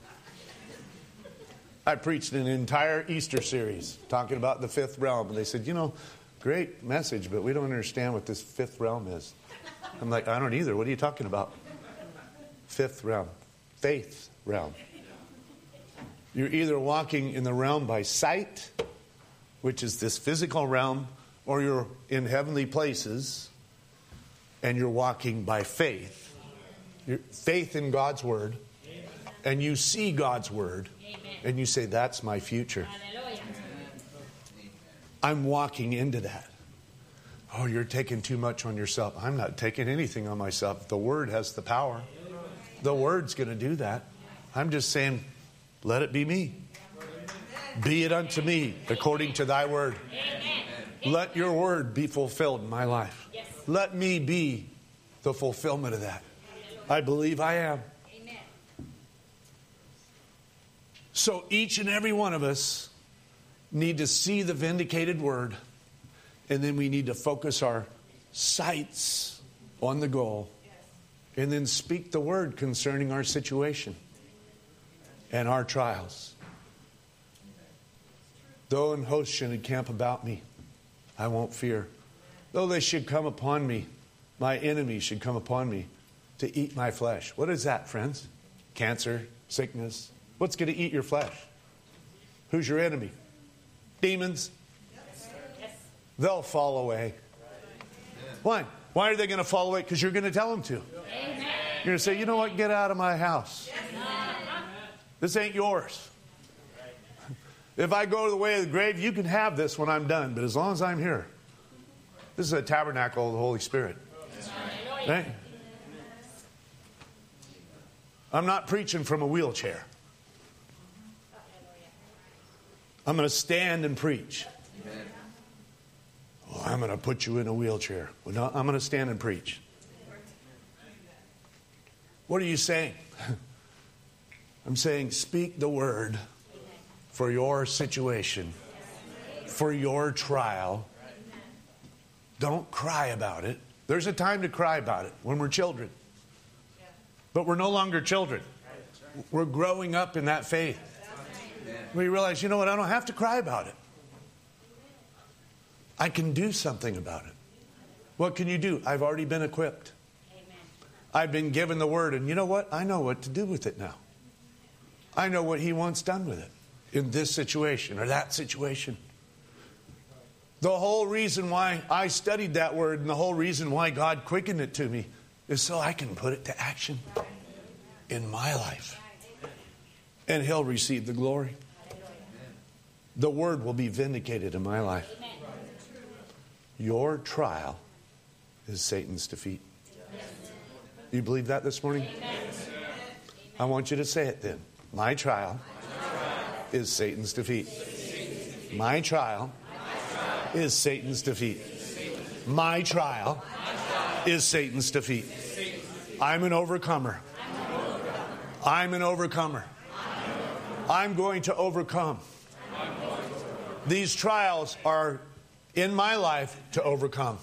I preached an entire Easter series talking about the fifth realm. And they said, great message, but we don't understand what this fifth realm is. I'm like, I don't either. What are you talking about? Fifth realm. Faith realm. You're either walking in the realm by sight, which is this physical realm, or you're in heavenly places, and you're walking by faith. Faith in God's word, and you see God's word, and you say, that's my future. I'm walking into that. Oh, you're taking too much on yourself. I'm not taking anything on myself. The word has the power. The word's going to do that. I'm just saying, let it be me. Be it unto me according to thy word. Let your word be fulfilled in my life. Let me be the fulfillment of that. I believe I am. So each and every one of us need to see the vindicated word, and then we need to focus our sights on the goal, and then speak the word concerning our situation and our trials. Though an host should encamp about me, I won't fear. Though they should come upon me, my enemies should come upon me to eat my flesh. What is that, friends? Cancer, sickness. What's going to eat your flesh? Who's your enemy? demons? They'll fall away. Why? Why are they going to fall away? Because you're going to tell them to. You're going to say, you know what? Get out of my house. This ain't yours. If I go to the way of the grave, you can have this when I'm done. But as long as I'm here, this is a tabernacle of the Holy Spirit. Right? I'm not preaching from a wheelchair. I'm going to stand and preach. Oh, I'm going to put you in a wheelchair. Well, no, I'm going to stand and preach. What are you saying? I'm saying speak the word for your situation, for your trial. Don't cry about it. There's a time to cry about it when we're children. But we're no longer children. We're growing up in that faith. We realize, you know what, I don't have to cry about it. I can do something about it. What can you do? I've already been equipped. I've been given the word, and you know what? I know what to do with it now. I know what he wants done with it in this situation or that situation. The whole reason why I studied that word and the whole reason why God quickened it to me is so I can put it to action in my life. And he'll receive the glory. The word will be vindicated in my life. Your trial is Satan's defeat. You believe that this morning? I want you to say it then. My trial is Satan's defeat. My trial is Satan's defeat. My trial is Satan's defeat. I'm an overcomer. I'm an overcomer. I'm going to overcome. These trials are in my life to overcome.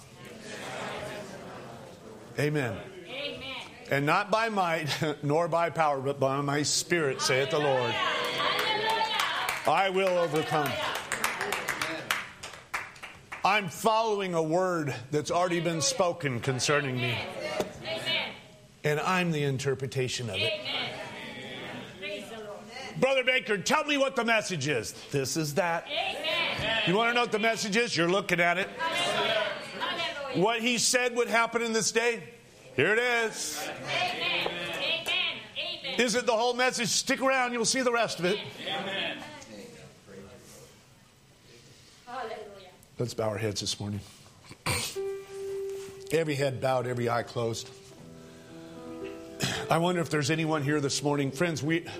Amen. And not by might, nor by power, but by my spirit, saith the Lord. I will overcome. I'm following a word that's already been spoken concerning me. And I'm the interpretation of it. Brother Baker, tell me what the message is. This is that. You want to know what the message is? You're looking at it. What he said would happen in this day? Here it is. Is it the whole message? Stick around, you'll see the rest of it. Amen. Let's bow our heads this morning. Every head bowed, every eye closed. I wonder if there's anyone here this morning. Friends,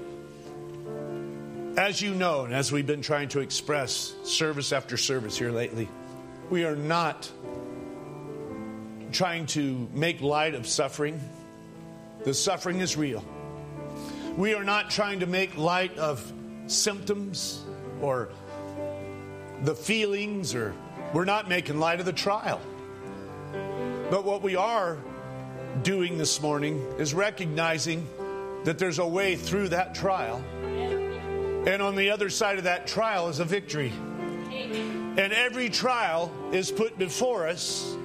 as you know, and as we've been trying to express service after service here lately, we are not trying to make light of suffering. The suffering is real. We are not trying to make light of symptoms or the feelings, or we're not making light of the trial. But what we are doing this morning is recognizing that there's a way through that trial. And on the other side of that trial is a victory. And every trial is put before us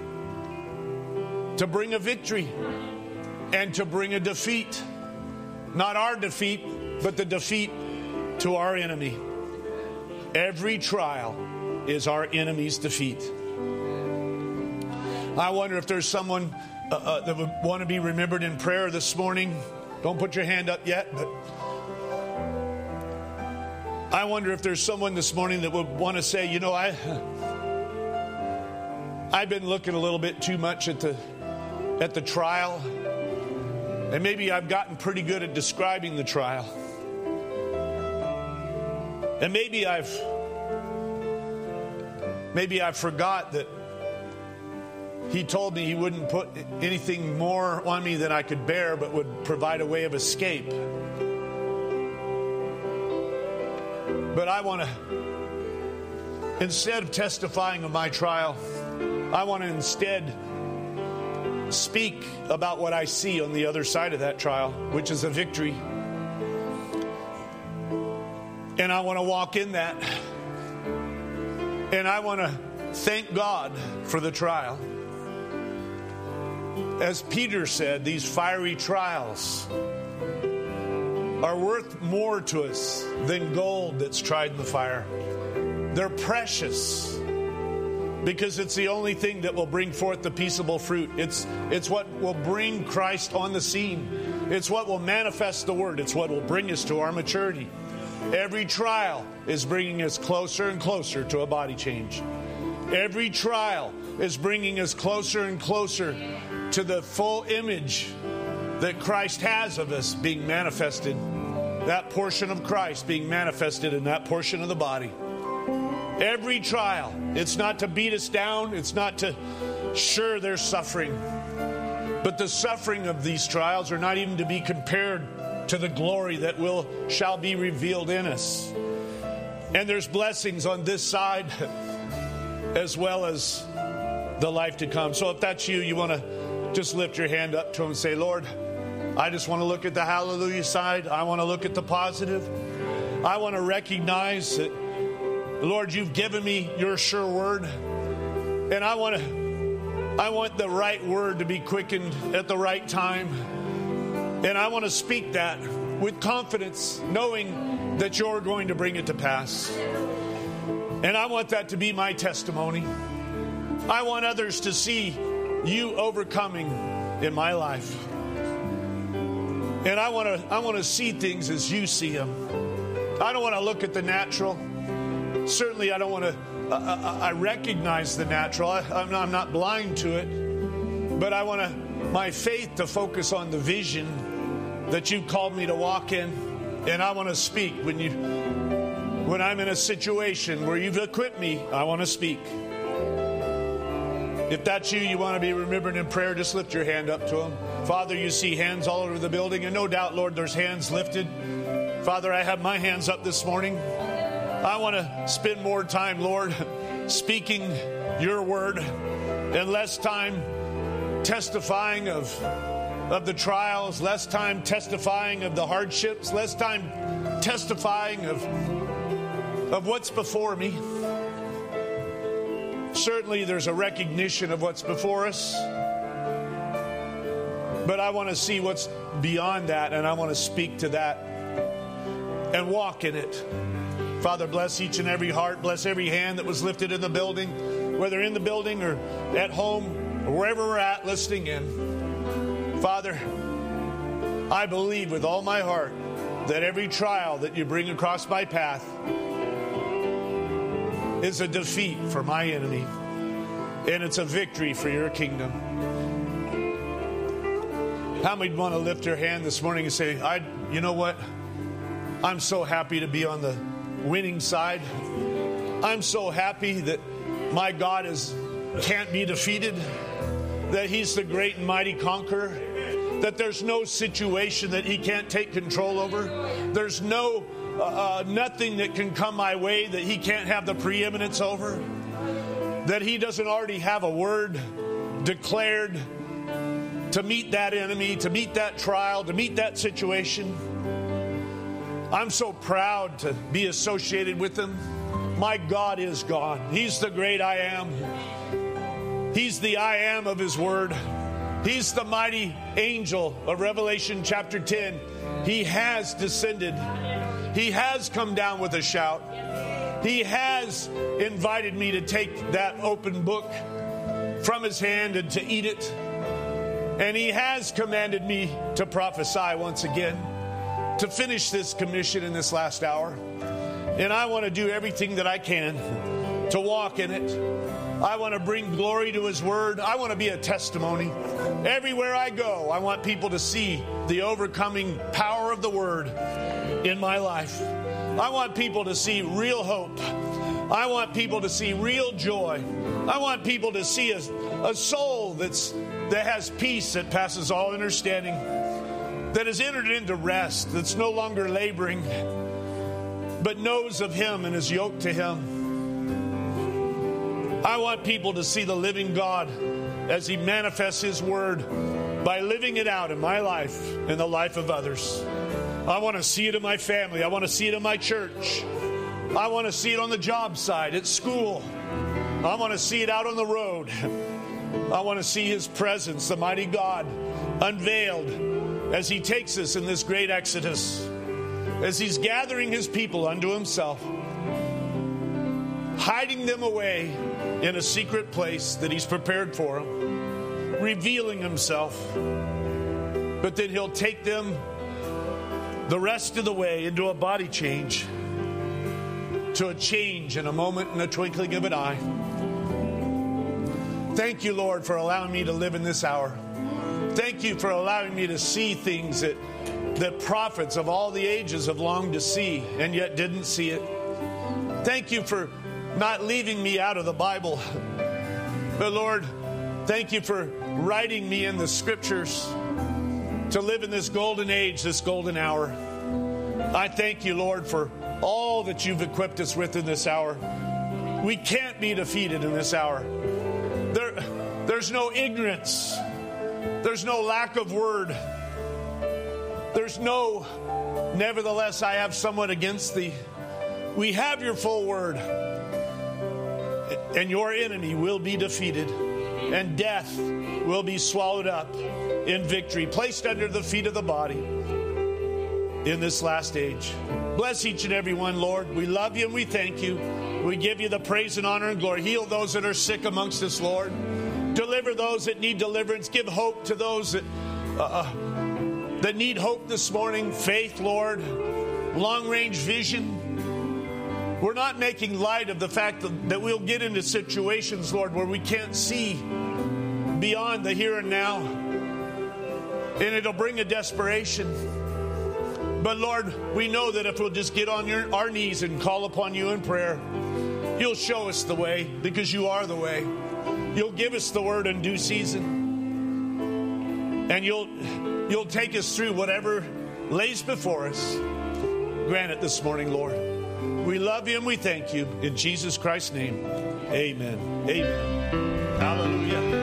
to bring a victory and to bring a defeat. Not our defeat, but the defeat to our enemy. Every trial is our enemy's defeat. I wonder if there's someone that would want to be remembered in prayer this morning. Don't put your hand up yet, but I wonder if there's someone this morning that would want to say, you know, I've been looking a little bit too much at the trial, and maybe I've gotten pretty good at describing the trial, and maybe I've forgot that he told me he wouldn't put anything more on me than I could bear, but would provide a way of escape. But I want to, instead of testifying of my trial, I want to instead speak about what I see on the other side of that trial, which is a victory. And I want to walk in that. And I want to thank God for the trial. As Peter said, these fiery trials are worth more to us than gold that's tried in the fire. They're precious because it's the only thing that will bring forth the peaceable fruit. It's what will bring Christ on the scene. It's what will manifest the Word. It's what will bring us to our maturity. Every trial is bringing us closer and closer to a body change. Every trial is bringing us closer and closer to the full image that Christ has of us being manifested. That portion of Christ being manifested in that portion of the body. Every trial, it's not to beat us down. It's not to, sure, there's suffering. But the suffering of these trials are not even to be compared to the glory that shall be revealed in us. And there's blessings on this side as well as the life to come. So if that's you want to just lift your hand up to Him and say, Lord, I just want to look at the hallelujah side. I want to look at the positive. I want to recognize that, Lord, you've given me your sure word. And I want the right word to be quickened at the right time. And I want to speak that with confidence, knowing that you're going to bring it to pass. And I want that to be my testimony. I want others to see you overcoming in my life. And I want to see things as you see them. I don't want to look at the natural. Certainly I don't want to, I recognize the natural. I'm not blind to it. But I want my faith to focus on the vision that you've called me to walk in. And I want to speak. When I'm in a situation where you've equipped me, I want to speak. If that's you want to be remembered in prayer, just lift your hand up to Him. Father, you see hands all over the building, and no doubt, Lord, there's hands lifted. Father, I have my hands up this morning. I want to spend more time, Lord, speaking your word and less time testifying of the trials, less time testifying of the hardships, less time testifying of what's before me. Certainly there's a recognition of what's before us, but I want to see what's beyond that, and I want to speak to that and walk in it. Father, bless each and every heart. Bless every hand that was lifted in the building, whether in the building or at home or wherever we're at listening in. Father, I believe with all my heart that every trial that you bring across my path is a defeat for my enemy, and it's a victory for your kingdom. How many want to lift your hand this morning and say, you know what? I'm so happy to be on the winning side. I'm so happy that my God can't be defeated, that He's the great and mighty conqueror, that there's no situation that He can't take control over. There's nothing that can come my way that He can't have the preeminence over, that He doesn't already have a word declared to meet that enemy, to meet that trial, to meet that situation. I'm so proud to be associated with Him. My God is God. He's the great I am. He's the I am of His word. He's the mighty angel of Revelation chapter 10. He has descended. He has come down with a shout. He has invited me to take that open book from His hand and to eat it. And He has commanded me to prophesy once again, to finish this commission in this last hour. And I want to do everything that I can to walk in it. I want to bring glory to His word. I want to be a testimony. Everywhere I go, I want people to see the overcoming power of the word in my life. I want people to see real hope. I want people to see real joy. I want people to see a soul that has peace that passes all understanding, that has entered into rest, that's no longer laboring, but knows of Him and is yoked to Him. I want people to see the living God as He manifests His word by living it out in my life and the life of others. I want to see it in my family. I want to see it in my church. I want to see it on the job site, at school. I want to see it out on the road. I want to see His presence, the mighty God, unveiled as He takes us in this great exodus, as He's gathering His people unto Himself. hiding them away in a secret place that He's prepared for them, revealing Himself. But then He'll take them the rest of the way into a body change, to a change in a moment, in a twinkling of an eye. Thank you, Lord, for allowing me to live in this hour. Thank you for allowing me to see things that prophets of all the ages have longed to see and yet didn't see it. Thank you for not leaving me out of the Bible. But Lord, thank you for writing me in the Scriptures to live in this golden age, this golden hour. I thank you, Lord, for all that you've equipped us with in this hour. We can't be defeated in this hour. There's no ignorance. There's no lack of word. There's no, nevertheless, I have somewhat against thee. We have your full word. And your enemy will be defeated. And death will be swallowed up in victory, placed under the feet of the body in this last age. Bless each and every one, Lord. We love you and we thank you. We give you the praise and honor and glory. Heal those that are sick amongst us, Lord. Deliver those that need deliverance. Give hope to those that need hope this morning. Faith, Lord. Long-range vision. We're not making light of the fact that we'll get into situations, Lord, where we can't see beyond the here and now. And it'll bring a desperation. But Lord, we know that if we'll just get on our knees and call upon you in prayer, you'll show us the way, because you are the way. You'll give us the word in due season. And you'll take us through whatever lays before us. Grant it this morning, Lord. We love you and we thank you. In Jesus Christ's name, amen. Amen. Hallelujah.